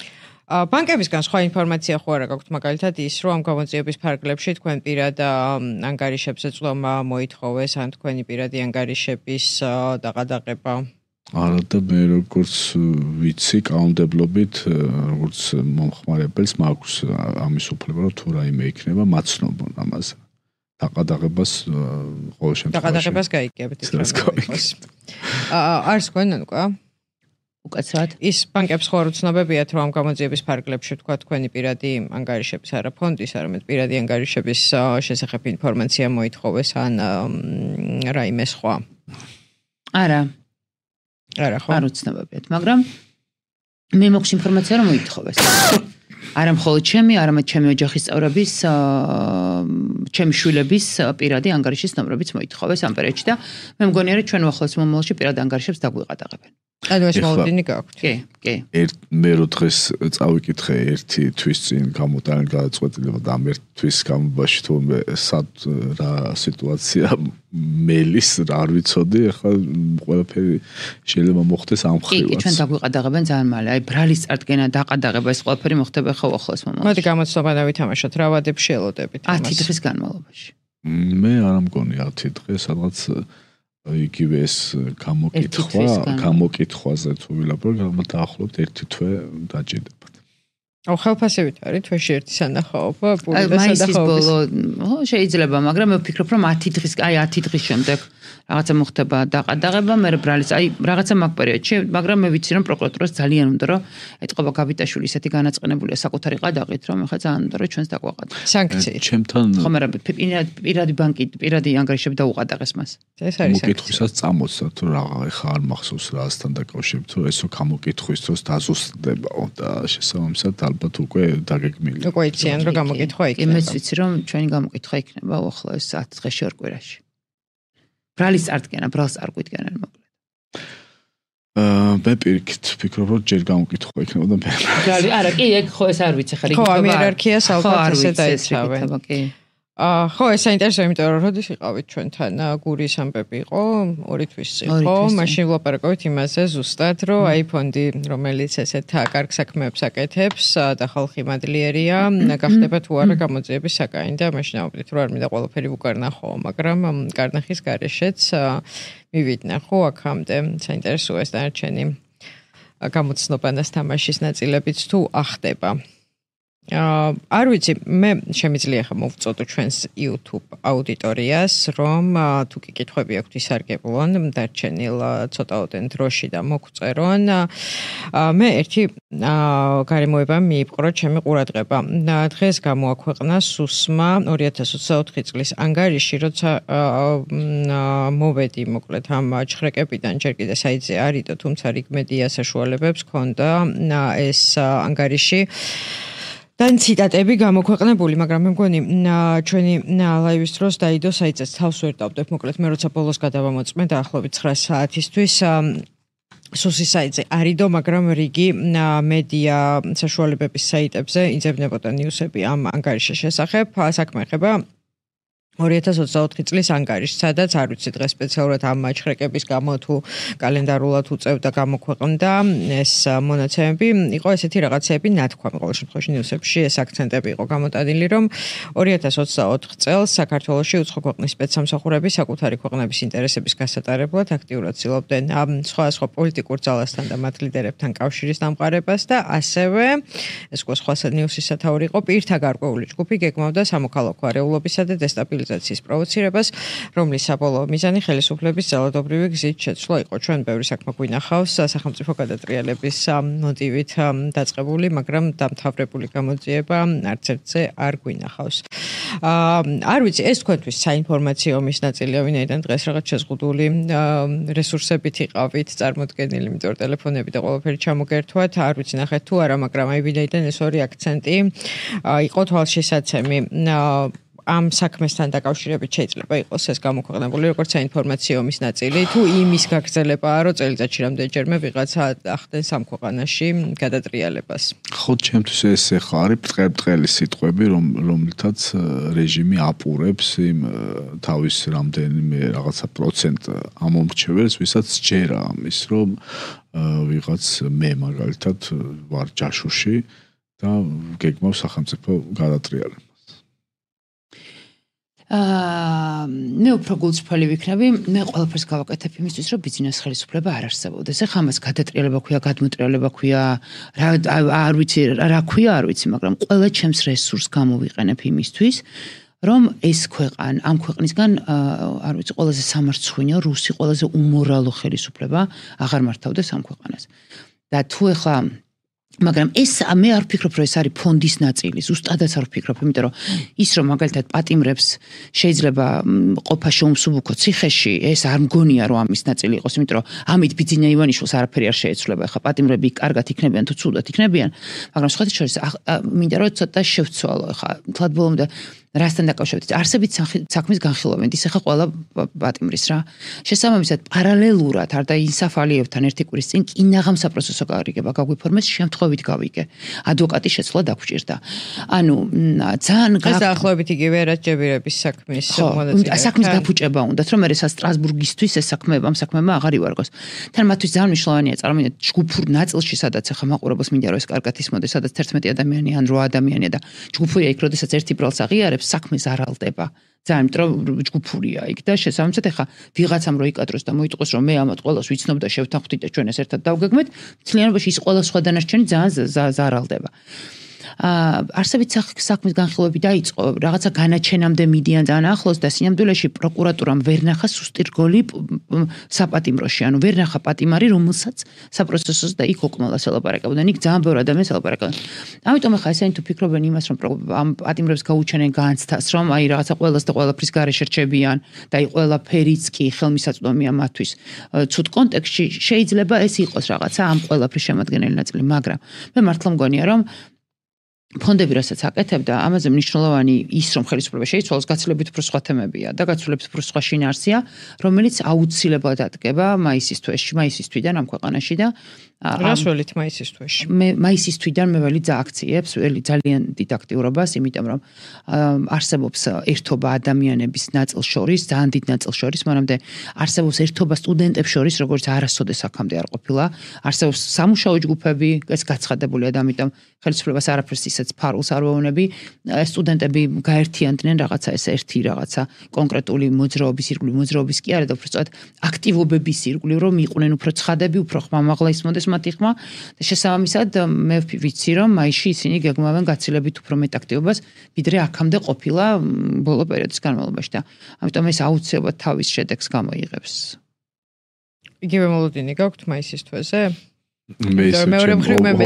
ბანკებისგან სხვა ინფორმაცია ხო არა გაქვთ მაგალითად ის რომ ამ გამოძიების ფარგლებში თქვენ პირად ანგარიშებზე წვდომა მოითხოვეს ან თქვენი პირადი ანგარიშების დაყადაღება არა და მე როგორც ვიცი კანონმდებლობით როგორც მომხმარებელს მაქვს ამის უფლება რომ თუ რაიმე იქნება მაცნობონ ამაზე დაყადაღებას ყოველ შემთხვევაში დაყადაღებას გაიგებთ არის თქვენ უკვე უკაცრავად ის ბანკებს ხო უცნობებიათ რომ ამ გამოძიების ფარგლებში თქვა თქვენი პირადი ანგარიშების არა ფონდის არამედ პირადი ანგარიშების შესახებ ინფორმაცია მოითხოვეს ან რაიმე სხვა არა ხო არ უცნობებიათ მაგრამ მე მოხს ინფორმაცია რომ მოითხოვეს არა მხოლოდ ჩემი არამედ ჩემი ოჯახის წევრების ჩემი შვილების პირადი ანგარიშის ნომრებიც მოითხოვეს ამ პერიოდში და მე მგონია რომ ჩვენ უახლოეს მომავალში პირადი ანგარიშებს დაგვიყადაღებენ ანუ ეს მოლოდინი გაქვთ კი მე რო დღეს წავიკითხე ერთი თვის წინ გამოტანილი გადაწყვეტილება და ამ ერთ თვის განმავლობაში თუ სად რა სიტუაცია მელის არ ვიცოდი ახლა ყველაფერი შეიძლება მოხდეს ამ ხრივაც კი ჩვენ დაგვიყადაღებენ ძალიან მალე აი ბრალის წარდგენა დაყადაღება ეს ყველაფერი მოხდება ხო უახლოეს მომავალში მოდი გამოცნობა დავითამაშოთ რა ვადებში ელოდებით 10 დღის განმავლობაში მე არ მგონი 10 დღე სადღაც იგივე ეს გამოკითხვაზე თუ ვილაპარაკობ დაახლოებით 1 თვე დაჭირდებათ. ხელფასებით არის თვეში ერთი სანახაობა, პური და სანახაობის. შეიძლება, მაგრამ მე ვფიქრობ, რომ 10 დღის, აი 10 დღის შემდეგ რაღაცა მოხდება დაყადაღება, მე ბრალის, აი რაღაცა მაგ პერიოდში, მაგრამ მე ვიცი, რომ პროკურატურას ძალიან უნდა რომ ეთყობა გაბიტაშვილი ისეთი განაწყენებულია საკუთარი ყადაღით, რომ ახლა ძალიან უნდა რომ ჩვენს დაგვაყადოს. სანქციით. ჩემთან ხო, მაგრამ პირადი ბანკი, პირადი ანგარიშები დაუყადაღეს მას. ეს არის სანქცია. მოკითხვისას წამოწდა თუ რა ხა არ მახსოვს რასთან დაკავშირებით, რომ ესო გამოკითხვის დროს დაზუსტდებაო და შესაბამისად ალბათ უკვე დაგეგმილი. უკვე იციან რომ გამოკითხვა იქნება. მეც ვიცი რომ ჩვენი გამოკითხვა იქნება უახლოეს 10 დღეში ორ კვირაში. ბრალის წარდგენა, ბრალს არ გვიდგენენ მოკლედ. მე პირიქით ვფიქრობ რომ ჯერ გამოკითხვა იქნება და მე. ბრალი, არა, კი, ეგ ხო ეს არ ვიცი ხარ, იქნება. ხო, ამ იერარქიას ალბათ ესე დაიცავენ. კი. ხო, ეს საინტერესო, იმიტომ რომ როდის იყავით ჩვენთან გურის ამბები იყო 2 თვის წინ, ხო? მაშინ ვლაპარაკობთ იმაზე ზუსტად, რომ აი ფონდი, რომელიც ესეთ კარგ საქმეებს აკეთებს და ხალხი მადლიერია, გახდება თუ არა გამოძიების საკანი და მაშინ ავუდგეთ, რომ არ მინდა ყველაფერი უკარნახო, მაგრამ კარნახის გარეშეც მივიდნენ, ხო, აქამდე საინტერესოა ეს დანარჩენი გამოცნობანას თამაშის ნაწილებიც თუ ახდება. არ ვიცი, მე შემიძლია ხა მოვწოდო ჩვენს YouTube აუდიტორიას, რომ თუ კი კითხვები აქვთ ისარგებლონ, დარჩენილ ცოტაოდენ დროში და მოგწერონ. მე ერთი გარემოება მიიპყრო ჩემი ყურადღება. დღეს გამოაქვეყნა SUS-მა 2024 წლის ანგარიში, როცა მოვედი მოკლედ ამ ჩხრეკებიდან ჯერ კიდე საიტზე არიდო, თუმცა რიგ მედია საშუალებებს ჰქონდა ეს ანგარიში და ციტატები გამოქვეყნებული, მაგრამ მე მგონი ჩვენი ლაივის დროს დაიდო საიტზეც თავს ვერ დავდებ, მოკლედ მე როცა ბოლოს გადავამოწმე დაახლოებით 9 საათისთვის SUS-ის საიტზე არიდო, მაგრამ რიგი მედია საშუალებების საიტებზე იძებნებოდა ნიუსები ამ ანგარიშის შესახებ, საქმე ეხება 2024 წლის ანგარიშს, სადაც არ ვიცი დღეს სპეციალურად ამ ჩხრეკების გამო თუ კალენდარულად უწევდა გამოქვეყნდა ეს მონაცემები, იყო ესეთი რაღაცეები ნათქვამი ყოველ შემთხვევაში ნიუსებში ეს აქცენტები იყო გამოტანილი, რომ 2024 წელს საქართველოში უცხო ქვეყნის სპეცსამსახურები საკუთარი ქვეყნების ინტერესების გასატარებლად აქტიურად ცდილობდნენ სხვა პოლიტიკურ ძალასთან და მათ ლიდერებთან კავშირის დამყარებას და ასევე ეს სხვა ნიუსის სათაური იყო პირთა გარკვეული ჯგუფი გეგმავდა სამოქალაქო არეულობისა და დესტაბილიზაციის პროვოცირებას, რომლის საბოლოო მიზანი ხელისუფლების ძალადობრივი გზით შეცვლა იყო. ჩვენ ბევრი საქმე გვინახავს სახელმწიფო გადატრიალების მოტივით დაწყებული, მაგრამ დამთავრებული გამოძიება არც ერთზე არ გვინახავს. არ ვიცი, ეს თქვენთვის საინფორმაციო ომის ნაწილია, ვინაიდან დღეს რაღაც შეზღუდული რესურსებით იყავით წარმოდგენილი, იმიტომ რომ ტელეფონები და ყველაფერი ჩამოგერთვათ, არ ვიცი ნახეთ თუ არა, მაგრამ აი ვინაიდან ეს ორი აქცენტი იყო თვალშისაცემი. ამ საქმესთან დაკავშირებით შეიძლება იყოს ეს გამოქვეყნებული როგორც საინფორმაციო ომის ნაწილი, თუ იმის გაგრძელებაა, რომ წელიწადში რამდენჯერმე ვიღაცა ახდენს ამ ქვეყანაში გადატრიალებას. ხო, ჩემთვის ეს ახლა არის ბრწყერბრწყელი სიტყვები, რომლითაც რეჟიმი აპურებს იმ თავის რამდენიმე რაღაცა პროცენტ ამომრჩეველს, ვისაც ჯერა ამის, რომ ვიღაც მე მაგალითად ვარ ჯაშუში და გეგმავს სახელმწიფო გადატრიალებას. მე უფრო გულწრფელი ვიქნები, მე ყველაფერს გავაკეთებ იმისთვის, რომ ბიზნეს ხელისუფლება არ არსებობდეს. ეხლა მას გადატრიალება ქვია, გადმოტრიალება ქვია, არ ვიცი, რა ქვია, არ ვიცი, მაგრამ ყველა ჩემს რესურსს გამოვიყენებ იმისთვის, რომ ეს ამ ქვეყნისგან, არ ვიცი, ყველაზე სამარცხვინო, რუსი, ყველაზე უმორალო ხელისუფლება აღარ მართავდეს ამ ქვეყანას. და თუ ეხლა მაგრამ ეს მე არ ვფიქრობ, რომ ეს არის ფონდის ნაწილი, ზუსტადაც არ ვფიქრობ, იმიტომ რომ ის რომ მაგალითად პატიმრებს შეიძლება ყოფა შეუმსუბუქო ციხეში, ეს არ მგონია რომ ამის ნაწილი იყოს, იმიტომ რომ ამით ბიძინა ივანიშვილს არაფერი არ შეეცვლება. ეხლა პატიმრები კარგად იქნებიან თუ ცუდად იქნებიან, მაგრამ სხვათა შორის მინდა რომ ცოტა შევცვალო ეხლა თლად ბოლომდე რასთან დაკავშირებით არსებით საქმის განხილვებით ის ახლა ყველა პატიმრის რა შესაბამისად პარალელურად არ და ინსაფ ალიევთან ერთი კვირის წინ კინაღამ საპროცესო გარიგება გაგვიფორმეს შემთხვევით გავიგე ადვოკატის შეცვლა დაგვჭირდა ანუ ძალიან დაახლოებით იგივე რაჯებირების საქმის მონაწილე საქმის გაფუჭება უნდათ რომ მე სტრასბურგისთვის ეს საქმეა ამ საქმემა აღარ ივარგოს თან მათთვის ძალიან მნიშვნელოვანია წარმოვიდგინეთ ჯგუფურ ნაწილში სადაც ახლა მაყურებელს მინდა რომ ეს კარგად ისმოდეს სადაც 11 ადამიანი ან 8 ადამიანია და ჯგუფურია იქ როდესაც ერთი ბრალს აღიარებს საქმე ზარალდება. ძალიან მეტრო ჯგუფურია იქ და შესაბამისად ახლა ვიღაცამ რო იკადროს და მოიტყოს რომ მე ამათ ყველას ვიცნობ და შევთანხმდით და ჩვენ ეს ერთად დავგეგმეთ, მთლიანობაში ის ყველა სხვა დანარჩენი ძალიან ზარალდება. არსებით საქმის განხილვები დაიწყო, რაღაცა განაჩენამდე მიდიან ძალიან ახლოს და სინამდვილეში პროკურატურამ ვერ ნახა სუსტი რგოლი საპატიმროში, ანუ ვერ ნახა პატიმარი, რომელსაც საპროცესოს და იქ ოკმალას ელაპარაკებდნენ, იქ ძალიან ბევრი ადამიანს ელაპარაკებდნენ. ამიტომ ახლა ესენი თუ ფიქრობენ იმას, რომ ამ პატიმრებს გაუჩენენ განცდას, რომ აი რაღაცა ყველას და ყველაფრის გარეშე რჩებიან და აი ყველაფერიც კი ხელმისაწვდომია მათთვის ცუდ კონტექსტში, შეიძლება ეს იყოს რაღაცა ამ ყველაფრის შემადგენელი ნაწილი, მაგრამ მე მართლა მგონია რომ ფონდები რასაც აკეთებდა, ამაზე მნიშვნელოვანი ის რომ ხელისუფლება შეიცვალოს გაცილებით უფრო სხვა თემებია და გაცილებით უფრო სხვა შინაარსია, რომელიც აუცილებლად ადგება მაისის თვიდან ამ ქვეყანაში და რას ველით მაისის თვეში? მაისის თვიდან მე ველი აქციებს, ველი ძალიან დიდ აქტიურობას, იმიტომ რომ არსებობს ერთობა ადამიანების ნაწილ შორის, ძალიან დიდ ნაწილ შორის, მანამდე არსებობს ერთობა სტუდენტებს შორის, როგორც არასოდეს აქამდე არ ყოფილა, არსებობს სამუშაო ჯგუფები, ეს გაცხადებულია და ამიტომ ხელისუფლებას არაფერს ისეც ფარულს არ ვეუბნები, სტუდენტები გაერთიანდნენ რაღაცა ეს ერთი რაღაცა კონკრეტული მოძრაობის ირგვლივ მოძრაობის კი არა და უბრალოდ აქტივობების ირგვლივ რომ იყვნენ უფრო ცხადები, უფრო ხმამაღლა ისმოდეს მათი ხმა და შესაბამისად მე ვიცი რომ მაისში ისინი გეგმავენ გაცილებით უფრო მეტ აქტივობას ვიდრე აქამდე ყოფილა ბოლო პერიოდის განმავლობაში და ამიტომ ეს აუცილებლად თავის შედეგს გამოიღებს. იგივე მოლოდინი გაქვთ მაისის თვეზე? მეორე მხრივ მე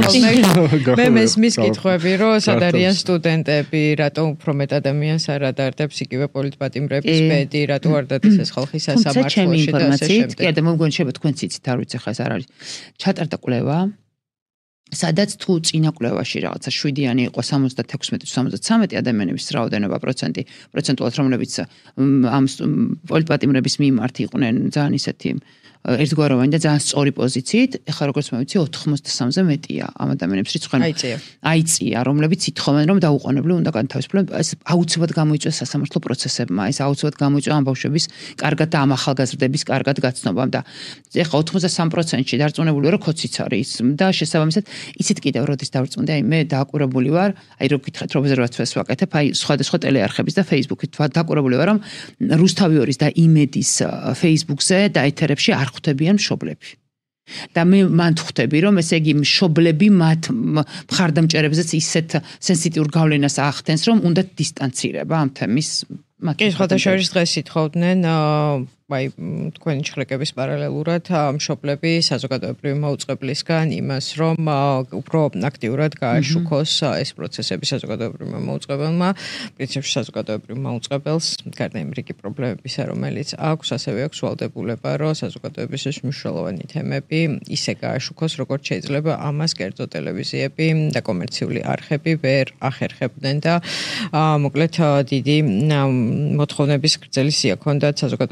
მესმის კითხვები, რომ სად არიან სტუდენტები, რატომ უფრო მეტ ადამიანს არ ადარდებს იგივე პოლიტპატიმრების ბედი, რატო არ დადის ეს ხალხი სასამართლოში და ასე შემდეგ. კი, და მოგონი შეიძლება თქვენ ციცით, არ ვიცი ხა ეს არ არის. ჩატარდა კვლევა, სადაც თუ წინა კვლევაში რაღაცა 7-იანი იყო 76-73 ადამიანების რაოდენობა პროცენტულად რომლებიც ამ პოლიტპატიმრების მიმართ იყვნენ ძალიან ისეთი ერთგვაროვანი და ძალიან სწორი პოზიციით, ეხლა როგორც მე ვიცი 83-ზე მეტია ამ ადამიანების რიცხვი. აიწია, რომლებიც ითხოვენ რომ დაუყოვნებლივ უნდა განთავისუფლდნენ, ეს აუცილებლად გამოიწვია სასამართლო პროცესებმა, ეს აუცილებლად გამოიწვია ამ ბავშვების კარგად და ამ ახალგაზრდების კარგად გაცნობამ და ეხლა 83%-ში დარწმუნებული რომ კოციც არის და შესაბამისად ისიც კიდევ როდის დავწმუნდი, აი მე დააკვირებული ვარ, აი რო გითხეთ რომ ობსერვაციას ვაკეთებ, აი სხვადასხვა ტელეარხების და Facebook-ით დააკვირებული ვარ რომ რუსთავი 2-ის და იმედის Facebook-ზე და ეთერებში არ ხვდებიან მშობლები. და მე მან ხვდები რომ ესე იგი მშობლები მათ მხარდამჭერებზეც ისეთ სენსიტიურ გავლენას ახდენს რომ უნდა დისტანცირება ამ თემის კი სხვათა შორის დღეს ითხოვდნენ აი თქვენი ჩხრეკების პარალელურად მშობლები საზოგადოებრივი მოუწყებლისგან იმას რომ უფრო აქტიურად გააშუქოს ეს პროცესები საზოგადოებრივმა მოუწყებელმა პრინციპში საზოგადოებრივ მოუწყებელს გარდა იმ რიგი პრობლემებისა რომელიც აქვს ასევე აქვს ვალდებულება რომ საზოგადოების ეს მნიშვნელოვანი თემები ისე გააშუქოს როგორც შეიძლება ამას კერძო ტელევიზიები და კომერციული არხები ვერ ახერხებდნენ და მოკლედ დიდი მოთხოვნების გრძელი სია ჰქონდათ საზოგადოებრივ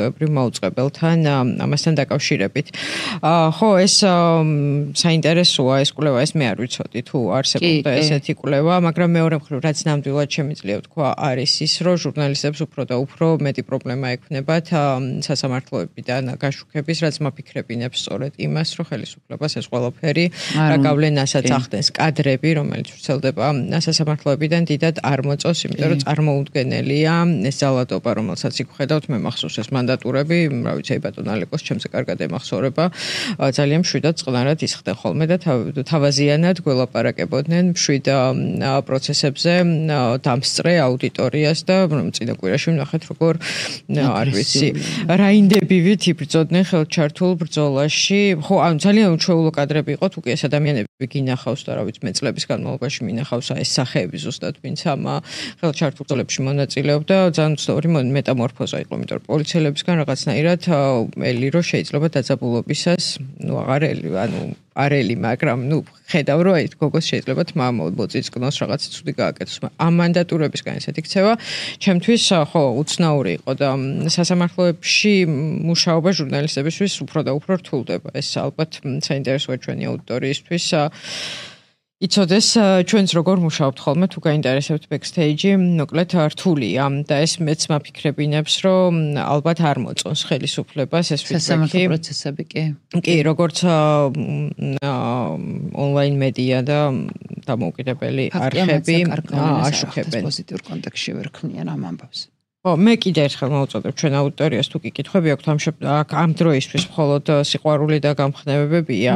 მაუწყებელთან ამასთან დაკავშირებით. ხო, ეს საინტერესოა ეს კვლევა, ეს მე არ ვიცოდი თუ არსებობდა ესეთი კვლევა, მაგრამ მეორე მხრივ რაც ნამდვილად შემიძლია ვთქვა არის ის, რომ ჟურნალისტებს უფრო და უფრო მეტი პრობლემა ექნებათ სასამართლოებიდან გაშუქების, რაც მაფიქრებინებს სწორედ იმას, რომ ხელისუფლებას ეს ყველაფერი რა გავლენასაც ახდენს კადრები, რომელიც ვრცელდება სასამართლოებიდან დიდად არ მოწოს, იმიტომ რომ წარმოუდგენელია ეს ძალადობა, რომელსაც იქ ვხედავთ, მე მახსოვს ეს მანდატურები, რა ვიცი, ბატონ ალეკოს ჩემზე კარგად ემახსოვრება, ძალიან მშვიდად წყნარად ისხდნენ ხოლმე და თავაზიანად გველაპარაკებოდნენ მშვიდ პროცესებზე დამსწრე აუდიტორიას და წინა კვირაში ვნახეთ როგორ არ ვიცი რაინდებივით იბრძოდნენ ხელჩართულ ბრძოლაში. ხო, ანუ ძალიან უჩვეულო კადრები იყო, თუ კი ეს ადამიანები გინახავს და რა ვიცი მე წლების განმავლობაში მინახავს ეს სახეები ზუსტად ვინც ამ ხელჩართულ ბრძოლებში მონაწილეობდა, ძალიან უცნაური მეტამორფოზა იყო, იმიტომ რომ პოლიციელებისგან რაღაცნაირად ელი რო შეიძლება დაძაბულობისას, არელი, მაგრამ ხედავ რომ აი გოგოს შეიძლება თმა მოწიწკნოს რაღაც ცუდი გააკეთოს. ამ მანდატურებისგან ესეთი ქცევა ჩემთვის ხო უცნაური იყო და სასამართლოებში მუშაობა ჟურნალისტებისთვის უფრო და უფრო რთულდება. ეს ალბათ საინტერესოა ჩვენი აუდიტორიისთვის. იცოდეს ჩვენს როგორ მუშაობთ ხოლმე თუ გაინტერესებთ ბექსტეიჯი, მოკლედ რთულია და ეს მეც მაფიქრებინებს, რომ ალბათ არ მოწონს ხელისუფლებას ეს სასამართლო პროცესები კი. კი, როგორც ონლაინ მედია და დამოუკიდებელი არხები აშუქებენ. პოზიტიურ კონტექსტში ვერ ქმნიან ამ ამბავს. ხო, მე კიდე ერთხელ მოვუწოდებ ჩვენ აუდიტორიას თუ კი კითხვები აქვთ ამ დროისთვის მხოლოდ სიყვარული და გამხნევებებია.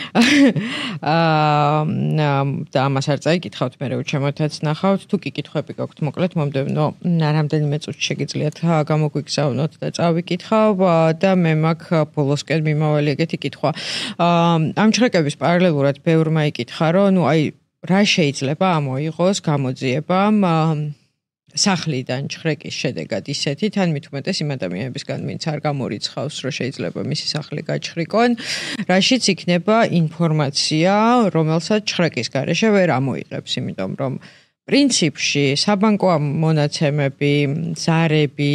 და ამას არ წაიკითხავთ, მე უჩემოთაც ნახავთ, თუ კი კითხვები გაქვთ, მოკლედ მომდევნო რამდენიმე წუთში შეგიძლიათ გამოგვიგზავნოთ და წავიკითხავ და მე მაქვს ბოლოსკენ მიმავალი ეგეთი კითხვა. ამ ჩხრეკების პარალელურად ბევრმა იკითხა, რომ აი რა შეიძლება ამოიღოს გამოძიებამ სახლიდან ჩხრეკის შედეგად ისეთი, თან მით უმეტეს იმ ადამიანებისგან, ვინც არ გამორიცხავს, რომ შეიძლება მისი სახლი გაჩხრიკონ, რაშიც იქნება ინფორმაცია, რომელსაც ჩხრეკის გარეშე ვერ ამოიღებს, იმიტომ რომ პრინციპში საბანკო მონაცემები, ზარები,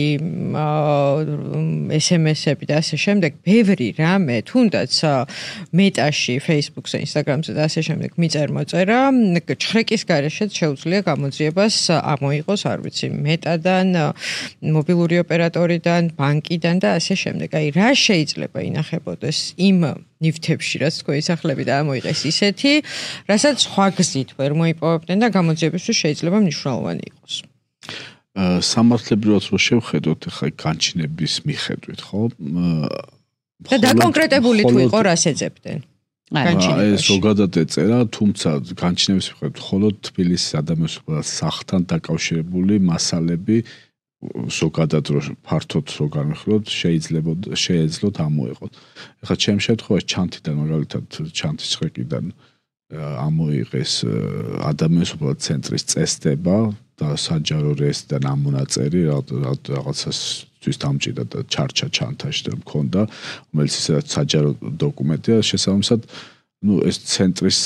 SMS-ები და ასე შემდეგ, ბევრი რამე, თუნდაც მეტაში, Facebook-ზე, Instagram-ზე და ასე შემდეგ მიწერმოწერა, ჩხრეკის გარეშეც შეუძლია გამოძიებას ამოიღოს, არ ვიცი, მეტადან, მობილური ოპერატორიდან, ბანკიდან და ასე შემდეგ. აი, რა შეიძლება ინახებოდეს იმ ნივთებში, რაც თქვენი სახლები და ამოიღეს ისეთი, რასაც სხვა გზით ვერ მოიპოვებდნენ და გამოძიებისთვის შეიძლება მნიშვნელოვანი იყოს. სამართლებრივად რო შევხედოთ, ხა განჩინების მიხედვით, ხო? და დაკონკრეტებული თუ იყო, რას ეძებდნენ? ეს ზოგადად ეწერა, თუმცა განჩინების მიხედვით, მხოლოდ თბილისის ადამიანის სახლთან დაკავშირებული მასალები ზოგადად რო ფართოდ რო განვიხილოთ, შეეძლოთ ამოიღოთ. ეხლა ჩემ შემთხვევაში ჩანთიდან მაგალითად ჩანთის ხრეკიდან ამოიღეს ადამიანის უბრალოდ ცენტრის წესდება და საჯარო რეესტრიდან ამონაწერი რაღაცასთვის დამჭირდა და ჩარჩა ჩანთაში და მქონდა, რომელიც ისედაც საჯარო დოკუმენტია, შესაბამისად ეს ცენტრის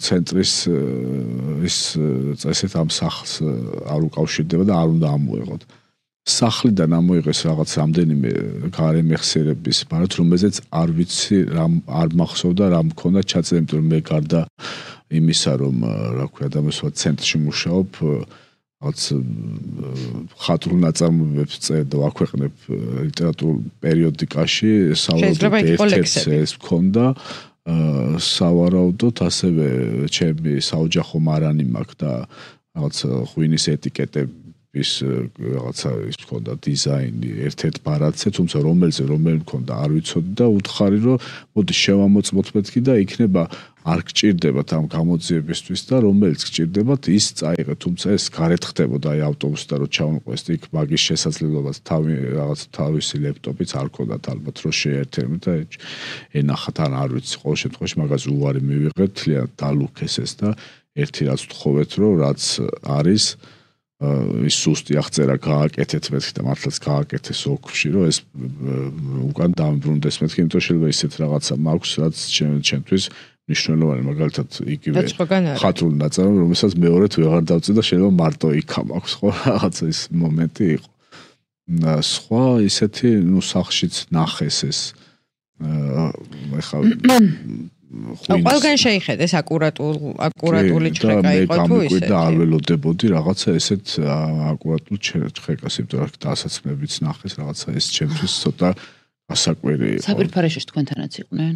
ის წესით ამ სახლს არ უკავშირდება და არ უნდა ამოიღოთ. სახლიდან ამოიღეს რაღაც რამდენიმე გარემეხსიერების მარად, რომელზეც არ ვიცი არ მახსოვდა რა მქონდა ჩაწერილი, იმიტომ რომ მე გარდა იმისა, რომ რა ქვია, ადამიანსა ცენტრში მუშაობ, რაღაც ხატრულ ნაწარმოებებს წერ და ვაქვეყნებ ლიტერატურულ პერიოდიკაში, სავარაუდოდ ერთ-ერთს ეს მქონდა, სავარაუდოდ ასევე ჩემი საოჯახო მარანი მაქვს და რაღაც ღვინის ეტიკეტები ის რაღაცა ის მქონდა დიზაინი ერთ-ერთ ბარათზე, თუმცა რომელი მქონდა არ ვიცოდი და უთხარი რომ მოდი შევამოწმოთ მეთქი და იქნება არ გჭირდებათ ამ გამოძიებისთვის და რომელიც გჭირდებათ ის წაიღეთ, თუმცა ეს გარეთ ხდებოდა აი ავტობუსთან რომ ჩავმოყვეს იქ მაგის შესაძლებლობაც რაღაც თავისი ლეპტოპიც არ ქონდათ ალბათ რომ შეერთებინათ და ენახათ არ ვიცი ყოველ შემთხვევაში მაგაზე უარი მივიღეთ თლიანად დალუქეს ეს და ერთი რაც ვთხოვეთ რომ რაც არის ის სუსტი აღწერა გააკეთეთ მეთქი და მართლაც გააკეთეს ოქროში რომ ეს უკან დამბრუნდეს მეთქი, იმიტომ შეიძლება ისეთ რაღაცა მაქვს რაც ჩემთვის მნიშვნელოვანი, მაგალითად იგივე ხატრული ნაწარმოები, რომელსაც მეორედ ვეღარ დავწერ და შეიძლება მარტო იქა მაქვს ხო რაღაცა ის მომენტი იყო. სხვა ისეთი სახშიც ნახეს ეს ეხლა ყველგან შეიხედეს აკურატული ჩხეკა იყო თუ ისეთი და არ ველოდებოდი რაღაცა ესეთ აკურატულ ჩხეკას, იმიტომ რომ დასაცმებიც ნახეს რაღაცა ეს ჩემთვის ცოტა გასაკვირი იყო. საპირფარეშეში თქვენთანაც იყვნენ?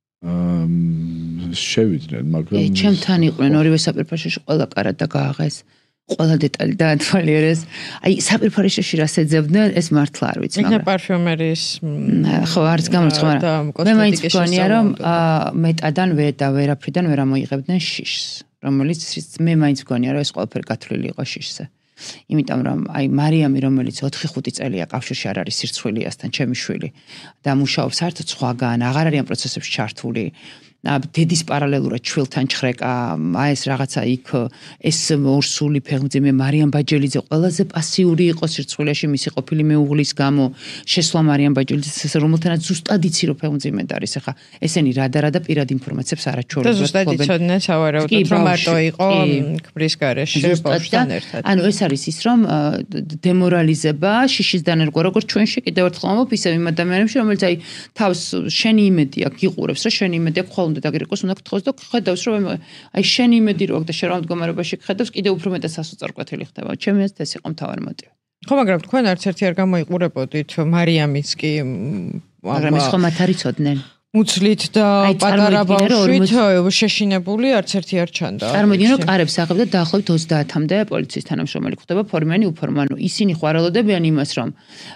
შევიდნენ, მაგრამ ჩემთან იყვნენ ორივე საპირფარეშეში ყველა კარად და გააღეს. ყველა დეტალი დაათვალიერეს. აი საპირფარეშეში რას ეძებდნენ, ეს მართლა არ ვიცი, მაგრამ პარფიუმერიის ხო, არც გამორიცხვა, მაგრამ მე მაინც მგონია, რომ მეტადან და ვერაფრიდან ვერ ამოიღებდნენ შიშს, რომელიც მე მაინც მგონია, რომ ეს ყველაფერი გათვლილი იყო შიშზე. იმიტომ რომ აი მარიამი, რომელიც 4-5 წელია კავშირში არ არის სირცხვილიასთან, ჩემი შვილი და მუშაობს საერთოდ სხვაგან, აღარ არის ამ პროცესებში ჩართული. დედის პარალელურად ჩვილთან ჩხრეკა, ეს რაღაცა იქ ეს ორსული ფეხმძიმე მარიამ ბაჯელიძე ყველაზე პასიური იყო სირცხვილეში მისი ყოფილი მეუღლის გამო, შესვლა მარიამ ბაჯელიძეს, რომელთანაც ზუსტად იცი რომ ფეხმძიმედ არის. ახლა ესენი რა პირად ინფორმაციებს არაჩვეულებრივად ზუსტად იცოდნენ სავარაუდოდ რომ მარტო იყო ქმრის გარეშე ბავშვთან ერთად. ანუ ეს არის ის რომ დემორალიზება, შიშის დანერგვა, როგორც ჩვენში კიდევ ერთხელ ამბობ, ისევ იმ ადამიანებში, რომელიც აი თავს შენი იმედი აქვს, იყურებს რა შენი იმედი აქვს, უნდა დაგირეკოს, უნდა გთხოვს და ხედავს რომ აი შენი იმედი რო აქვს და შენ რა მდგომარეობაში ხედავს, კიდევ უფრო მეტად სასოწარკვეთილი ხდება. ჩემი ეს იყო მთავარი მოტივი. ხო, მაგრამ თქვენ არც ერთი არ გამოიყურებოდით მარიამის კი მაგრამ ეს ხომ არ იცოდნენ. უცლით და პატარა ბავშვით შეშინებული არც ერთი არ ჩანდა. წარმოიდგინე რომ კარებს აღებდა დაახლოებით 30-მდე პოლიციის თანამშრომელი ხდება ფორმიანი უფორმო. ანუ ისინი ხوارელოდებიან იმას რომ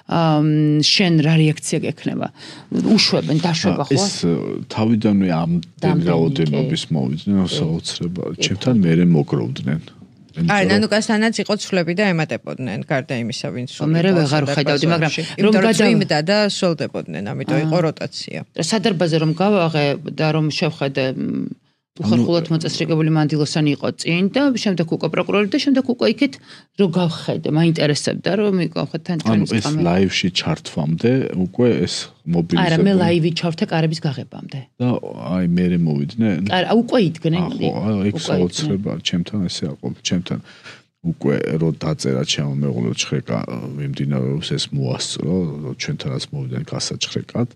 შენ რა რეაქცია გექნება. უშვებენ, დაშვება ხო? ეს თავიდანვე ამ რაოდენობის მოვიდნენ, საოცრება. ჩემთან მერე მოგროვდნენ. ნანუკასთანაც იყო ცვლები და ემატებოდნენ გარდა იმისა, ვინც მე ვეღარ ვხედავდი, მაგრამ რომ გადავიმდა და სოლდებოდნენ, ამიტომ იყო როტაცია. სადარბაზე რომ გავაღე და რომ შევხედე უხერხულად მოწესრიგებული მანდილოსანი იყო წინ და შემდეგ უკვე პროკურორი და შემდეგ უკვე იქით რომ გავხედე, მაინტერესებდა რომ მივყავ თან ჩვენს ეს ლაივში ჩართვამდე უკვე ეს მობილიზებული. არა, მე ლაივი ჩავრთე კარების გაღებამდე. და აი მე მოვიდნენ. არა, უკვე იდგნენ. ხო, ეგ საოცრება ჩემთან ესე აყო, ჩემთან უკვე რო დაწერა ჩემო მეუღლე ჩხრეკა მიმდინარეობს ეს მოასწრო, ჩვენთანაც მოვიდნენ გასაჩხრეკად.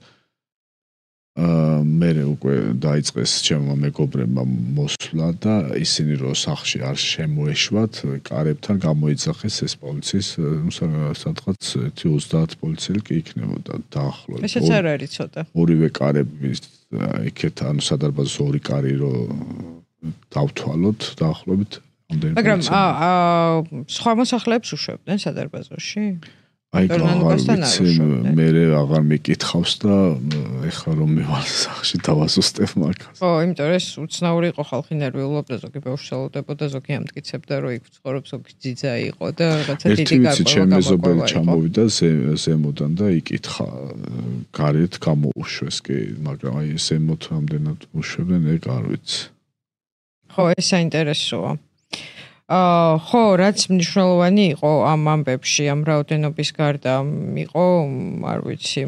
მე უკვე დაიწყეს ჩემმა მეგობრებმა მოსვლა და ისინი რო სახში არ შემოეშვათ, კარებთან გამოიძახეს ეს პოლიციის, სადღაც 30 პოლიციელი კი იქნებოდა დაახლოებით. ესეც არ არის ცოტა. ორივე კარების იქეთ, ანუ სადარბაზოს ორი კარი რო დავთვალოთ დაახლოებით ამდენი. მაგრამ სხვა მოსახლეებს უშვებდნენ სადარბაზოში? აი მე აღარ მიკითხავს და ეხლა რომ მევალ სახში დავასუსტებ მაგას. ხო, იმიტომ რომ ეს უცნაური იყო, ხალხი ნერვიულობდა, ზოგი ბავშვშალოდებოდა, ზოგი ამტკიცებდა, რომ იქ ცხოვრობს, ზოგი ძიძა იყო და რაღაცა დიდი გარკვევა ჩემ მეზობელი ჩამოვიდა ზემოდან და იკითხა, გარეთ გამოუშვეს კი, მაგრამ აი ზემოთ ამდენად უშვებენ, ეგ არ ვიცი. ხო, ეს საინტერესოა. ხო, რაც მნიშვნელოვანი იყო ამ ამბებში, ამ რაოდენობის გარდა იყო, არ ვიცი,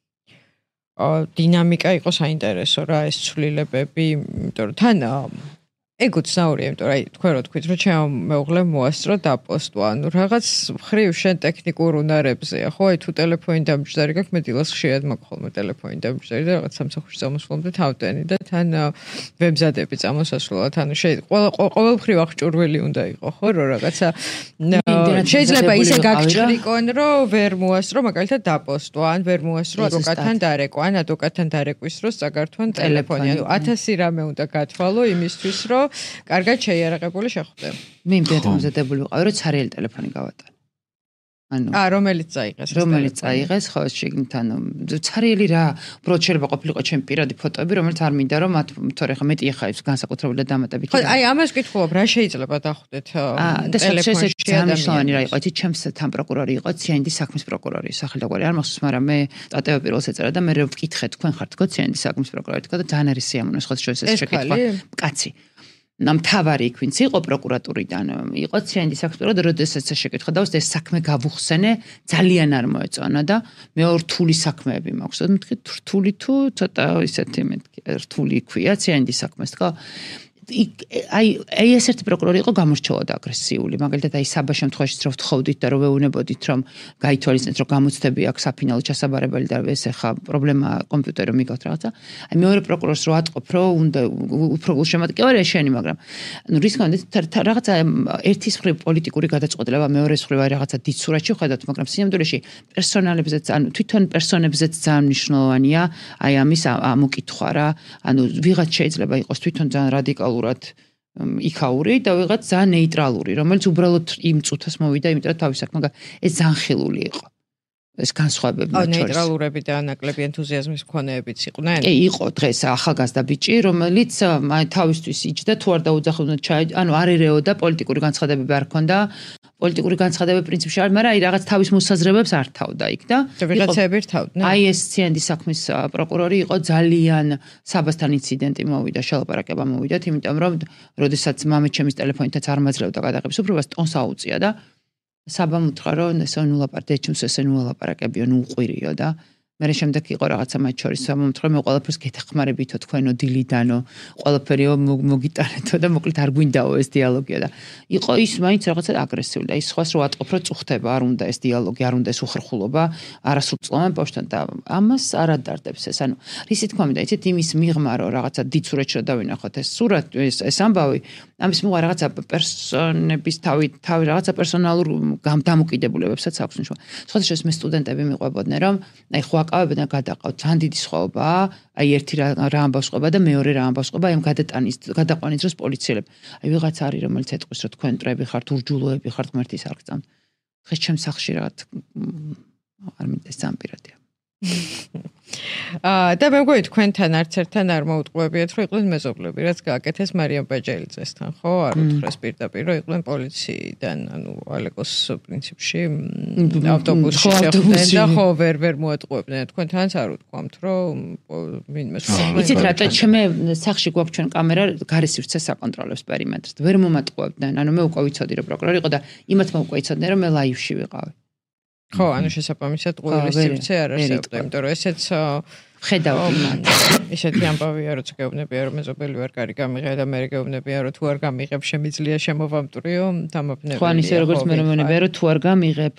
დინამიკა იყო საინტერესო რა ეს ცვლილებები, იმიტომ რომ თან ეგ უცნაურია, იმიტომ რომ აი თქვენ რო თქვით, რომ ჩემო მეუღლემ მოასწრო დაპოსტვა, ანუ რაღაც ხრივ შენ ტექნიკურ უნარებზეა, ხო, აი თუ ტელეფონი დამჯდარი გაქვს, მე დილას ხშირად მაქვს ხოლმე ტელეფონი დამჯდარი და რაღაც სამსახურში წამოსვლამდე თავდენი და თან ვებზადები წამოსასვლელად, ანუ ყოველფრივ აღჭურვილი უნდა იყო, ხო, რომ რაღაცა შეიძლება ისე გაგჭრიკონ, რომ ვერ მოასწრო, მაგალითად დაპოსტვა, ან ვერ მოასწრო ადვოკატთან დარეკვა, ან ადვოკატთან დარეკვის დროს წაგართვან ტელეფონი, ანუ 1000 რამე უნდა გათვალო იმისთვის, რომ კარგად შეიარაღებული შეხვდე. მე იმდენად მომზადებული ვიყავი, რომ ცარიელი ტელეფონი გავატარე. ანუ რომელიც წაიღეს. რომელიც წაიღეს, ხო, შეგნით ანუ ცარიელი რა, უბრალოდ შეიძლება ყოფილიყო ჩემი პირადი ფოტოები, რომელიც არ მინდა რომ მათ თორე ხა მეტი ახლა ის განსაკუთრებული დამატებით. ხო, აი ამას ვკითხულობ, რა შეიძლება დახვდეთ ტელეფონში ადამიანები რა იყო, იცი, ჩემს თან პროკურორი იყო, ციანდის საქმის პროკურორი, სახელდაგვარი არ მახსოვს, მაგრამ მე სტატია პირველს ეწერა და მე ვკითხე, თქვენ ხართ თქო ციანდის საქმის პროკურორი, თქო და ძალიან არის სიამოვნო, ხო, ეს შეკითხვა. კაცი ნამთავარი იქ ვინც იყო პროკურატურიდან იყო ციანდის საქმის პროკურორი, როდესაც შეკითხა და ეს საქმე გავუხსენე, ძალიან არ მოეწონა და მე რთული საქმეები მაქვს. მეთქი რთული თუ ცოტა ისეთი მეთქი რთული ქვია ციანდის საქმეს, თქო. აი ეს ერთი პროკურორი იყო გამორჩეულად აგრესიული, მაგალითად აი საბა შემთხვევაში რო ვთხოვდით და რო ვეუბნებოდით რომ გაითვალისწინეთ რომ გამოცდები აქვს საფინალო ჩასაბარებელი და ეს ახლა პრობლემა კომპიუტერო მიგავთ რაღაცა. აი მეორე პროკურორს რო ატყობ რომ უნდა უფრო გულშემატკივარია შენი, მაგრამ რის გამო რაღაცა ერთის მხრივ პოლიტიკური გადაწყვეტილება, მეორეს მხრივ აი რაღაცა დიდ სურათში ხედავთ, მაგრამ სიამოვნებაში პერსონალებზეც, თვითონ პერსონებზეც ძალიან მნიშვნელოვანია აი ამის ამოკითხვა რა. ვიღაც შეიძლება იყოს თვითონ ძალიან რადიკალურად იქაური და ვიღაც ძალიან ნეიტრალური, რომელიც უბრალოდ იმ წუთას მოვიდა, იმიტომ რომ თავის საქმე, მაგრამ ეს ძალიან ხილული იყო. ეს განსხვავებები მათ შორის. ნეიტრალურები და ნაკლები ენთუზიაზმის მქონეებიც იყვნენ? კი, იყო დღეს ახალგაზრდა ბიჭი, რომელიც თავისთვის იჯდა თუ არ დაუძახებდა ანუ არ ერეოდა პოლიტიკური განცხადებები არ ქონდა. პოლიტიკური განცხადებები პრინციპში არ, მაგრამ აი რაღაც თავის მოსაზრებებს არ თავდა იქ და ვიღაცები რთავდნენ. აი ეს CND საქმის პროკურორი იყო ძალიან საბასთან ინციდენტი მოვიდა, შელაპარაკება მოვიდათ, იმიტომ რომ როდესაც მამაჩემის ტელეფონითაც არ მაძლევდა გადაღების უფლებას, ტონს აუწია და საბამ უთხრა რომ ესე ნუ ლაპარაკებიო, ესე ნუ ლაპარაკებიო, ნუ უყვირიო და მე შემდეგ იყო რაღაცა მათ შორის მომთხრა მე ყველაფერს გეთახმარებითო თქვენო დილიდანო ყველაფერიო მოგიტანეთო და მოკლედ არ გვინდაო ეს დიალოგი და იყო ის მაინც რაღაცა აგრესიული და ის სხვას რო ატყობ რომ წუხდება არ უნდა ეს დიალოგი არ უნდა ეს უხერხულობა არასრულწლოვან ბავშვთან და ამას არ ადარდებს ეს ანუ რისი თქმა უნდა იცით იმის მიღმა რომ რაღაცა დიდ სურათში რა დავინახოთ ეს სურათ ეს ამბავი ამის მიღმა რაღაცა პერსონების თავი რაღაცა პერსონალურ დამოკიდებულებებსაც აქვს ნიშნა სხვა შეს მე სტუდენტები მიყვებოდნენ რომ აი ხო აკავებდნენ გადაყავთ ძალიან დიდი სხვაობაა აი ერთი რა ამბავს ყვება და მეორე რა ამბავს ყვება აი ამ გადაყვანის დროს პოლიციელები აი ვიღაც არის რომელიც ეტყვის რომ თქვენ მტრები ხართ ურჯულოები ხართ ღმერთის არ გწამთ დღეს ჩემს სახლში რაღაც არ მინდა ეს ამპირატია და მე მგონი თქვენთან არც ერთთან არ მოუტყუებიათ რომ იყვნენ მეზობლები რაც გააკეთეს მარიამ ბაჯალიძესთან ხო არ უთხრეს pirდაპირ რომ იყვნენ პოლიციიდან ანუ ალეკოს პრინციპში ავტობუსში შეხვდნენ და ხო ვერ მოატყუებდნენ თქვენთანაც არ უთქვამთ რომ ვინმე იცით რატო ჩემე სახლში გვაქვს ჩვენ კამერა გარესივცე საკონტროლებს პერიმეტრს ვერ მომატყუებდნენ ანუ მე უკვე ვიცოდი რომ პროკურორი იყო და იმათმა უკვე იცოდნენ რომ მე ლაივში ვიყავი ხო, ანუ შესაბამისად ყოველი სივრცე არ არსებობდა, იმიტომ რომ ესეც ხედავთ იმათ. ისეთი ამბავია, რომ გეუბნებია, რომ მეზობელი ვერ კარი გამიღე და მე გეუბნებია, რომ თუ არ გამიღებ, შემიძლია შემოვამტვრიო, დამაბნეველი. ხო, ისე როგორც მე მომნებია, რომ თუ არ გამიღებ,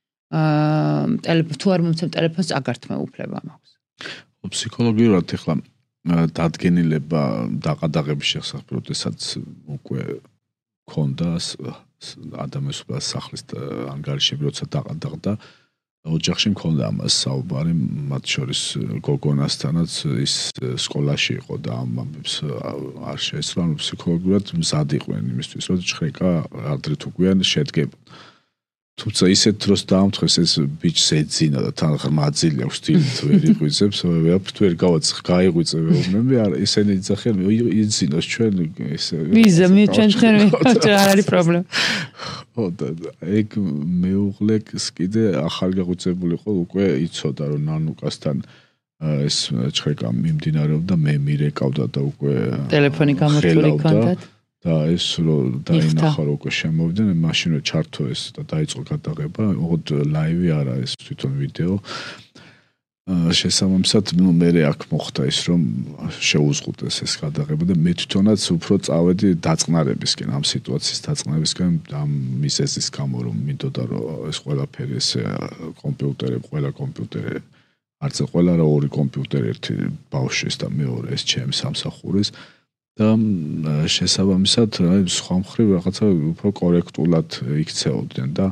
თუ არ მომცემ ტელეფონს აგართმევ უფლება მაქვს. ფსიქოლოგიურად ეხლა დადგენილება დაყადაღების შესახებ, როდესაც უკვე ქონდა ადამიანს სახლის ანგარიშები როცა დაყადაღდა ოჯახში მქონდა ამას საუბარი მათ შორის გოგონასთანაც ის სკოლაში იყო და ამ ამბებს არ შეესწრო ფსიქოლოგიურად მზად იყვნენ იმისთვის რომ ჭხრეკა ადრე თუ გვიან შედგება თუმცა ისეთ დროს დაამთხეს ეს ბიჭს ეძინა და თან ღრმაძილი აქვს დილით ვერ იყვიცებს ვერ გაიღვიწე მეუბნები არ ისინი იძახიან იძინოს ჩვენ ესე ვიზა მე ჩვენ არ არის პრობლემა ხო და ეგ მეუღლეს კიდე ახალგაზრდებული იყო უკვე იცოდა რომ ნანუკასთან ეს ჭხრეკა მიმდინარეობდა მე მირეკავდა და უკვე ტელეფონი გამორთული ჰქონდათ და ეს რომ დაინახა რომ უკვე შემოვიდნენ მაშინ ჩართო ეს და დაიწყო გადაღება ოღონდ ლაივი არა ეს თვითონ ვიდეო შესაბამისად მე აქ მოხდა ის რომ შეუზღუდეს ეს გადაღება და მე თვითონაც უფრო წავედი დაწყნარებისკენ ამ სიტუაციის დაწყნარებისკენ ამ მისესის გამო რომ მინდოდა რომ ეს ყველაფერი ეს კომპიუტერები ყველა კომპიუტერი არც ყველა რა ორი კომპიუტერი ერთი ბავშვის და მეორე ეს ჩემს სამსახურის და შესაბამისად სხვა მხრივ რაღაცა უფრო კორექტულად იქცეოდნენ და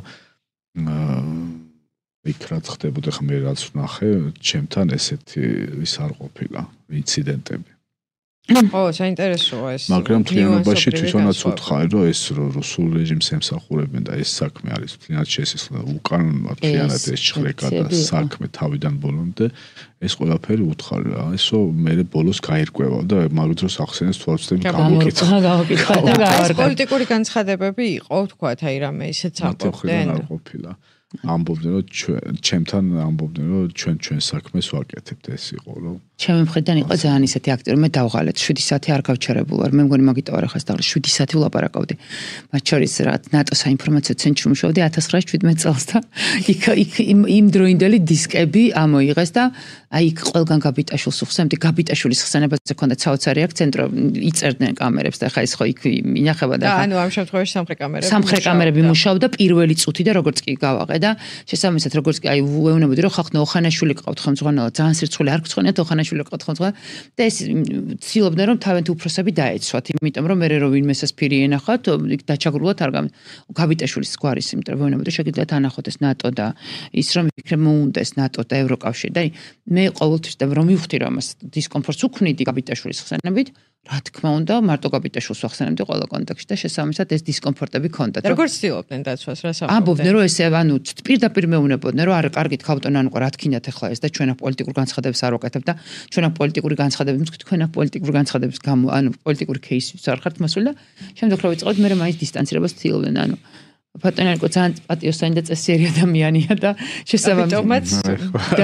იქ რაც ხდებოდა ხმე რაც ვნახე ჩემთან ესეთი ის არ ყოფილა ინციდენტები ო საინტერესოა ეს მაგრამ თლიანობაში თვითონაც უთხარი რომ ეს რუსულ რეჟიმს ემსახურებენ და ეს საქმე არის თლიანად შესაძლო უკანონო თლიანად ეს ჭხრეკა და საქმე თავიდან ბოლომდე ეს ყველაფერი უთხარი რა ესო მე ბოლოს გაირკვევა და მაგ დროს ახსენეს თვალწინ გავაკითხა და გავარკვე პოლიტიკური განცხადებები იყო თქვათ აი რამე ისეც ამბობდნენ არ ყოფილა ამბობდნენ რომ ჩემთან ამბობდნენ რომ ჩვენ საქმეს ვაკეთებთ ეს იყო რომ ჩემი მხრიდან იყო ძალიან ისეთი აქტიური მე დავღალეთ 7 საათი არ გავჩერებულ ვარ მე მგონი მაგიტო არ ახას დაღლი 7 საათი ვლაპარაკავდი მათ შორის რა ნატო საინფორმაციო ცენტრში მუშაობდი 1917 წელს და იქ იმ დროინდელი დისკები ამოიღეს და აი იქ ყველგან გაბიტაშვილს უხსენებდი, გაბიტაშვილის ხსენებაზე ქონდა საოცარი აქცენტრო, იწერდნენ კამერებს და ხა ის ხო იქ ინახება და ანუ ამ შემთხვევაში სამხრე კამერები მუშაობდა პირველი წუთი და როგორც კი გავაყე და შესაბამისად როგორც კი აი ვეუბნებოდი რომ ხახნო ოხანაშვილი ყავთ ხელმძღვანელად ძალიან სირცხული არ გწონიათ ოხანაშვილი ყავთ ხელმძღვანელად და ეს ცდილობდნენ რომ თავიანთი უფროსები დაეცვათ იმიტომ რომ მე რომ ვინმესას ფირი ენახათ იქ დაჩაგრულად არ გაბიტაშვილის გვარის იმიტომ რომ ვეუბნებოდი შეგიძლიათ ანახოთ ეს ნატო და ის რომ იქნებ მოუნდეს ნატო და ევროკავშირი და მე ყოველთვის და რომ მივხვდი რომ ამას დისკომფორტს უქმნიდი გაბიტაშვილის ხსენებით რა თქმა უნდა მარტო გაბიტაშვილს ვახსენებდი ყველა კონტექსტში და შესაბამისად ეს დისკომფორტები ქონდათ როგორც ცდილობდნენ დაცვას რა საუბრობდნენ ამბობდნენ რომ ესე ანუ პირდაპირ მეუბნებოდნენ რომ არა კარგით ქავტონ ანუ რა თქინათ ახლა ეს და ჩვენ აქ პოლიტიკურ განცხადებს არ ვაკეთებ და ჩვენ აქ პოლიტიკური განცხადებებს თქვენ აქ პოლიტიკური განცხადების გამო ანუ პოლიტიკური кейსის არ ხართ მოსული და შემდეგ რა ვიწყოთ მე მაინც დისტანცირებას ცდილობდნენ ანუ ბატონენკო ძალიან პატიოსანი და წესიერი ადამიანია და შესაბამისად და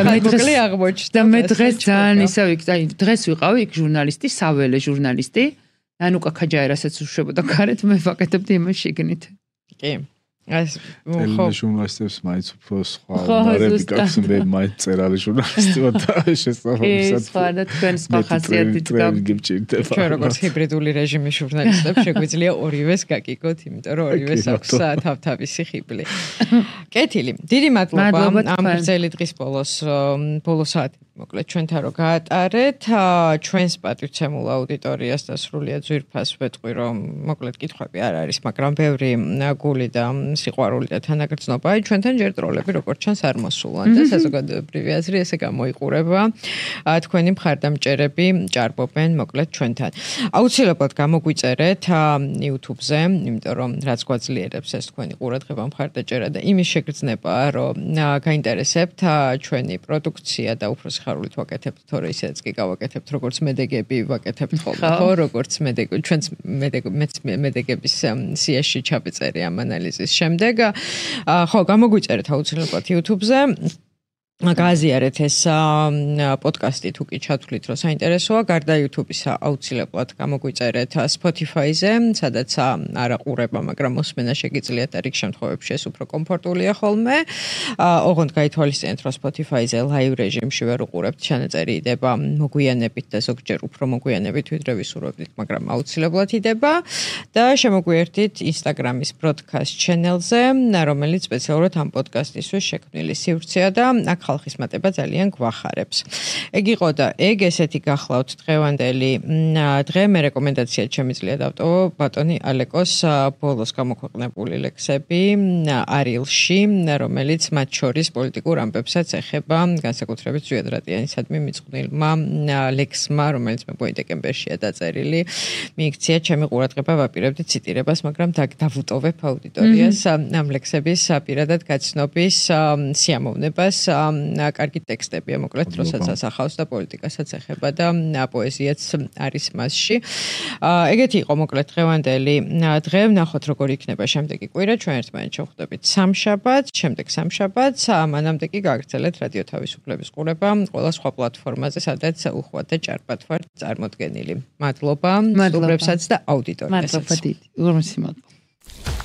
მე დღეს ძალიან ისა აი დღეს ვიყავი იქ ჟურნალისტი საველე ჟურნალისტი ანუკა ქაჯაერასაც უშვებოდა გარეთ მე ვაკეთებდი იმას შიგნით კი ეს ხო ჟურნალისტებს მაინც უფრო სხვა უნარები გაქვს მე მაინც წერალი ჟურნალისტი ვარ და შესაბამისად ეს ხარ და თქვენს ხასიათით გაგვიჭირდება ჩვენ როგორც ჰიბრიდული რეჟიმის ჟურნალისტებს შეგვიძლია ორივეს გაგიგოთ იმიტომ რომ ორივეს აქვს თავთავისი ხიბლი კეთილი დიდი მადლობა ამ გრძელი დღის ბოლო საათი მოკლედ ჩვენთან რო გაატარეთ ჩვენს პატივცემულ აუდიტორიას და სრულიად ძვირფას ვეთყვი რომ მოკლედ კითხვები არ არის მაგრამ ბევრი გული და სიყვარული და თანაგრძნობა ჩვენთან ჯერ ტროლები როგორც ჩანს არ მოსულან და საზოგადოებრივი აზრი ესე გამოიყურება თქვენი მხარდამჭერები ჭარბობენ მოკლედ ჩვენთან აუცილებლად გამოგვიწერეთ YouTube-ზე იმიტომ რომ რაც გვაძლიერებს ეს თქვენი ყურადღება მხარდაჭერა და იმის შეგრძნება რომ გაინტერესებთ ჩვენი პროდუქცია და უფრო ხარულით ვაკეთებთ თორე ისედაც კი გავაკეთებთ როგორც მედეგები ვაკეთებთ ხოლმე ხო როგორც ჩვენც მედეგების სიაში ჩაბეწერი ამ ანალიზის შემდეგ ხო გამოგვიწერეთ აუცილებლად YouTube-ზე გაზიარეთ ეს პოდკასტი თუ კი ჩათვლით რომ საინტერესოა გარდა YouTube-ისა აუცილებლად გამოგვიწერეთ Spotify-ზე სადაც არა ყურება მაგრამ მოსმენა შეგიძლიათ და რიგ შემთხვევებში ეს უფრო კომფორტულია ხოლმე ოღონდ გაითვალისწინეთ რომ Spotify-ზე live რეჟიმში ვერ უყურებთ ჩანაწერი იდება მოგვიანებით და ზოგჯერ უფრო მოგვიანებით ვიდრე ვისურვებდით მაგრამ აუცილებლად იდება და შემოგვიერთით Instagram-ის broadcast channel-ზე რომელიც სპეციალურად ამ პოდკასტისთვის შექმნილი სივრცეა და ხალხის მატება ძალიან გვახარებს. ეგ იყო და ეგ ესეთი გახლავთ დღევანდელი დღე მე რეკომენდაციად შემიძლია დავტოვო ბატონი ალეკოს ბოლოს გამოქვეყნებული ლექსები არილში რომელიც მათ შორის პოლიტიკურ ამბებსაც ეხება განსაკუთრებით ზვიად რატიანისადმი მიწყვნილმა ლექსმა რომელიც მე დეკემბერშია დაწერილი მიიქცია ჩემი ყურადღება ვაპირებდი ციტირებას მაგრამ დავუტოვებ აუდიტორიას ამ ლექსების პირადად გაცნობის სიამოვნებას კარგი ტექსტებია მოკლედ როსაც ასახავს და პოლიტიკასაც ეხება და პოეზიაც არის მასში. ეგეთი იყო მოკლედ დღევანდელი დღე. ვნახოთ როგორ იქნება შემდეგი კვირა. ჩვენ ერთმანეთს შევხვდებით სამშაბათს, შემდეგ სამშაბათს. მანამდე კი გააგრძელეთ რადიო თავისუფლების ყურება ყველა სხვა პლატფორმაზე, სადაც უხვად და ჭარბად ვართ წარმოდგენილი. მადლობა სტუმრებსაც და აუდიტორიასაც. მადლობა დიდი. ურმისი მადლობა.